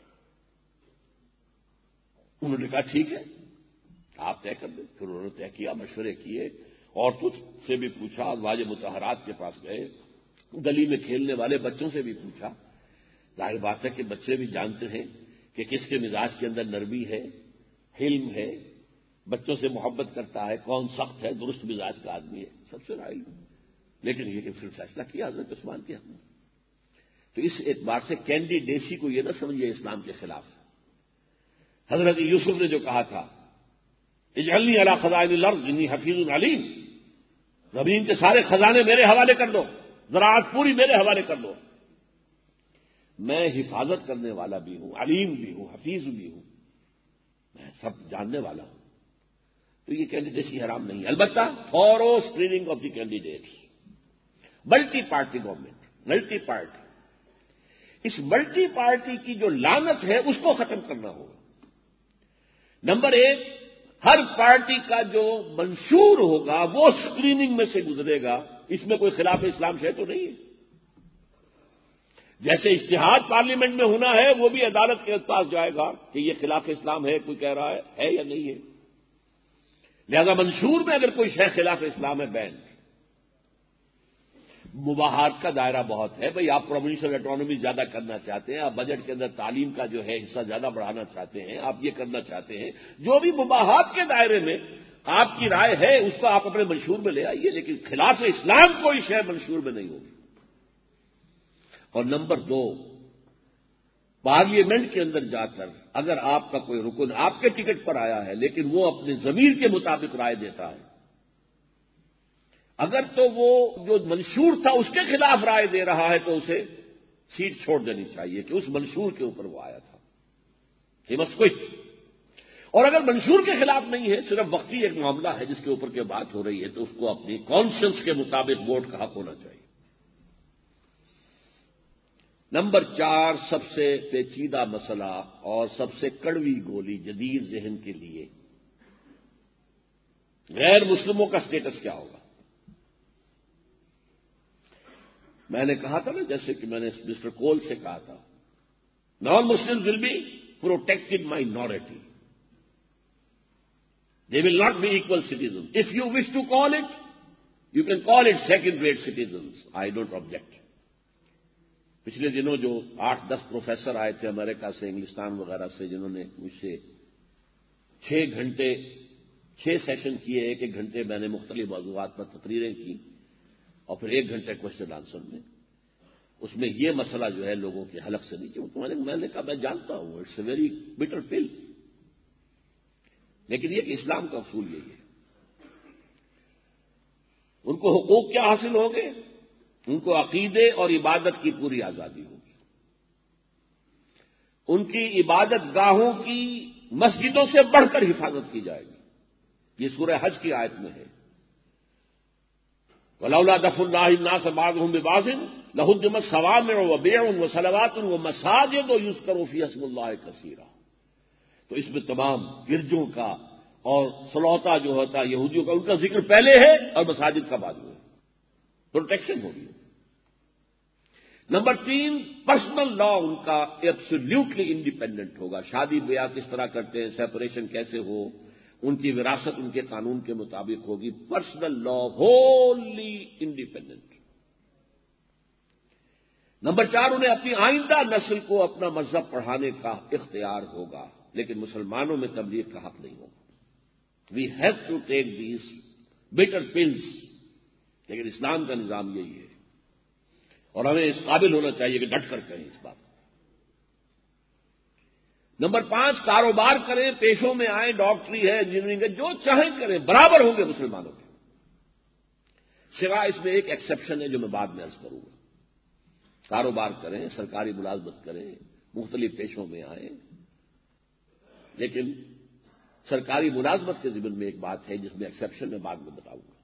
انہوں نے کہا ٹھیک ہے آپ طے کر دیں، پھر انہوں نے طے کیا، مشورے کیے، عورتوں سے بھی پوچھا، ازواج مطہرات کے پاس گئے، گلی میں کھیلنے والے بچوں سے بھی پوچھا۔ ظاہر بات ہے کہ بچے بھی جانتے ہیں کہ کس کے مزاج کے اندر نرمی ہے، حلم ہے، بچوں سے محبت کرتا ہے، کون سخت ہے، درست مزاج کا آدمی ہے، سب سے علم، لیکن یہ کہ پھر فیصلہ کیا حضرت عثمان کے حق میں۔ تو اس اعتبار سے کینڈیڈیسی کو یہ نہ سمجھے اسلام کے خلاف۔ حضرت یوسف نے جو کہا تھا اجعلنی علی خزائن الارض انی حفیظ علیم، زمین کے سارے خزانے میرے حوالے کر دو، زراعت پوری میرے حوالے کر دو، میں حفاظت کرنے والا بھی ہوں، علیم بھی ہوں، حفیظ بھی ہوں، میں سب جاننے والا ہوں۔ تو یہ کینڈیڈیسی حرام نہیں ہے، البتہ thorough screening of the candidates. Multi party government, multi party, اس ملٹی پارٹی کی جو لعنت ہے اس کو ختم کرنا ہوگا۔ نمبر 1، ہر پارٹی کا جو منشور ہوگا وہ اسکریننگ میں سے گزرے گا، اس میں کوئی خلاف اسلام شے تو نہیں ہے۔ جیسے اجتہاد پارلیمنٹ میں ہونا ہے وہ بھی عدالت کے پاس جائے گا کہ یہ خلاف اسلام ہے، کوئی کہہ رہا ہے یا نہیں ہے، لہذا منشور میں اگر کوئی شے خلاف اسلام ہے بین. مباحات کا دائرہ بہت ہے. بھئی آپ پروونشل اٹانومی زیادہ کرنا چاہتے ہیں, آپ بجٹ کے اندر تعلیم کا جو ہے حصہ زیادہ بڑھانا چاہتے ہیں, آپ یہ کرنا چاہتے ہیں, جو بھی مباحات کے دائرے میں آپ کی رائے ہے اس کو آپ اپنے منشور میں لے آئیے, لیکن خلاف اسلام کوئی شے منشور میں نہیں ہوگی. اور نمبر 2, پارلیمنٹ کے اندر جا کر اگر آپ کا کوئی رکن آپ کے ٹکٹ پر آیا ہے لیکن وہ اپنے ضمیر کے مطابق رائے دیتا ہے, اگر تو وہ جو منشور تھا اس کے خلاف رائے دے رہا ہے تو اسے سیٹ چھوڑ دینی چاہیے کہ اس منشور کے اوپر وہ آیا تھا. He must quit. اور اگر منشور کے خلاف نہیں ہے, صرف وقتی ایک معاملہ ہے جس کے اوپر کے بات ہو رہی ہے, تو اس کو اپنی کانشنس کے مطابق ووٹ کا حق ہونا چاہیے. نمبر 4, سب سے پیچیدہ مسئلہ اور سب سے کڑوی گولی جدید ذہن کے لیے, غیر مسلموں کا سٹیٹس کیا ہوگا. میں نے کہا تھا نا, جیسے کہ میں نے مسٹر کول سے کہا تھا, non Muslim will be protected minority, they will not be equal citizen. If you wish to call it, you can call it second rate citizens, I don't object. پچھلے دنوں جو 8-10 پروفیسر آئے تھے امریکہ سے, انگلستان وغیرہ سے, جنہوں نے مجھ سے 6 گھنٹے 6 سیشن کیے, 1 گھنٹے میں نے مختلف موضوعات پر تقریریں کی اور پھر 1 گھنٹے کوشچن آنسر میں, اس میں یہ مسئلہ جو ہے لوگوں کے حلق سے نہیں کہ میں نے کہا میں جانتا ہوں it's a very bitter pill, لیکن یہ کہ اسلام کا اصول یہی ہے. ان کو حقوق کیا حاصل ہوں گے؟ ان کو عقیدے اور عبادت کی پوری آزادی ہوگی. ان کی عبادت گاہوں کی مسجدوں سے بڑھ کر حفاظت کی جائے گی. یہ سورہ حج کی آیت میں ہے, وَلَوْلَا دَفْعُ اللَّهِ النَّاسَ بَعْضَهُم بِبَعْضٍ لَهُدِّمَتْ صَوَامِعُ وَبِيعٌ وَصَلَوَاتٌ وَمَسَاجِدُ يُذْكَرُ فِيهَا اسْمُ اللَّهِ كَثِيرًا. تو اس میں تمام گرجوں کا اور صلوتا جو ہوتا ہے یہودیوں کا, ان کا ذکر پہلے ہے اور مساجد کا بعد میں. پروٹیکشن ہوگی. نمبر 3, پرسنل لا ان کا ایبسلیوٹلی انڈیپینڈنٹ ہوگا. شادی بیاہ کس طرح کرتے ہیں, سیپریشن کیسے ہو, ان کی وراثت ان کے قانون کے مطابق ہوگی. Personal law wholly independent. Number 4, انہیں اپنی آئندہ نسل کو اپنا مذہب پڑھانے کا اختیار ہوگا, لیکن مسلمانوں میں تبلیغ کا حق نہیں ہوگا. We have to take these bitter pills, لیکن اسلام کا نظام یہی ہے اور ہمیں اس قابل ہونا چاہیے کہ ڈٹ کر کہیں اس بات. نمبر 5, کاروبار کریں, پیشوں میں آئیں, ڈاکٹری ہے, انجینئرنگ ہے, جو چاہیں کریں, برابر ہوں گے مسلمانوں کے. سوائے اس میں ایک ایکسیپشن ہے جو میں بعد میں عرض کروں گا. کاروبار کریں, سرکاری ملازمت کریں, مختلف پیشوں میں آئیں, لیکن سرکاری ملازمت کے ضمن میں ایک بات ہے جس میں ایکسیپشن میں بعد میں بتاؤں گا.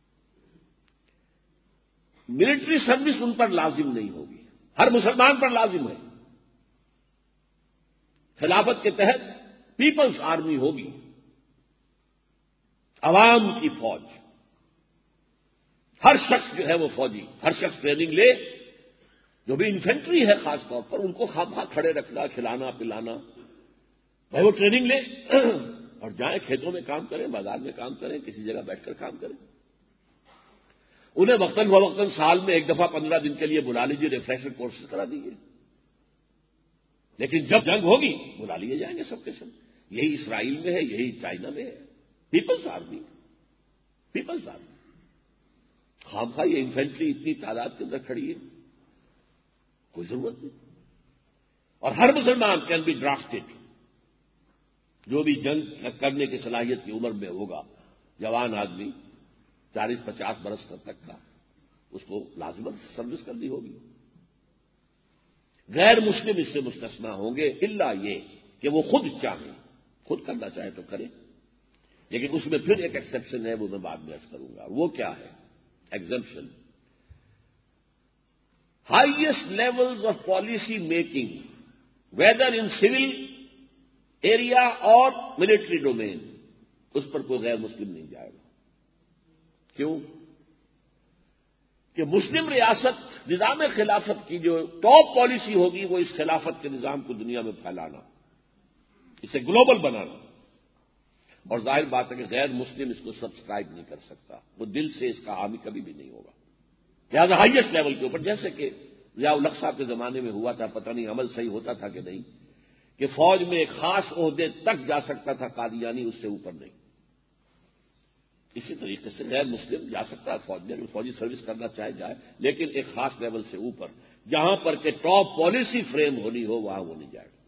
ملٹری سروس ان پر لازم نہیں ہوگی, ہر مسلمان پر لازم ہے. خلافت کے تحت پیپلز آرمی ہوگی, عوام کی فوج. ہر شخص جو ہے وہ فوجی, ہر شخص ٹریننگ لے. جو بھی انفینٹری ہے خاص طور پر, ان کو خواہ کھڑے رکھنا, کھلانا پلانا, بھائی وہ ٹریننگ لے اور جائیں کھیتوں میں کام کریں, بازار میں کام کریں, کسی جگہ بیٹھ کر کام کریں. انہیں وقتاً فوقتاً سال میں 1 دفعہ 15 دن کے لیے بلا لیجیے, ریفریشر کورسز کرا دیجیے, لیکن جب جنگ ہوگی بلا لیے جائیں گے سب کے سب. یہی اسرائیل میں ہے, یہی چائنا میں ہے. People's army, people's army. خام خواہ یہ انفینٹری اتنی تعداد کے اندر کھڑی ہے, کوئی ضرورت نہیں. اور ہر مسلمان کین بی ڈرافٹڈ. جو بھی جنگ کرنے کی صلاحیت کی عمر میں ہوگا, جوان آدمی 40-50 برس تک کا, اس کو لازمن سروس کرنی ہوگی. غیر مسلم اس سے مستثنا ہوں گے, الا یہ کہ وہ خود چاہیں, خود کرنا چاہے تو کریں. لیکن اس میں پھر ایک ایکسیپشن ہے, وہ میں بعد میں عرض کروں گا. وہ کیا ہے exemption? Highest levels of policy making whether in civil area اور ملٹری ڈومین, اس پر کوئی غیر مسلم نہیں جائے گا. کیوں؟ کہ مسلم ریاست نظام خلافت کی جو ٹاپ پالیسی ہوگی وہ اس خلافت کے نظام کو دنیا میں پھیلانا, اسے گلوبل بنانا. اور ظاہر بات ہے کہ غیر مسلم اس کو سبسکرائب نہیں کر سکتا، وہ دل سے اس کا حامی کبھی بھی نہیں ہوگا۔ لہٰذا ہائیسٹ لیول کے اوپر، جیسے کہ ضیاء الحق صاحب کے زمانے میں ہوا تھا، پتہ نہیں عمل صحیح ہوتا تھا کہ نہیں، کہ فوج میں ایک خاص عہدے تک جا سکتا تھا قادیانی، اس سے اوپر نہیں۔ اسی طریقے سے غیر مسلم جا سکتا ہے فوج میں، اگر فوجی سروس کرنا چاہے جائے، لیکن ایک خاص لیول سے اوپر جہاں پر کہ ٹاپ پالیسی فریم ہونی ہو وہاں وہ نہیں جائے گا۔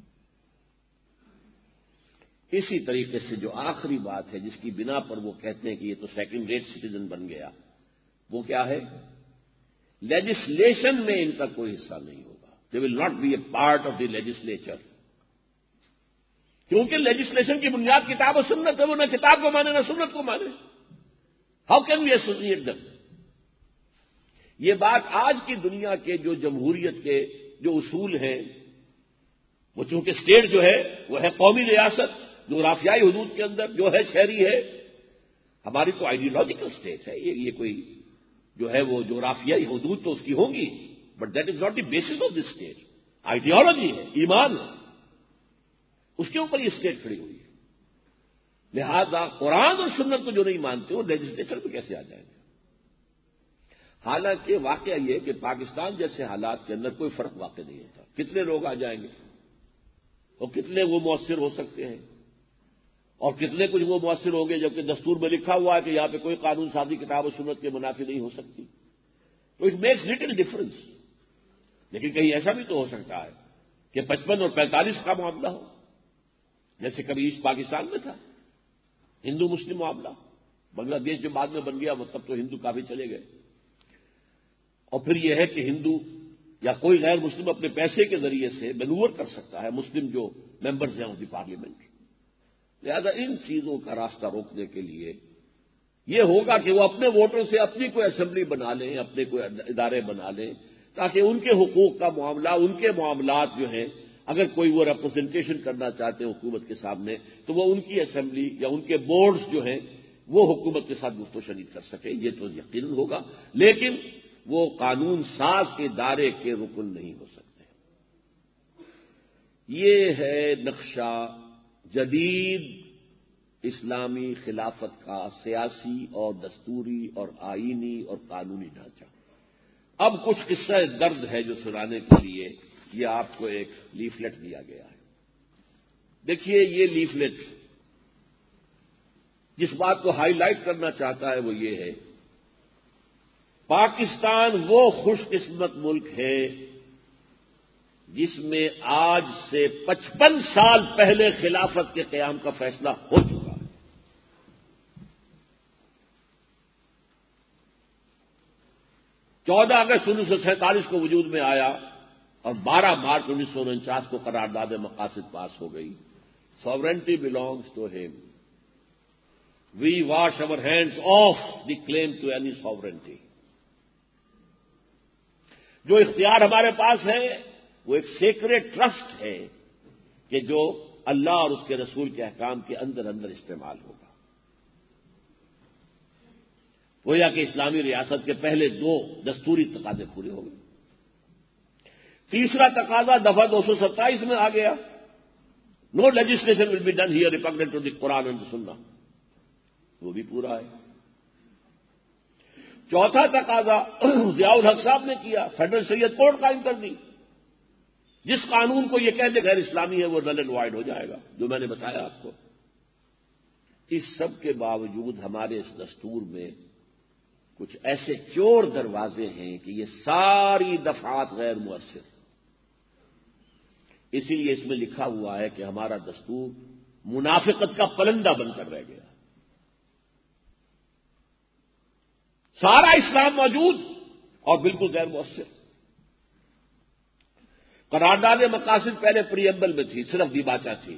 اسی طریقے سے جو آخری بات ہے جس کی بنا پر وہ کہتے ہیں کہ یہ تو سیکنڈ ریٹ سٹیزن بن گیا، وہ کیا ہے؟ لیجسلیشن میں ان کا کوئی حصہ نہیں ہوگا۔ They will not be a part of the legislature, کیونکہ لیجسلیشن کی بنیاد کتاب و سنت ہے، وہ نہ کتاب کو مانے نہ سنت کو مانے۔ How can we associate them? یہ بات آج کی دنیا کے جو جمہوریت کے جو اصول ہیں، وہ چونکہ اسٹیٹ جو ہے وہ ہے قومی ریاست جغرافیائی حدود کے اندر جو ہے شہری ہے، ہماری تو آئیڈیولوجیکل اسٹیٹ ہے، یہ کوئی جو ہے وہ جغرافیائی حدود تو اس کی ہوں گی، but that is not the basis of this state. Ideology ہے، ایمان ہے، اس کے اوپر یہ اسٹیٹ کھڑی ہوئی ہے۔ لہذا قرآن اور سنت کو جو نہیں مانتے وہ لیجسلیچر میں کیسے آ جائیں گے؟ حالانکہ واقعہ یہ کہ پاکستان جیسے حالات کے اندر کوئی فرق واقع نہیں ہوتا، کتنے لوگ آ جائیں گے اور کتنے وہ مؤثر ہو سکتے ہیں، اور کتنے کچھ وہ مؤثر ہوں گے، جبکہ دستور میں لکھا ہوا ہے کہ یہاں پہ کوئی قانون سازی کتاب و سنت کے منافی نہیں ہو سکتی، تو اٹ میکس لٹل ڈفرنس۔ لیکن کہیں ایسا بھی تو ہو سکتا ہے کہ 55 اور 45 کا معاملہ ہو، جیسے کبھی ایسٹ پاکستان میں تھا ہندو مسلم معاملہ، بنگلہ دیش جو بعد میں بن گیا وہ تب تو ہندو کافی چلے گئے، اور پھر یہ ہے کہ ہندو یا کوئی غیر مسلم اپنے پیسے کے ذریعے سے مینور کر سکتا ہے مسلم جو ممبرز ہیں آف دی پارلیمنٹ۔ لہذا ان چیزوں کا راستہ روکنے کے لیے یہ ہوگا کہ وہ اپنے ووٹوں سے اپنی کوئی اسمبلی بنا لیں، اپنے کوئی ادارے بنا لیں، تاکہ ان کے حقوق کا معاملہ، ان کے معاملات جو ہیں، اگر کوئی وہ ریپرزنٹیشن کرنا چاہتے ہیں حکومت کے سامنے تو وہ ان کی اسمبلی یا ان کے بورڈز جو ہیں وہ حکومت کے ساتھ گفت و شنید کر سکیں، یہ تو یقیناً ہوگا، لیکن وہ قانون ساز کے دائرے کے رکن نہیں ہو سکتے۔ یہ ہے نقشہ جدید اسلامی خلافت کا سیاسی اور دستوری اور آئینی اور قانونی ڈھانچہ۔ اب کچھ قصہ درد ہے جو سنانے کے لیے یہ آپ کو ایک لیفلیٹ دیا گیا ہے۔ دیکھیے یہ لیفلیٹ جس بات کو ہائی لائٹ کرنا چاہتا ہے وہ یہ ہے، پاکستان وہ خوش قسمت ملک ہے جس میں آج سے 55 سال پہلے خلافت کے قیام کا فیصلہ ہو چکا ہے۔ 14 اگست 1947 کو وجود میں آیا اور 12 مارچ 1949 کو قرارداد مقاصد پاس ہو گئی۔ Sovereignty belongs to him. We wash our hands off the claim to any sovereignty. جو اختیار ہمارے پاس ہے وہ ایک سیکریٹ ٹرسٹ ہے کہ جو اللہ اور اس کے رسول کے احکام کے اندر اندر استعمال ہوگا۔ گویا کہ اسلامی ریاست کے پہلے 2 دستوری تقاضے پورے ہو گئے۔ تیسرا تقاضا دفعہ 227 میں آ گیا، no legislation will be done here repugnant to the Quran and Sunnah, وہ بھی پورا ہے۔ چوتھا تقاضا ضیاء الحق صاحب نے کیا، فیڈرل شریعت کورٹ قائم کر دی، جس قانون کو یہ کہتے غیر اسلامی ہے وہ نل اینڈ وائڈ ہو جائے گا، جو میں نے بتایا آپ کو۔ اس سب کے باوجود ہمارے اس دستور میں کچھ ایسے چور دروازے ہیں کہ یہ ساری دفعات غیر مؤثر، اسی لیے اس میں لکھا ہوا ہے کہ ہمارا دستور منافقت کا پلندہ بن کر رہ گیا۔ سارا اسلام موجود اور بالکل غیر مؤثر۔ قرارداد مقاصد پہلے پریمبل میں تھی، صرف دیباچہ تھی،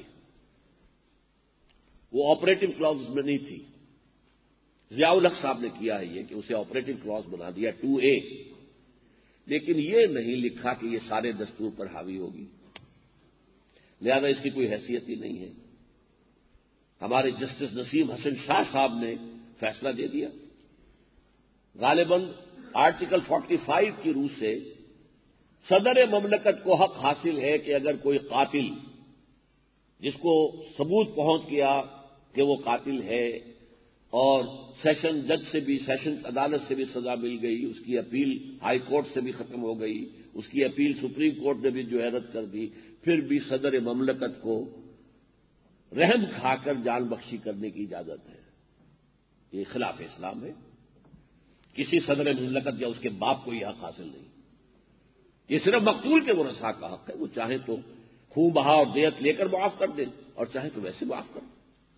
وہ آپریٹنگ کلاز میں نہیں تھی۔ ضیاء الحق صاحب نے کیا ہے یہ کہ اسے آپریٹنگ کلاز بنا دیا 2A، لیکن یہ نہیں لکھا کہ یہ سارے دستور پر حاوی ہوگی، لہذا اس کی کوئی حیثیت ہی نہیں ہے۔ ہمارے جسٹس نسیم حسن شاہ صاحب نے فیصلہ دے دیا، غالباً آرٹیکل 45 کی روح سے صدر مملکت کو حق حاصل ہے کہ اگر کوئی قاتل جس کو ثبوت پہنچ گیا کہ وہ قاتل ہے، اور سیشن جج سے بھی، سیشن عدالت سے بھی سزا مل گئی، اس کی اپیل ہائی کورٹ سے بھی ختم ہو گئی، اس کی اپیل سپریم کورٹ نے بھی جو ہے رد کر دی، پھر بھی صدر مملکت کو رحم کھا کر جان بخشی کرنے کی اجازت ہے۔ یہ خلاف اسلام ہے۔ کسی صدر مملکت یا اس کے باپ کو یہ حق حاصل نہیں۔ یہ صرف مقتول کے ورثاء کا حق ہے، وہ چاہے تو خون بہا اور دیت لے کر معاف کر دیں اور چاہے تو ویسے معاف کر دیں،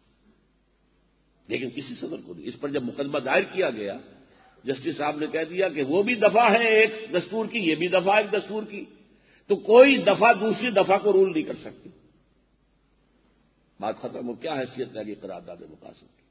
لیکن کسی صدر کو نہیں۔ اس پر جب مقدمہ دائر کیا گیا، جسٹس صاحب نے کہہ دیا کہ وہ بھی دفعہ ہے ایک دستور کی، یہ بھی دفعہ ایک دستور کی، تو کوئی دفعہ دوسری دفعہ کو رول نہیں کر سکتی۔ بات ختم ہو، کیا حیثیت ہے کہ قرارداد مقاصد کی۔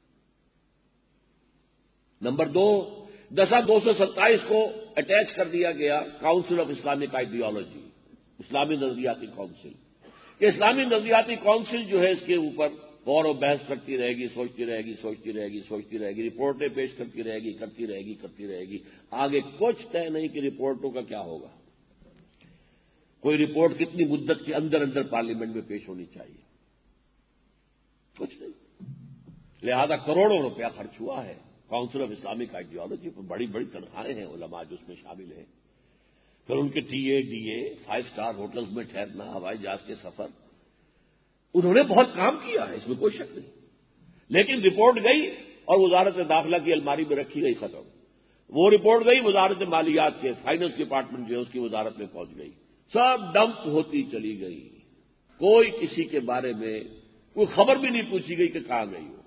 نمبر 2، دسا 227 کو اٹیچ کر دیا گیا کاؤنسل آف اسلامک آئیڈیالوجی، اسلامی نظریاتی کاؤنسل، کہ اسلامی نظریاتی کاؤنسل جو ہے اس کے اوپر غور و بحث کرتی رہے گی، سوچتی رہے گی، سوچتی رہے گی، سوچتی رہے گی، رپورٹیں پیش کرتی رہے گی، کرتی رہے گی، کرتی رہے گی۔ آگے کچھ طے نہیں کہ رپورٹوں کا کیا ہوگا، کوئی رپورٹ کتنی مدت کے اندر اندر پارلیمنٹ میں پیش ہونی چاہیے، کچھ نہیں۔ لہذا کروڑوں روپیہ خرچ ہوا ہے کاؤنسل آف اسلامک آئیڈیالوجی پر، بڑی بڑی تنخواہیں ہیں علماء جو اس میں شامل ہیں، پھر ان کے T A D A, 5 star hotels میں ٹھہرنا، ہوائی جہاز کے سفر، انہوں نے بہت کام کیا ہے، اس میں کوئی شک نہیں۔ لیکن رپورٹ گئی اور وزارت داخلہ کی الماری میں رکھی گئی، ختم۔ وہ رپورٹ گئی وزارت مالیات کے فائنانس ڈپارٹمنٹ جو ہے اس کی وزارت میں پہنچ گئی، سب ڈمپ ہوتی چلی گئی، کوئی کسی کے بارے میں کوئی خبر بھی نہیں پوچھی گئی کہ کہاں گئی ہو۔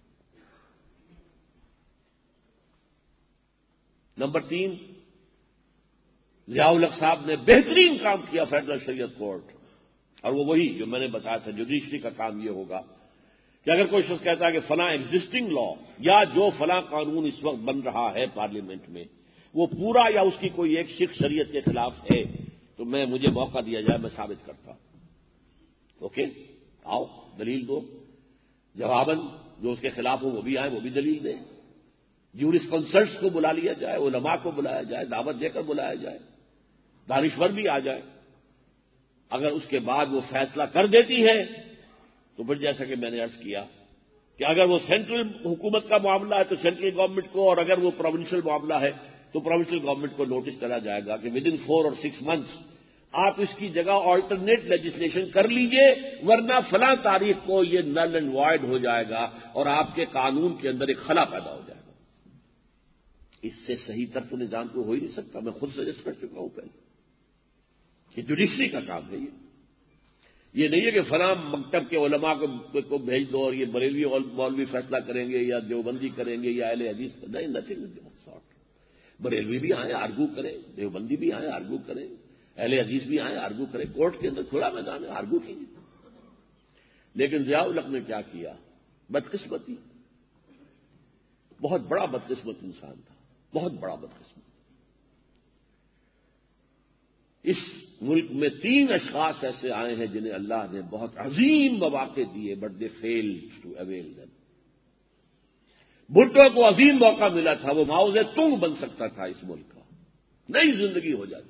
نمبر 3، ضیاء الحق صاحب نے بہترین کام کیا فیڈرل شریعت کورٹ، اور وہ وہی جو میں نے بتایا تھا، جوڈیشری کا کام یہ ہوگا کہ اگر کوئی شخص کہتا ہے کہ فلاں ایگزسٹنگ لا یا جو فلاں قانون اس وقت بن رہا ہے پارلیمنٹ میں وہ پورا یا اس کی کوئی ایک شق شریعت کے خلاف ہے، تو مجھے موقع دیا جائے، میں ثابت کرتا ہوں۔ اوکے، آؤ دلیل دو، جواباً جو اس کے خلاف ہو وہ بھی آئے، وہ بھی دلیل دیں، جورس کنسلٹس کو بلا لیا جائے، علماء کو بلایا جائے، دعوت دے کر بلایا جائے، دانشور بھی آ جائے۔ اگر اس کے بعد وہ فیصلہ کر دیتی ہے تو پھر جیسا کہ میں نے عرض کیا کہ اگر وہ سینٹرل حکومت کا معاملہ ہے تو سینٹرل گورنمنٹ کو، اور اگر وہ پروونشل معاملہ ہے تو پروونشل گورنمنٹ کو نوٹس کرا جائے گا کہ ود ان 4 اور 6 منتھس آپ اس کی جگہ آلٹرنیٹ لیجسلیشن کر لیجئے، ورنہ فلاں تاریخ کو یہ نل اینڈ وائڈ ہو جائے گا اور آپ کے قانون کے اندر ایک خلا پیدا ہو جائے گا۔ اس سے صحیح تر تو نظام کو ہو ہی نہیں سکتا، میں خود سجیسٹ کر چکا ہوں پہلے، یہ جوڈیشری کا کام ہے۔ یہ نہیں ہے کہ فلاں مکتب کے علماء کو بھیج دو اور یہ بریلوی مولوی فیصلہ کریں گے یا دیوبندی کریں گے یا اہل حدیث، نہیں، نتھنگ سارٹ۔ بریلوی بھی آئیں آرگو کریں، دیوبندی بھی آئیں آرگو کریں، اہل حدیث بھی آئیں آرگو کریں، کورٹ کے اندر کھلا میدان ہے، آرگو کیجیے۔ لیکن ضیاء الحق نے کیا کیا؟ بدقسمتی، بہت بڑا بدقسمت انسان تھا، بہت بڑا بدقسمت۔ اس ملک میں 3 اشخاص ایسے آئے ہیں جنہیں اللہ نے بہت عظیم مواقع دیے، but they failed to avail them. Bhutto کو عظیم موقع ملا تھا، وہ ماؤ زے تونگ بن سکتا تھا اس ملک کا، نئی زندگی ہو جاتی،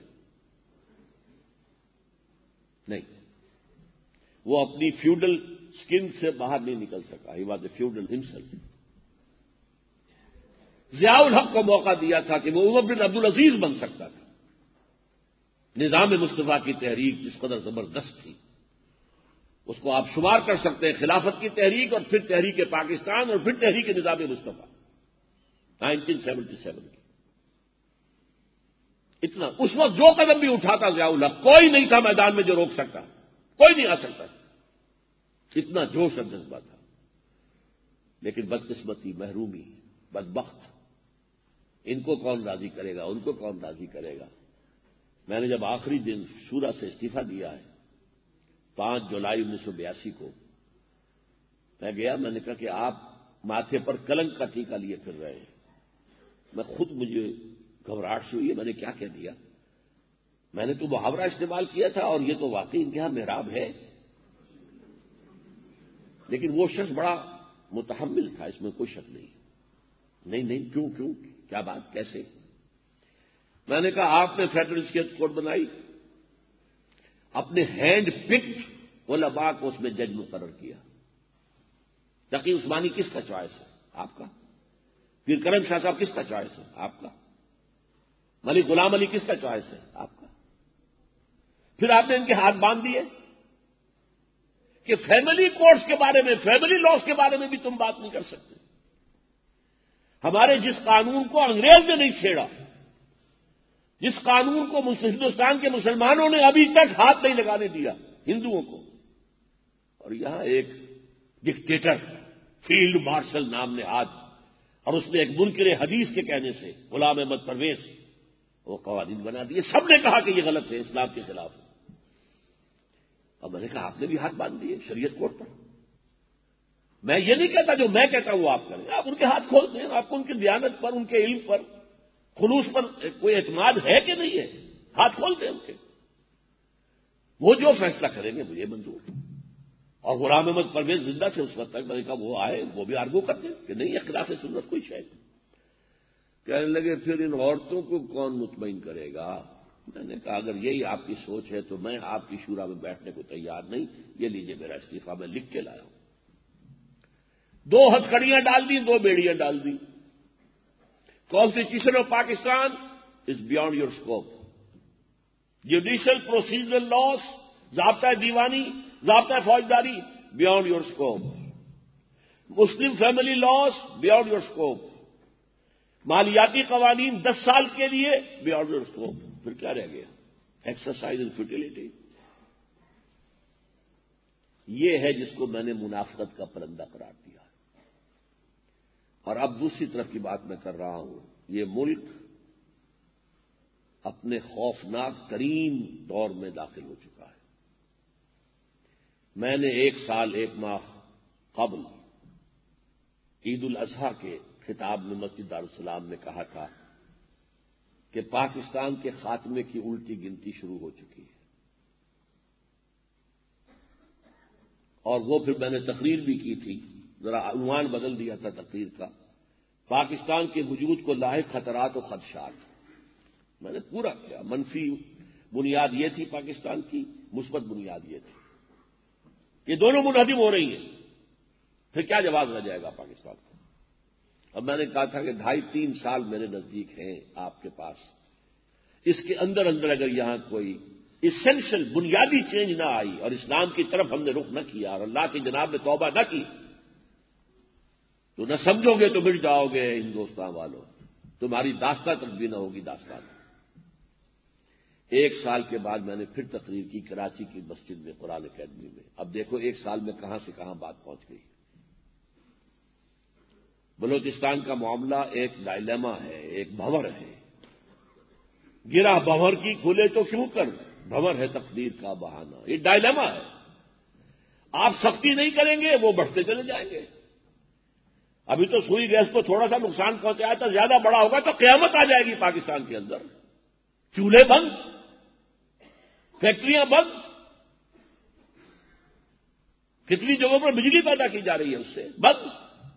نہیں، وہ اپنی فیوڈل سکن سے باہر نہیں نکل سکا، he was a feudal himself. Zia ul Haq کو موقع دیا تھا کہ وہ عمر بن عبدالعزیز بن سکتا تھا۔ نظام مصطفیٰ کی تحریک جس قدر زبردست تھی، اس کو آپ شمار کر سکتے ہیں خلافت کی تحریک، اور پھر تحریک پاکستان، اور پھر تحریک نظام مصطفیٰ 1977 کی۔ اتنا اس وقت جو قدم بھی اٹھاتا ضیاء الحق، کوئی نہیں تھا میدان میں جو روک سکتا، کوئی نہیں آ سکتا، اتنا جوش اور جذبہ تھا۔ لیکن بدقسمتی، محرومی، بدبخت، ان کو کون راضی کرے گا، ان کو کون راضی کرے گا۔ میں نے جب آخری دن شورا سے استعفیٰ دیا ہے 5 جولائی 1982 کو، میں گیا، میں نے کہا کہ آپ ماتھے پر کلنک کا ٹیکہ لیے پھر رہے ہیں۔ میں خود، مجھے گھبراہٹ سے ہوئی ہے، میں نے کیا کہہ دیا؟ میں نے تو محاورہ استعمال کیا تھا، اور یہ تو واقعی انتہا محراب ہے، لیکن وہ شخص بڑا متحمل تھا، اس میں کوئی شک نہیں۔ نہیں، کیوں کیا بات، کیسے؟ میں نے کہا آپ نے فیڈرل شریعت کورٹ بنائی، اپنے ہینڈ پکڈ علماء کو اس میں جج مقرر کیا، تقی عثمانی کس کا چوائس ہے؟ آپ کا۔ پیر کرم شاہ صاحب کس کا چوائس ہے؟ آپ کا۔ ملک غلام علی کس کا چوائس ہے؟ آپ کا۔ پھر آپ نے ان کے ہاتھ باندھ دیے کہ فیملی کوڈز کے بارے میں، فیملی لاز کے بارے میں بھی تم بات نہیں کر سکتے۔ ہمارے جس قانون کو انگریز نے نہیں چھیڑا، جس قانون کو ہندوستان کے مسلمانوں نے ابھی تک ہاتھ نہیں لگانے دیا ہندوؤں کو، اور یہاں ایک ڈکٹیٹر فیلڈ مارشل نام نہاد، اور اس نے ایک منکر حدیث کے کہنے سے، غلام احمد پرویز، وہ قوانین بنا دیے۔ سب نے کہا کہ یہ غلط ہے، اسلام کے خلاف ہے۔ اور میں نے کہا آپ نے بھی ہاتھ باندھ دیے شریعت کوڈ پر۔ میں یہ نہیں کہتا جو میں کہتا ہوں آپ کریں، آپ ان کے ہاتھ کھول دیں، آپ کو ان کی دیانت پر، ان کے علم پر، خلوص پر کوئی اعتماد ہے کہ نہیں ہے، ہاتھ کھول دیں ان کے، وہ جو فیصلہ کریں گے مجھے منظور۔ اور غلام احمد پرویز زندہ تھے اس وقت تک، میں نے کہا وہ آئے، وہ بھی آرگو کرتے کہ نہیں یہ خلاف سنت کوئی شے۔ کہنے لگے پھر ان عورتوں کو کون مطمئن کرے گا؟ میں نے کہا اگر یہی آپ کی سوچ ہے تو میں آپ کی شورا میں بیٹھنے کو تیار نہیں، یہ لیجیے میرا استعفیٰ، میں لکھ کے لایا ہوں۔ 2 ہتھکڑیاں ڈال دی، 2 بیڑیاں ڈال دی۔ Constitution of Pakistan is beyond your scope. Judicial procedural laws, ضابطہ دیوانی، ضابطہ فوجداری، beyond your scope. Muslim family laws, beyond your scope. مالیاتی قوانین 10 سال کے لیے، بیانڈ یور اسکوپ۔ پھر کیا رہ گیا؟ Exercise in futility. یہ ہے جس کو میں نے منافقت کا پرندہ قرار دیا۔ اور اب دوسری طرف کی بات میں کر رہا ہوں، یہ ملک اپنے خوفناک ترین دور میں داخل ہو چکا ہے۔ میں نے 1 سال 1 ماہ قبل عید الاضحیٰ کے خطاب میں مسجد دارالسلام میں کہا تھا کہ پاکستان کے خاتمے کی الٹی گنتی شروع ہو چکی ہے، اور وہ پھر میں نے تقریر بھی کی تھی، ذرا عنوان بدل دیا تھا تقریر کا، پاکستان کے وجود کو لاحق خطرات و خدشات۔ میں نے پورا کیا، منفی بنیاد یہ تھی پاکستان کی، مثبت بنیاد یہ تھی، یہ دونوں منہدم ہو رہی ہیں، پھر کیا جواب رہ جائے گا پاکستان کو؟ اب میں نے کہا تھا کہ 2.5-3 سال میرے نزدیک ہیں آپ کے پاس، اس کے اندر اگر یہاں کوئی اسینشل بنیادی چینج نہ آئی اور اسلام کی طرف ہم نے رخ نہ کیا اور اللہ کی جناب میں توبہ نہ کی، تو نہ سمجھو گے تو مٹ جاؤ گے ہندوستان والوں، تمہاری داستان تک بھی نہ ہوگی داستان۔ 1 سال کے بعد میں نے پھر تقریر کی کراچی کی مسجد میں، قرآن اکیڈمی میں۔ اب دیکھو 1 سال میں کہاں سے کہاں بات پہنچ گئی۔ بلوچستان کا معاملہ ایک ڈائلیما ہے، ایک بھنور ہے، گرا بھنور کی کھلے تو کیوں کر، بھنور ہے تقدیر کا بہانہ، یہ ڈائلیما ہے۔ آپ سختی نہیں کریں گے وہ بڑھتے چلے جائیں گے۔ ابھی تو سوئی گیس کو تھوڑا سا نقصان پہنچایا تھا، زیادہ بڑا ہوگا تو قیامت آ جائے گی پاکستان کے اندر۔ چولہے بند، فیکٹریاں بند، کتنی جگہوں پر بجلی پیدا کی جا رہی ہے اس سے، بند۔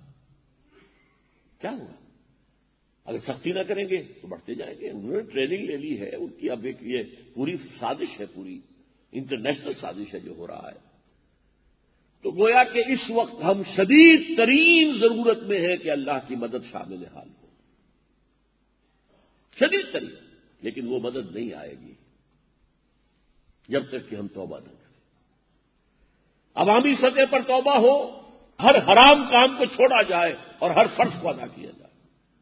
کیا ہوا؟ اگر سختی نہ کریں گے تو بڑھتے جائیں گے۔ انہوں نے ٹریننگ لے لی ہے ان کی، اب ایک یہ پوری سازش ہے، پوری انٹرنیشنل سازش ہے جو ہو رہا ہے۔ تو گویا کہ اس وقت ہم شدید ترین ضرورت میں ہیں کہ اللہ کی مدد شامل حال ہو، شدید ترین، لیکن وہ مدد نہیں آئے گی جب تک کہ ہم توبہ نہ کریں۔ عوامی سطح پر توبہ ہو، ہر حرام کام کو چھوڑا جائے اور ہر فرض کو ادا کیا جائے،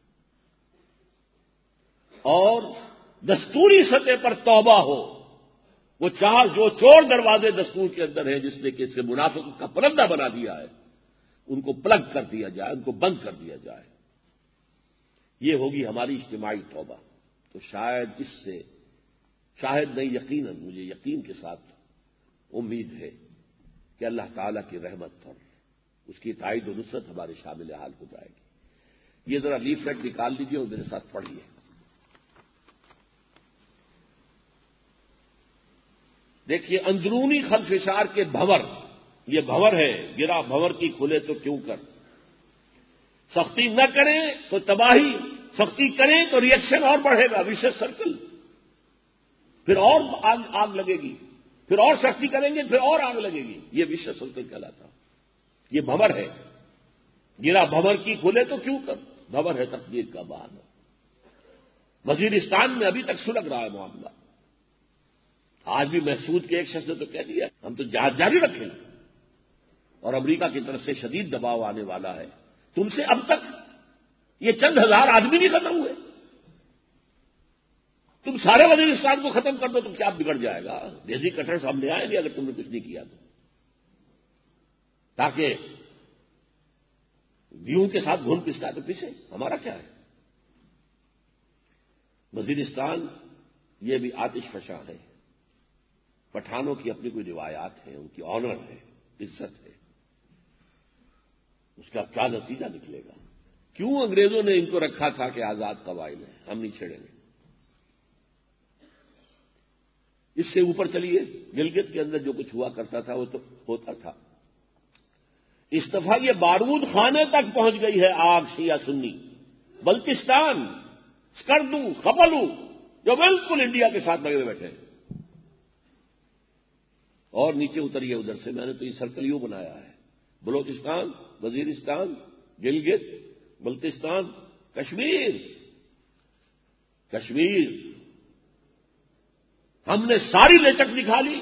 اور دستوری سطح پر توبہ ہو، وہ جو چور دروازے دستور کے اندر ہیں جس نے کہ اسے منافقت کا پرندہ بنا دیا ہے، ان کو پلگ کر دیا جائے، ان کو بند کر دیا جائے۔ یہ ہوگی ہماری اجتماعی توبہ۔ تو شاید اس سے، شاید نہیں، یقیناً مجھے یقین کے ساتھ امید ہے کہ اللہ تعالیٰ کی رحمت اور اس کی تائید و نصرت ہمارے شامل حال ہو جائے گی۔ یہ ذرا لیفلیٹ نکال لیجیے اور میرے ساتھ پڑھیے۔ دیکھیے، اندرونی خلفشار کے بھنور، یہ بھنور ہے، گرا بھنور کی کھلے تو کیوں کر، سختی نہ کریں تو تباہی، سختی کریں تو ری ایکشن اور بڑھے گا، ویشس سرکل، پھر اور آگ لگے گی، پھر اور سختی کریں گے، پھر اور آگ لگے گی، یہ ویشس سرکل کہلاتا۔ یہ بھنور ہے، گرا بھور کی کھلے تو کیوں کر، بھور ہے تقدیر کا بہانہ۔ وزیرستان میں ابھی تک سلگ رہا ہے معاملہ۔ آج بھی محسود کے ایک شخص نے تو کہہ دیا ہم تو جہاد جاری رکھیں گے، اور امریکہ کی طرف سے شدید دباؤ آنے والا ہے۔ تم سے اب تک یہ چند ہزار آدمی نہیں ختم ہوئے، تم سارے وزیرستان کو ختم کر دو تو کیا بگڑ جائے گا؟ دیسی کٹر سامنے آئیں گے اگر تم نے کچھ نہیں کیا تو، تاکہ گیہوں کے ساتھ گھن پستا ہے تو پسے، ہمارا کیا ہے؟ وزیرستان یہ بھی آتش فشاں ہے، پٹھانوں کی اپنی کوئی روایات ہیں، ان کی آنر ہے، عزت ہے، اس کا کیا نتیجہ نکلے گا؟ کیوں انگریزوں نے ان کو رکھا تھا کہ آزاد قبائل ہیں، ہم نہیں چھیڑیں گے؟ اس سے اوپر چلیے، گلگت کے اندر جو کچھ ہوا کرتا تھا وہ تو ہوتا تھا۔ اس دفعہ یہ بارود خانے تک پہنچ گئی ہے آگ شیعہ سنی۔ بلتستان، سکردو، خپلو جو بالکل انڈیا کے ساتھ لگے بیٹھے ہیں، اور نیچے اتریے ادھر سے، میں نے تو یہ سرکل یوں بنایا ہے، بلوچستان، وزیرستان، گلگت، بلتستان، کشمیر۔ ہم نے ساری لچک دکھا لی،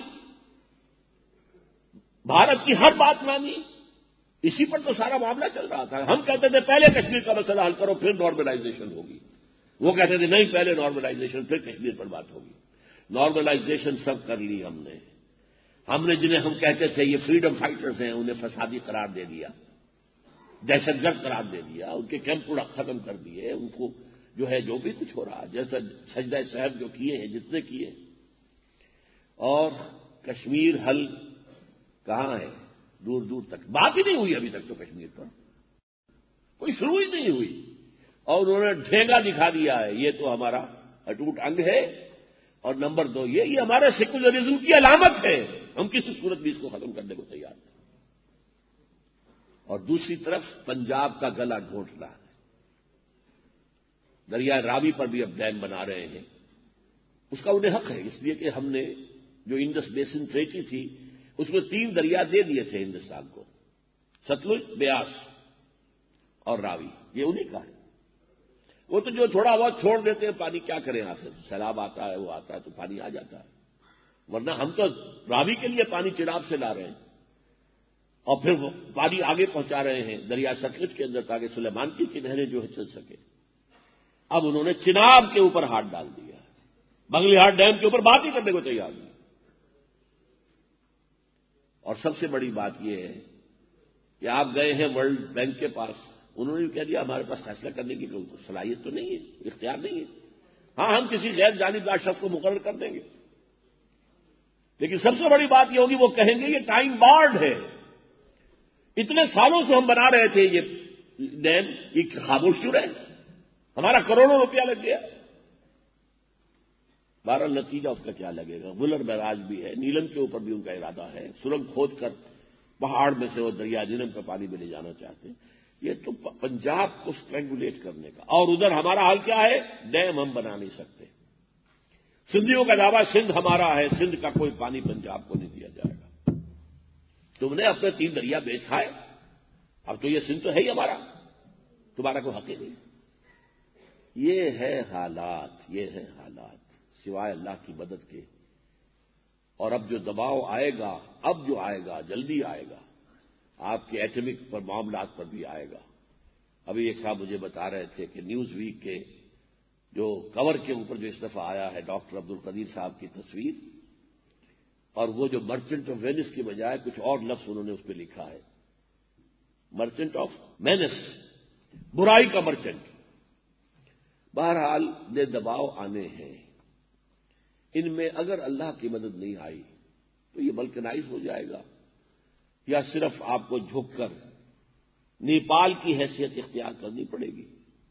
بھارت کی ہر بات مانی، اسی پر تو سارا معاملہ چل رہا تھا۔ ہم کہتے تھے پہلے کشمیر کا مسئلہ حل کرو پھر نارملائزیشن ہوگی، وہ کہتے تھے نہیں پہلے نارملائزیشن پھر کشمیر پر بات ہوگی۔ نارملائزیشن سب کر لی ہم نے جنہیں ہم کہتے تھے یہ فریڈم فائٹرز ہیں انہیں فسادی قرار دے دیا، دہشت گرد قرار دے دیا، ان کے کیمپ ختم کر دیے، ان کو جو ہے جو بھی کچھ ہو رہا جیسا سجدہ صاحب جو کیے ہیں جتنے کیے، اور کشمیر حل کہاں ہے؟ دور دور تک بات ہی نہیں ہوئی ابھی تک، تو کشمیر پر کوئی شروع ہی نہیں ہوئی، اور انہوں نے ڈھینگا دکھا دیا ہے یہ تو ہمارا اٹوٹ انگ ہے، اور نمبر 2 یہ ہمارے سیکولرزم کی علامت ہے، ہم کسی صورت بھی اس کو ختم کرنے کو تیار ہیں۔ اور دوسری طرف پنجاب کا گلا گھونٹ رہا ہے، دریائے راوی پر بھی اب ڈیم بنا رہے ہیں، اس کا انہیں حق ہے، اس لیے کہ ہم نے جو انڈس بیسن ٹریٹی تھی اس میں 3 دریا دے دیے تھے ہندوستان کو، ستلج، بیاس اور راوی، یہ انہیں کا ہے۔ وہ تو جو تھوڑا بہت چھوڑ دیتے ہیں پانی، کیا کریں آخر، سیلاب آتا ہے وہ آتا ہے تو پانی آ جاتا ہے، ورنہ ہم تو راوی کے لیے پانی چناب سے لا رہے ہیں، اور پھر وہ پانی آگے پہنچا رہے ہیں دریا ستلج کے اندر تاکہ سلیمانکی کی نہریں جو ہے چل سکے۔ اب انہوں نے چناب کے اوپر ہاتھ ڈال دیا، بنگلی ہاٹ ڈیم کے اوپر بات ہی کرنے کو تیار نہیں۔ اور سب سے بڑی بات یہ ہے کہ آپ گئے ہیں ورلڈ بینک کے پاس، انہوں نے بھی کہہ دیا ہمارے پاس فیصلہ کرنے کی کوئی صلاحیت تو نہیں ہے، اختیار نہیں ہے، ہاں ہم کسی غیر جانبدار شخص کو مقرر کر دیں گے، لیکن سب سے بڑی بات یہ ہوگی وہ کہیں گے یہ ٹائم بارڈ ہے، اتنے سالوں سے ہم بنا رہے تھے یہ ڈیم، یہ خاموش کیوں رہے، ہمارا کروڑوں روپیہ لگ گیا۔ بہرحال نتیجہ اس کا کیا لگے گا؟ ولر بیراج بھی ہے، نیلم کے اوپر بھی ان کا ارادہ ہے، سرنگ کھود کر پہاڑ میں سے وہ دریا جہلم کا پانی بھی لے جانا چاہتے ہیں، یہ تو پنجاب کو اسٹرینگولیٹ کرنے کا۔ اور ادھر ہمارا حال کیا ہے؟ ڈیم ہم بنا نہیں سکتے، سندھیوں کا دعویٰ سندھ ہمارا ہے، سندھ کا کوئی پانی پنجاب کو نہیں دیا جائے گا، تم نے اپنے 3 دریا بیچ کھائے، اب تو یہ سندھ تو ہے ہی ہمارا، تمہارا کوئی حق ہی نہیں۔ یہ ہے حالات، یہ ہے حالات سوائے اللہ کی مدد کے۔ اور اب جو دباؤ آئے گا، اب جو آئے گا جلدی آئے گا، آپ کے ایٹمک پر معاملات پر بھی آئے گا۔ ابھی ایک صاحب مجھے بتا رہے تھے کہ نیوز ویک کے جو کور کے اوپر جو اس دفعہ آیا ہے ڈاکٹر عبد القدیر صاحب کی تصویر، اور وہ جو مرچنٹ آف وینس کی بجائے کچھ اور لفظ انہوں نے اس پہ لکھا ہے، مرچنٹ آف وینس، برائی کا مرچنٹ۔ بہرحال یہ دباؤ آنے ہیں، ان میں اگر اللہ کی مدد نہیں آئی تو یہ بلکنائز ہو جائے گا، یا صرف آپ کو جھک کر نیپال کی حیثیت اختیار کرنی پڑے گی،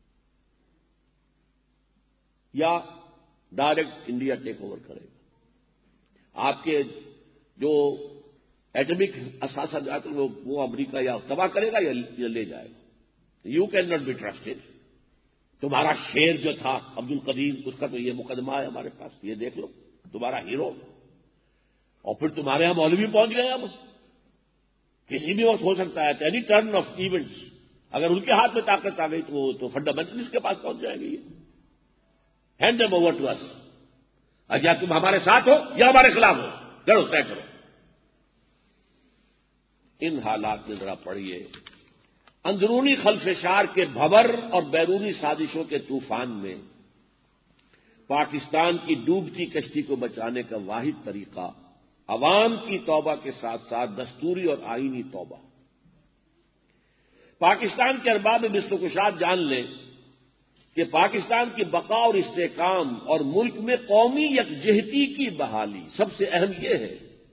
یا ڈائریکٹ انڈیا ٹیک اوور کرے گا۔ آپ کے جو ایٹمک اثاثہ جات وہ امریکہ یا تباہ کرے گا یا لے جائے گا۔ You can not be trusted. تمہارا شیر جو تھا عبد القدیر، اس کا تو یہ مقدمہ ہے ہمارے پاس، یہ دیکھ لو تمہارا ہیرو، اور پھر تمہارے یہاں مولوی پہنچ گئے، اب کسی بھی وقت ہو سکتا ہے، اینی ٹرن آف ایونٹس اگر ان کے ہاتھ میں طاقت آ گئی تو فنڈامنٹلسٹ کے پاس پہنچ جائے گی. Hand them over to us. یا تم ہمارے ساتھ ہو یا ہمارے خلاف ہو، کرو طے کرو. ان حالات میں ذرا پڑھیے، اندرونی خلفشار کے بھور اور بیرونی سازشوں کے طوفان میں پاکستان کی ڈوبتی کشتی کو بچانے کا واحد طریقہ عوام کی توبہ کے ساتھ ساتھ دستوری اور آئینی توبہ. پاکستان کے ارباب بست و کشاد جان لیں کہ پاکستان کی بقا اور استحکام اور ملک میں قومی یکجہتی کی بحالی سب سے اہم یہ ہے.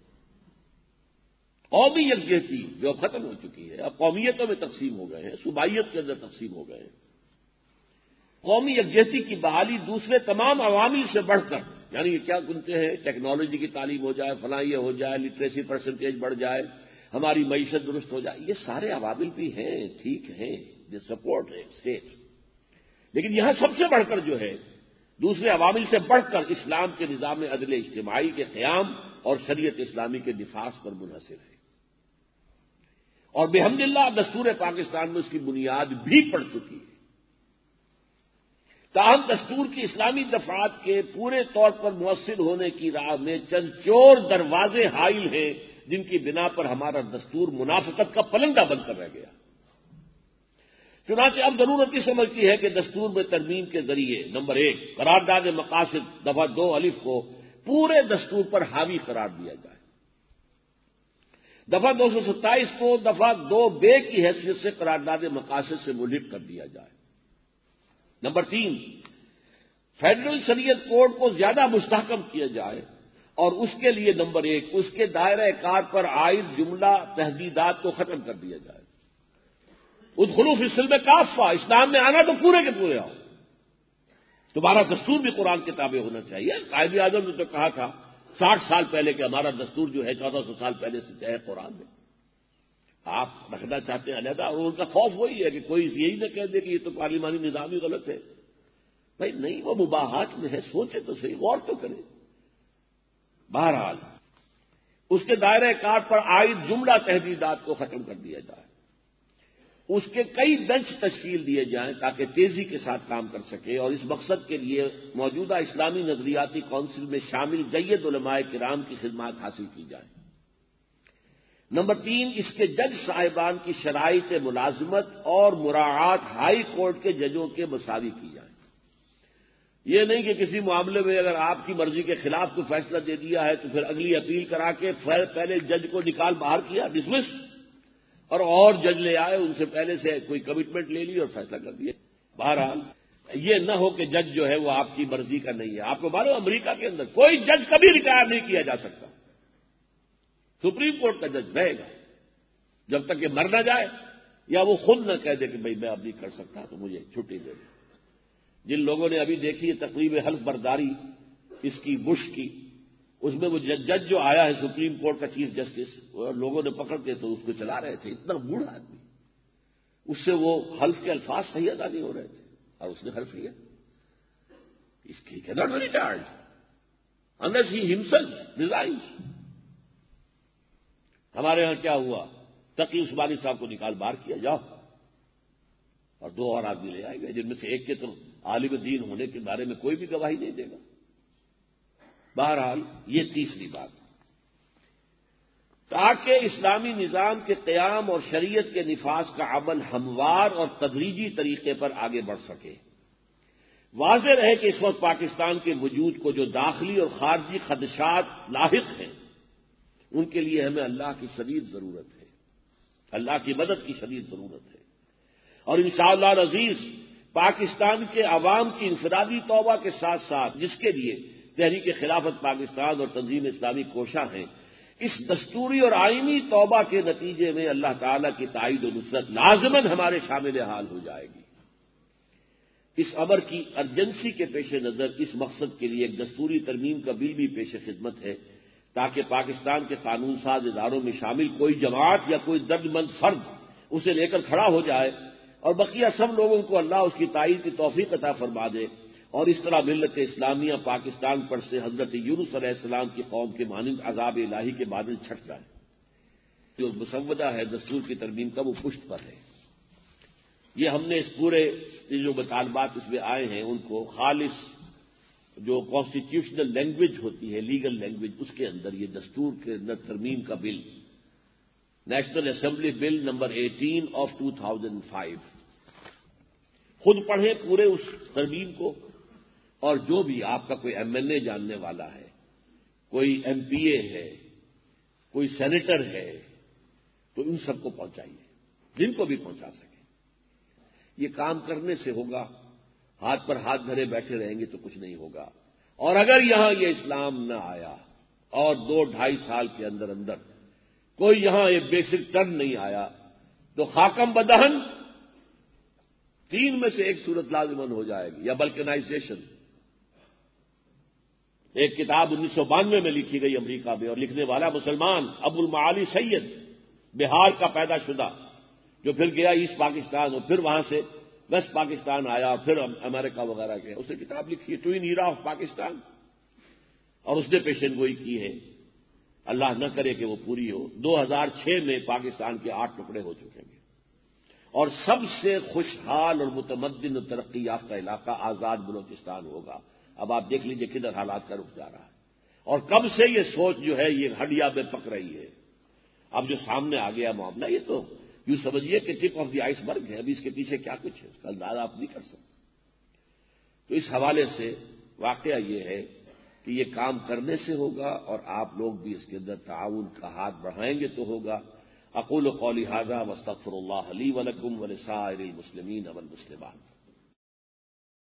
قومی یکجہتی جو اب ختم ہو چکی ہے، اب قومیتوں میں تقسیم ہو گئے ہیں، صوبائیت کے اندر تقسیم ہو گئے ہیں. قومی یکجہتی کی بحالی دوسرے تمام عوامل سے بڑھ کر، یعنی کیا گنتے ہیں، ٹیکنالوجی کی تعلیم ہو جائے، فلاں یہ ہو جائے، لٹریسی پرسنٹیج بڑھ جائے، ہماری معیشت درست ہو جائے، یہ سارے عوامل بھی ہیں، ٹھیک ہیں، یہ سپورٹ ہے اسٹیٹ. لیکن یہاں سب سے بڑھ کر جو ہے، دوسرے عوامل سے بڑھ کر اسلام کے نظام عدل اجتماعی کے قیام اور شریعت اسلامی کے نفاذ پر منحصر ہے. اور بحمد اللہ دستور پاکستان میں اس کی بنیاد بھی پڑ چکی ہے. تاہم دستور کی اسلامی دفعات کے پورے طور پر مؤثر ہونے کی راہ میں چند چور دروازے حائل ہیں جن کی بنا پر ہمارا دستور منافقت کا پلندہ بن کر رہ گیا. چنانچہ اب ضرورت اس عمل کی ہے کہ دستور میں ترمیم کے ذریعے نمبر 1 قرارداد مقاصد دفعہ 2 الف کو پورے دستور پر حاوی قرار دیا جائے. دفعہ 227 کو دفعہ 2 بے کی حیثیت سے قرارداد مقاصد سے ملحق کر دیا جائے. نمبر 3 فیڈرل شریعت کوڈ کو زیادہ مستحکم کیا جائے اور اس کے لیے نمبر 1 اس کے دائرہ کار پر عائد جملہ تحدیدات کو ختم کر دیا جائے. ادخلوا فی السلم کافہ، اسلام میں آنا تو پورے کے پورے آؤ. تمہارا دستور بھی قرآن کے تابع ہونا چاہیے. قائد اعظم نے تو کہا تھا 60 سال پہلے کہ ہمارا دستور جو ہے 1400 سال پہلے سے ہے قرآن میں. آپ رکھنا چاہتے ہیں علیحدہ، اور ان کا خوف وہی ہے کہ کوئی یہی نہ کہہ دے کہ یہ تو پارلیمانی نظام ہی غلط ہے. بھائی نہیں، وہ مباحات میں ہے، سوچے تو صحیح، غور تو کریں. بہرحال اس کے دائرہ کار پر عائد جملہ تحدیدات کو ختم کر دیا جائے. اس کے کئی بینچ تشکیل دیے جائیں تاکہ تیزی کے ساتھ کام کر سکے، اور اس مقصد کے لیے موجودہ اسلامی نظریاتی کونسل میں شامل جید علماء کرام کی خدمات حاصل کی جائیں. نمبر 3 اس کے جج صاحبان کی شرائط ملازمت اور مراعات ہائی کورٹ کے ججوں کے مساوی کی جائیں. یہ نہیں کہ کسی معاملے میں اگر آپ کی مرضی کے خلاف کوئی فیصلہ دے دیا ہے تو پھر اگلی اپیل کرا کے پہلے جج کو نکال باہر کیا، ڈسمس، اور جج لے آئے، ان سے پہلے سے کوئی کمٹمنٹ لے لی اور فیصلہ کر دیا. بہرحال یہ نہ ہو کہ جج جو ہے وہ آپ کی مرضی کا نہیں ہے. آپ کو معلوم امریکہ کے اندر کوئی جج کبھی ریٹائر نہیں کیا جا سکتا. سپریم کورٹ کا جج رہے گا جب تک کہ مر نہ جائے یا وہ خود نہ کہہ دے کہ بھائی میں اب نہیں کر سکتا تو مجھے چھٹی دے دیں. جن لوگوں نے ابھی دیکھی ہے تقریب حلف برداری اس کی بش کی، اس میں وہ جج جو آیا ہے سپریم کورٹ کا چیف جسٹس، لوگوں نے پکڑ کے تو اس کو چلا رہے تھے. اتنا بوڑھا آدمی، اس سے وہ حلف کے الفاظ صحیح ادا نہیں ہو رہے تھے اور اس نے حلف لیا. اس کی cannot be retired unless he himself resigns. ہمارے یہاں کیا ہوا، تقی عثمانی صاحب کو نکال باہر کیا، جاؤ، اور 2 اور آدمی لے آئے گئے جن میں سے ایک کے تو عالم دین ہونے کے بارے میں کوئی بھی گواہی نہیں دے گا. بہرحال یہ تیسری بات، تاکہ اسلامی نظام کے قیام اور شریعت کے نفاذ کا عمل ہموار اور تدریجی طریقے پر آگے بڑھ سکے. واضح رہے کہ اس وقت پاکستان کے وجود کو جو داخلی اور خارجی خدشات لاحق ہیں ان کے لیے ہمیں اللہ کی شدید ضرورت ہے، اللہ کی مدد کی شدید ضرورت ہے. اور انشاءاللہ العزیز پاکستان کے عوام کی انفرادی توبہ کے ساتھ ساتھ جس کے لیے تحریک خلافت پاکستان اور تنظیم اسلامی کوشاں ہیں، اس دستوری اور آئینی توبہ کے نتیجے میں اللہ تعالی کی تائید و نصرت لازماً ہمارے شامل حال ہو جائے گی. اس امر کی ارجنسی کے پیش نظر اس مقصد کے لیے ایک دستوری ترمیم کا بل بھی پیش خدمت ہے تاکہ پاکستان کے قانون ساز اداروں میں شامل کوئی جماعت یا کوئی دردمند فرد اسے لے کر کھڑا ہو جائے اور بقیہ سب لوگوں کو اللہ اس کی تائید کی توفیق عطا فرما دے، اور اس طرح ملت اسلامیہ پاکستان پر سے حضرت یونس علیہ السلام کی قوم کے مانند عذاب الہی کے بادل چھٹ جائے. جو مسودہ ہے دستور کی ترمیم کا وہ پشت پر ہے. یہ ہم نے اس پورے جو مطالبات اس میں آئے ہیں ان کو خالص جو کانسٹیٹیوشنل لینگویج ہوتی ہے، لیگل لینگویج، اس کے اندر یہ دستور کے اندر ترمیم کا bill, national assembly bill number 18 of 2005، خود پڑھیں پورے اس ترمیم کو، اور جو بھی آپ کا کوئی ایم ایل اے جاننے والا ہے، کوئی ایم پی اے ہے، کوئی سینیٹر ہے، تو ان سب کو پہنچائیے، جن کو بھی پہنچا سکے۔ یہ کام کرنے سے ہوگا، ہاتھ پر ہاتھ دھرے بیٹھے رہیں گے تو کچھ نہیں ہوگا۔ اور اگر یہاں یہ اسلام نہ آیا اور 2-2.5 سال کے اندر اندر کوئی یہاں یہ بیسک ٹرن نہیں آیا تو خاکم بدہن 3 میں سے ایک صورت لازمن ہو جائے گی، یا بلکنائزیشن۔ ایک کتاب 1992 میں لکھی گئی امریکہ میں، اور لکھنے والا مسلمان ابو المعالی سید، بہار کا پیدا شدہ، جو پھر گیا ایسٹ پاکستان اور پھر وہاں سے ویسٹ پاکستان آیا، پھر امریکہ وغیرہ گیا۔ اس نے کتاب لکھی ہے ٹوئن ایرا آف پاکستان، اور اس نے پیشن گوئی کی ہے، اللہ نہ کرے کہ وہ پوری ہو، 2006 میں پاکستان کے 8 ٹکڑے ہو چکے ہیں، اور سب سے خوشحال اور متمدن اور ترقی یافتہ علاقہ آزاد بلوچستان ہوگا۔ اب آپ دیکھ لیجئے کدھر حالات کا رخ جا رہا ہے، اور کب سے یہ سوچ جو ہے یہ ہڈیا میں پک رہی ہے۔ اب جو سامنے آ گیا معاملہ، یہ تو یوں سمجھیے کہ ٹپ آف دی آئس برگ ہے، ابھی اس کے پیچھے کیا کچھ ہے اس کا اندازہ آپ نہیں کر سکتے۔ تو اس حوالے سے واقعہ یہ ہے کہ یہ کام کرنے سے ہوگا، اور آپ لوگ بھی اس کے اندر تعاون کا ہاتھ بڑھائیں گے تو ہوگا۔ اقول قولی ھذا واستغفر اللہ لی ولکم ولسائر المسلمین والمسلمات۔